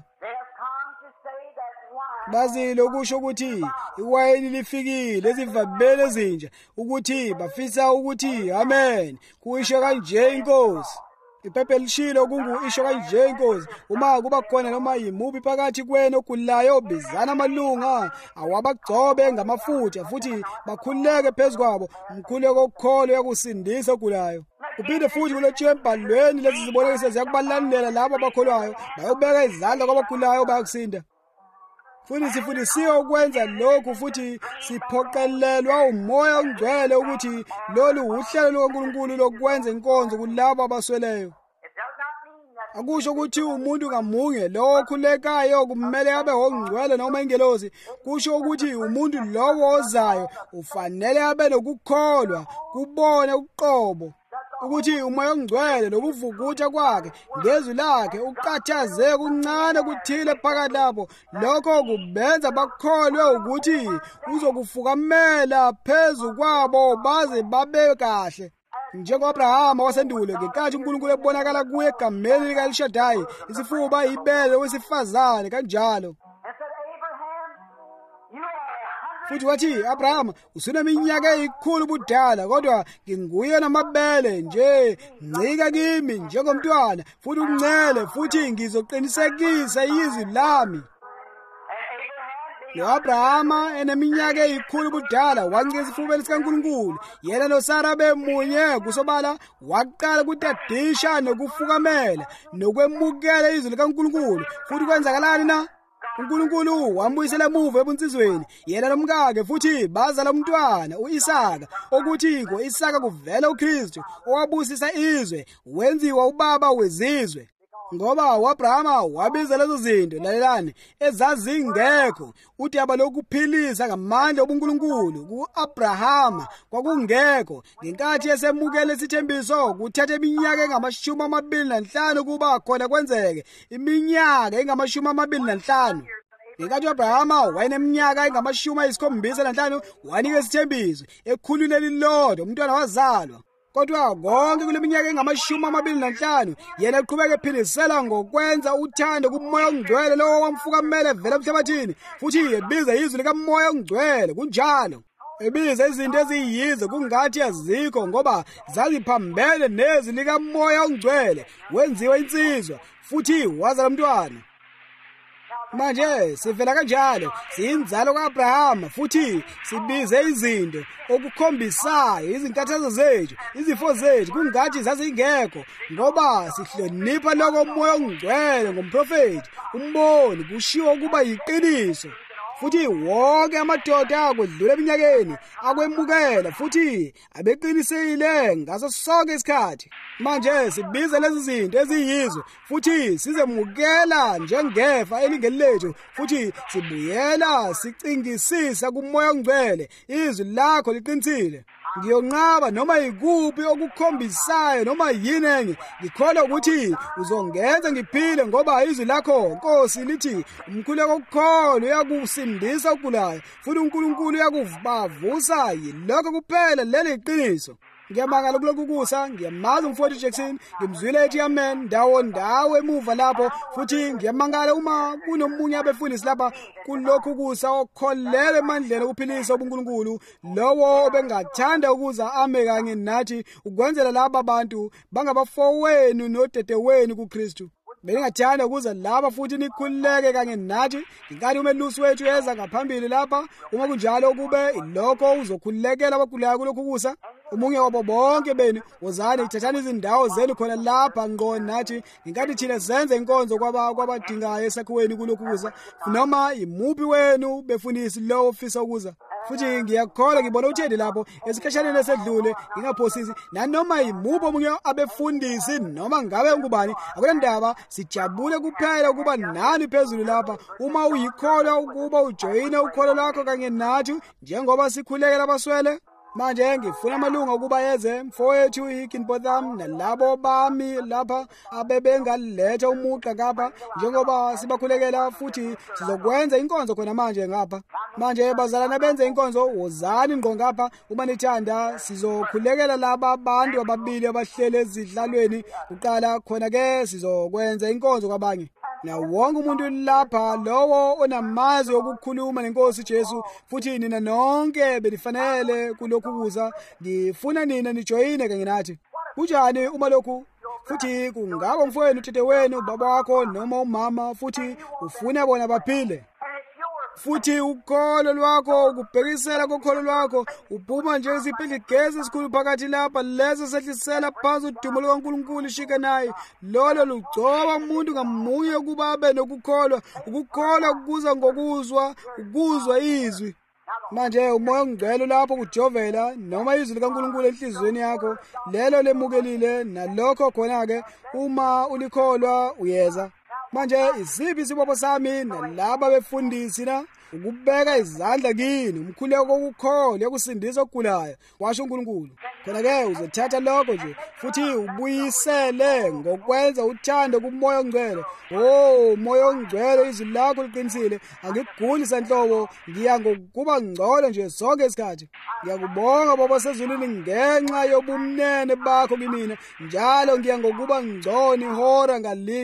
bazile ukusho ukuthi iwayini lifikile ezivabele ezinja ukuthi bafisa ukuthi amen kuyisho kanje inkosi iphepha lishilo kungu-isho kanje inkosi uma kuba khona noma yimubi phakathi kwenu ogulayo bizana amalunga awabagcobe ngamafutha futhi bakhululeke phezu kwabo umkhuleko okukholo yakusindisa ogulayo kuphinde futhi kulotshiwe embhalweni lezi zibonakaliso ziyakubalandela labo abakholwayo bayobeka izandla kwabagulayo bayakusinda futhi sifundisiwe ukwenza lokhu futhi siphoqelelwa umoya ongcwele ukuthi lolu uhlelo lukaNkulunkulu lokwenza inkonzo kulabo abasweleyo akusho ukuthi umuntu ngamunye lo okhulekayo kumele abe ongcwele noma ingelosi kusho ukuthi umuntu lowo ozayo ufanele abe nokukholwa kubone uqobo ukuthi umoya ongcwele nokuvukutha kwakhe ngezwi lakhe uqathazeke kuncane kuthile phakathi lapho lokho kubenza bakholwe ukuthi uzokufukamela phezu kwabo baze babe kahle njengoAbrahama wasendulo ngenkathi uNkulunkulu ebonakala kuye egameni likaElishadayi isifuba ibele wesifazane kanjalo futhi wathi Abrahama usuneminyaka eyikhulu budala kodwa nginguye namabele nje ncika kimi njengomntwana futhi uncele futhi ngizoqinisekisa izwi lami Abrahama eneminyaka eyikhulu budala wancika isifubeni sikaNkulunkulu yena noSara bemunye kusobala waqala ukudadisha nokufukamela nokwemukela izwi likaNkulunkulu futhi kwenzakalani na uNkulunkulu wambuyisela emuva ebunsizweni yena nomkakhe futhi bazala umntwana uIsaka okuthi ko-Isaka kuvela uKristu owabusisa izwe wenziwa ubaba wezizwe ngoba uAbrahama wabiza lezo zinto lalelani ezazingekho uthi abalokuphilisa ngamandla obuNkulunkulu kuAbrahama kwakungekho ngenkathi esemukela isithembiso kuthatha iminyaka engama-25 kuba khona kwenzeke iminyaka engama-25 ngenkathi uAbrahama wayeneminyaka engama-75 wanika isithembiso ekhululeni lodwa umntwana wazalwa kodwa konke kule minyaka engama-25 yena eqhubeka ephilisela ngokwenza uthando kumoya ongcwele lowo wamfukamela evela emhlabathini futhi ebiza izwi likamoya ongcwele kunjalo ebiza izinto eziyize kungathi azikho ngoba zaziphambene nezwi likamoya ongcwele wenziwa insizwa futhi wazala umntwana manje sivela kanjalo siyinzalo kaAbrahama futhi sibize izinto okukhombisayo izinkathazo zethu izifo zethu kungathi zazingekho ngoba sihlonipha lokho umoya ongcwele ngomprofeti umboni kushiwo kuba yiqiniso futhi wonke amadoda akwedlula eminyakeni akwemukela futhi abeqinisekile ngaso sonke isikhathi. Manje sibiza lezi zinto eziyizwe futhi sizemukela njengefa elingeli lethu futhi sibuyela sicingisisa kuMoya oNgcwele. Izwi lakho liqinisile. Ngiyonqaba noma yikuphi okukhombisayo noma yini enye. Ngikholwa ukuthi uzongenza ngiphile ngoba izwi lakho Nkosi lithi umkhuleko wokukholwa uyakusindisa ogulayo futhi uNkulunkulu uyakubavusa. Yilokho kuphela leli iqiniso. Ngiyamangala kulokhu kusa, ngiyamazi umfowethu Jackson, ngimzwile ethi amen ndawo emuva lapho futhi ngiyamangala uma kunomunye abefundisi lapha kulokhu kusa okholelwe emandleni okuphilisa ubuNkulunkulu, lowo obengathanda ukuza ame kanye nathi ukwenzela laba bantu bangabafowenu nodadewenu kuKristu. Bengingathanda ukuza laba futhi nikhululeke kanye nathi ngenkathi umelusi wethu eza ngaphambili lapha. Uma kunjalo kube ilokho uzokhululekela abagulayo kulokhu kusa. Umunye wabo bonke benu wozani thathani izindawo zenu khona lapha ngqo nathi ngenkathi thina senze inkonzo kwabadingayo esakhiweni kulokhu kusa, noma imuphi wenu befundisi lowo ofisa ukuza. Futhi ngiyakholwa ngibona uthedi lapho esikhashaneni esedlule ngingaphosisi nanoma imuphi omunye abefundisi noma ngabe ungubani akunandaba. Sijabule kuphela ukuba nani phezulu lapha uma uyikholwa ukuba ujoyine ukholo lwakho kanye nathi njengoba sikhulekela abaswele. Manje ngifuna amalunga ukuba yeze mfowethu iKinbotham nalabo bami lapha abebengaletha umuqa ngapha njengoba sibakhulekela futhi sizokwenza inkonzo khona manje ngapha. Manje bazalana benze inkonzo wozani ngqo ngapha uma nithanda. Sizokhulekela laba abantu ababili abahlele ezidlalweni uqala khona ke sizokwenza inkonzo kwabanye. Na wonke umuntu lapha lowo onamazwi okukhuluma neNkosi Jesu futhi nina nonke benifanele kulokhu kuza. Ngifuna nina nijoyine kanye nathi. Kunjani uma lokhu futhi kungaba umfowenu udadewenu baba wakho noma umama futhi ufuna bona baphile futhi ukholo lwakho ukubhekisela kokholo lwakho uphuma nje isiphiligezi esikhulu phakathi lapha leso sehlisela phansi udumo lukaNkulunkulu ishike naye lolo lugcoba umuntu ngamunye ukuba abe nokukholwa. Ukukholwa kuza ngokuzwa, ukuzwa izwi. Manje uMoya oNgcwele lapho kujovela noma izwi likaNkulunkulu enhlizweni yakho lelo lemukelile nalokho khona ke uma ulikholwa uyeza. Manje isiphi isibopho sami nalaba befundisi na ukubeka izandla kini umkhuleko wokukholwa yokusindisa ogulayo washo uNkulunkulu. Khona-ke uzothatha lokho nje futhi ubuyisele ngokwenza uthando kuMoya oNgcwele. Moya oNgcwele izwi lakho liqinisile. Angikuguli sanhlobo, ngiya ngokuba ngcono nje sonke isikhathi. Ngiyakubonga Baba sezulwini ngenxa yobumnene bakho kimina. Njalo ngiya ngokuba ngcono ihora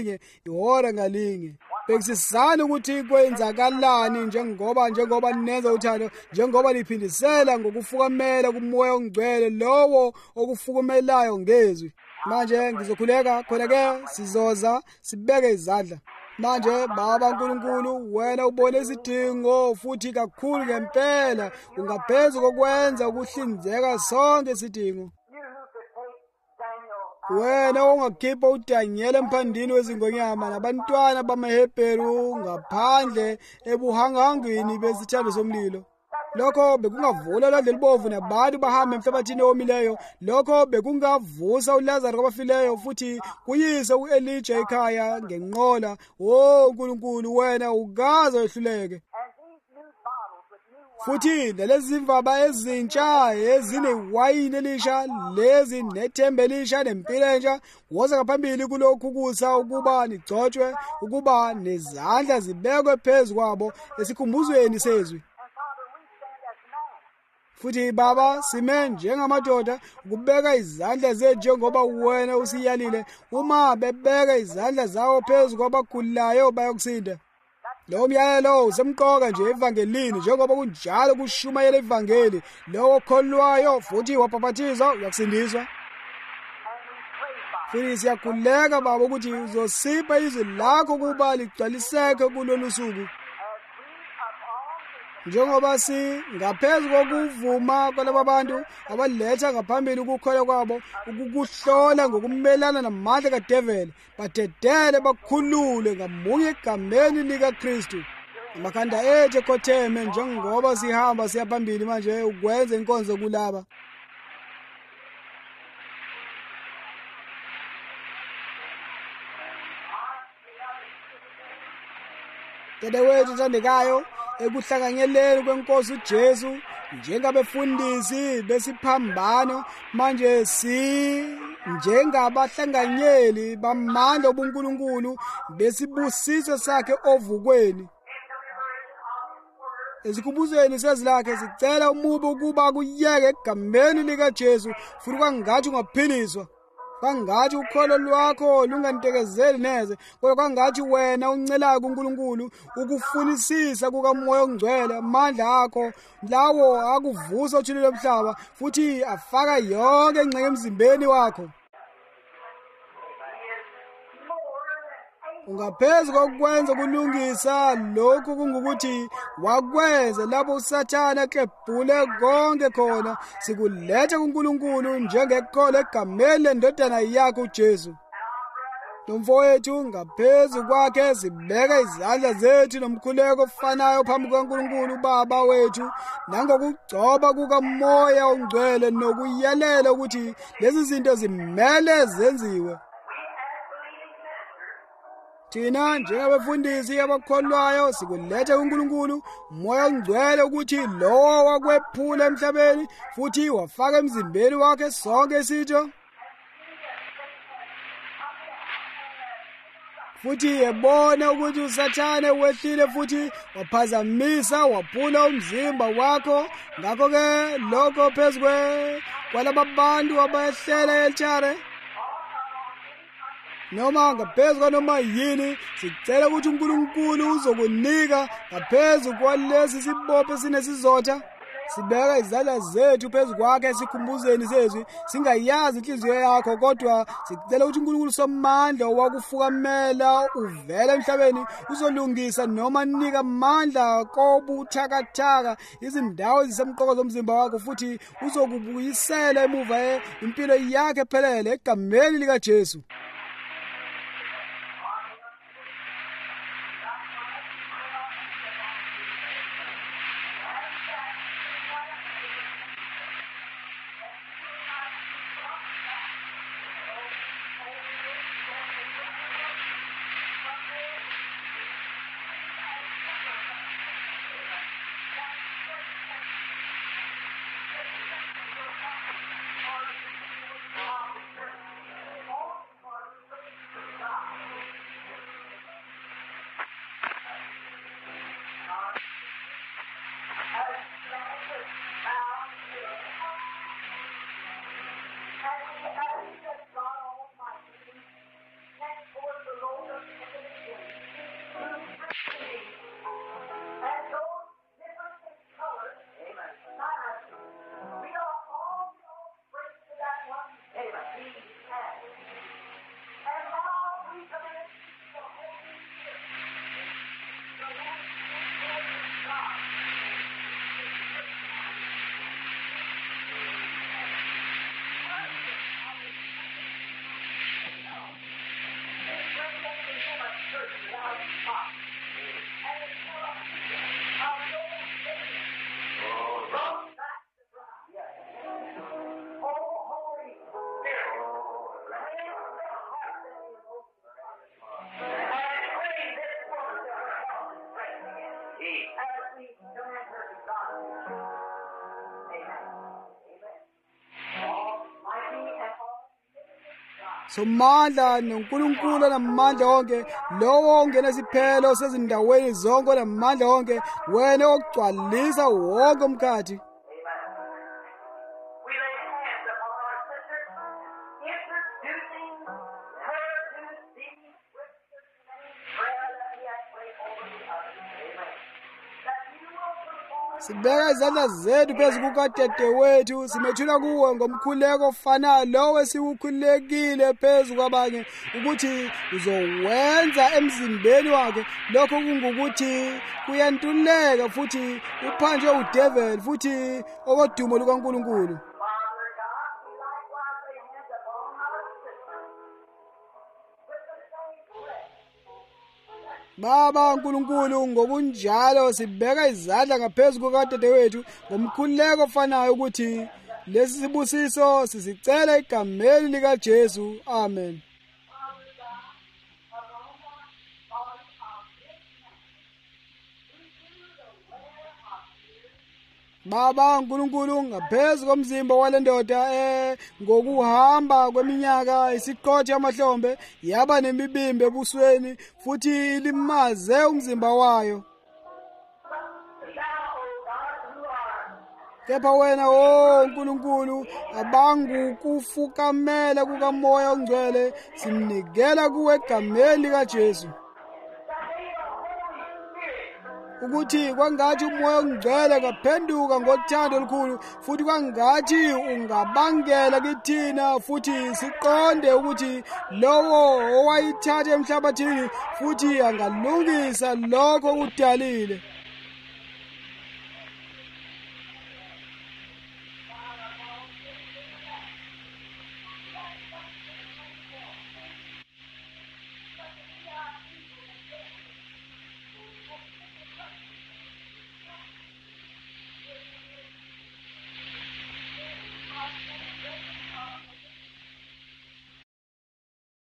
ngalinye. Bekisizana ukuthi kwenzakalani njengoba nenza uthando, njengoba liphindisela ngokufukamela kuMoya oNgcwele lowo okufukumelayo ngezwi. Manje ngizokhuleka khona-ke sizoza sibeke izandla. Manje Baba Nkulunkulu, wena ubone isidingo futhi kakhulu ngempela ungaphezu kokwenza ukuhlinzeka sonke isidingo. Wena ungakhipha uDanyeli emphandini wezingonyama nabantwana bamaHebheru ngaphandle ebuhangangweni besithando somlilo. Lokho bekungavula ulwandle lubovu nabantu bahambe emhlabathini owomileyo. Lokho bekungavusa uLazaro kwabafileyo futhi kuyise uElijah ekhaya ngenqola. Nkulunkulu, wena ukaze wehluleke. Futhi nalezi zimvaba ezintsha ezinewayini elisha, lezi nethemba elisha nempilo entsha, woza ngaphambili kulokhu kusa ukuba nigcotshwe, ukuba nezandla zibekwe phezu kwabo esikhumbuzweni sezwi. Futhi Baba, sime njengamadoda ukubeka izandla zethu njengoba wena usiyalile. Uma bebeka izandla zawo phezu kwabagulayo bayokusinda. Lo myalelo usemqoka nje evangelini njengoba kunjalo kushumayela ivangeli. Lo okholwayo futhi wabhaphathizwa uyakusindiswa. Futhi siyakhuleka Baba ukuthi uzosipha izwi lakho kuba ligcwaliseke kulolu suku. Njengoba ngaphezu kokuvuma kwalaba bantu abaletha ngaphambili ukukholwa kwabo, ukukuhlola ngokumelana namandla kadeveli, badedele bakhulule ngamunye egameni likaKristu. amakhanda ethu ekhotheme njengoba sihamba siya phambili manje ukwenza inkonzo kulaba. Dadewethu othandekayo, ekuhlanganyeleni kwenkosi uJesu njengabefundisi besiphambano manje njengabahlanganyeli bamandla obuNkulunkulu besibusiso sakhe ovukweni. Esikhumbuzweni sezilakhe sicela umubi ukuba kuyeke egameni likaJesu futhi kwangathi ungaphiliswa. Kwangathi ukholo lwakho lungantekezeli neze, kodwa kwangathi wena uncelayo kuNkulunkulu ukufunisisa kukaMoya oNgcwele amandla akho lawo akuvusa uthulile lomhlaba futhi afaka yonke ingxenye emzimbeni wakho. Ungaphezulu kokwenza kulungisa lokhu kungukuthi wakwenza lapho uSathane eklebhule konke khona sikulethe kuNkulunkulu njengekholo egameni lendodana yakhe uJesu. Nomfowethu ngaphezulu kwakhe sibeka izandla zethu nomkhuleko ofanayo phambi kukaNkulunkulu Baba wethu nangokugcoba kukaMoya oNgcwele nokuyelela ukuthi lezi zinto zimele zenziwe. Thina njengabefundisi abakholwayo sikulethe kuNkulunkulu uMoya oNgcwele ukuthi lowo wakwephula emhlabeni futhi wafaka emzimbeni wakhe sonke isitho, futhi yebona ukuthi uSathane wehlile futhi waphazamisa waphula umzimba wakho. Ngakho-ke lokho phezu kwalaba bantu abahlela elitshare noma ngaphezu kwanoma yini, sicela ukuthi uNkulunkulu uzokunika ngaphezu kwalesi sibopho sinesizotha. Sibeka izandla zethu phezu kwakhe esikhumbuzeni sezwi, singayazi inhliziyo yakho, kodwa sicela ukuthi uNkulunkulu somandla owakufukamela uvela emhlabeni uzolungisa noma nika amandla kobuthakathaka izindawo ezisemqoka zomzimba wakho, futhi uzokubuyisela emuva impilo yakhe ephelele egameni likaJesu. Somandla noNkulunkulu namandla onke, lowo ongena isiphelo sezindaweni zonke namandla onke, wena ogcwalisa wonke umkhathi. Sibeka izandla zethu phezu kukadade wethu, simethula kuwe ngomkhuleko ofanayo lowo esiwukhulekile phezu kwabanye, ukuthi uzowenza emzimbeni wakhe lokho kungukuthi kuyantuleka futhi uphanjwe udevil futhi okodumo lukaNkulunkulu. Baba uNkulunkulu, ngokunjalo sibeka izandla ngaphezu kukadadewethu ngomkhuleko ofanayo ukuthi lesi sibusiso sisicela egameni likaJesu. Amen. Baba uNkulunkulu, ngaphezu komzimba wale ndoda ngokuhamba kweminyaka isiqothe amahlombe yaba nemibimbi ebusweni futhi limaze umzimba wayo. Kepha wena uNkulunkulu, abangukufukamela kukaMoya oNgcwele simnikela kuwe egameni likaJesu, ukuthi kwangathi uMoya oNgcwele kaphenduka ngothando olukhulu futhi kwangathi ungabangela kithina futhi siqonde ukuthi lowo owayithatha emhlabathini futhi angalungisa lokho udalile.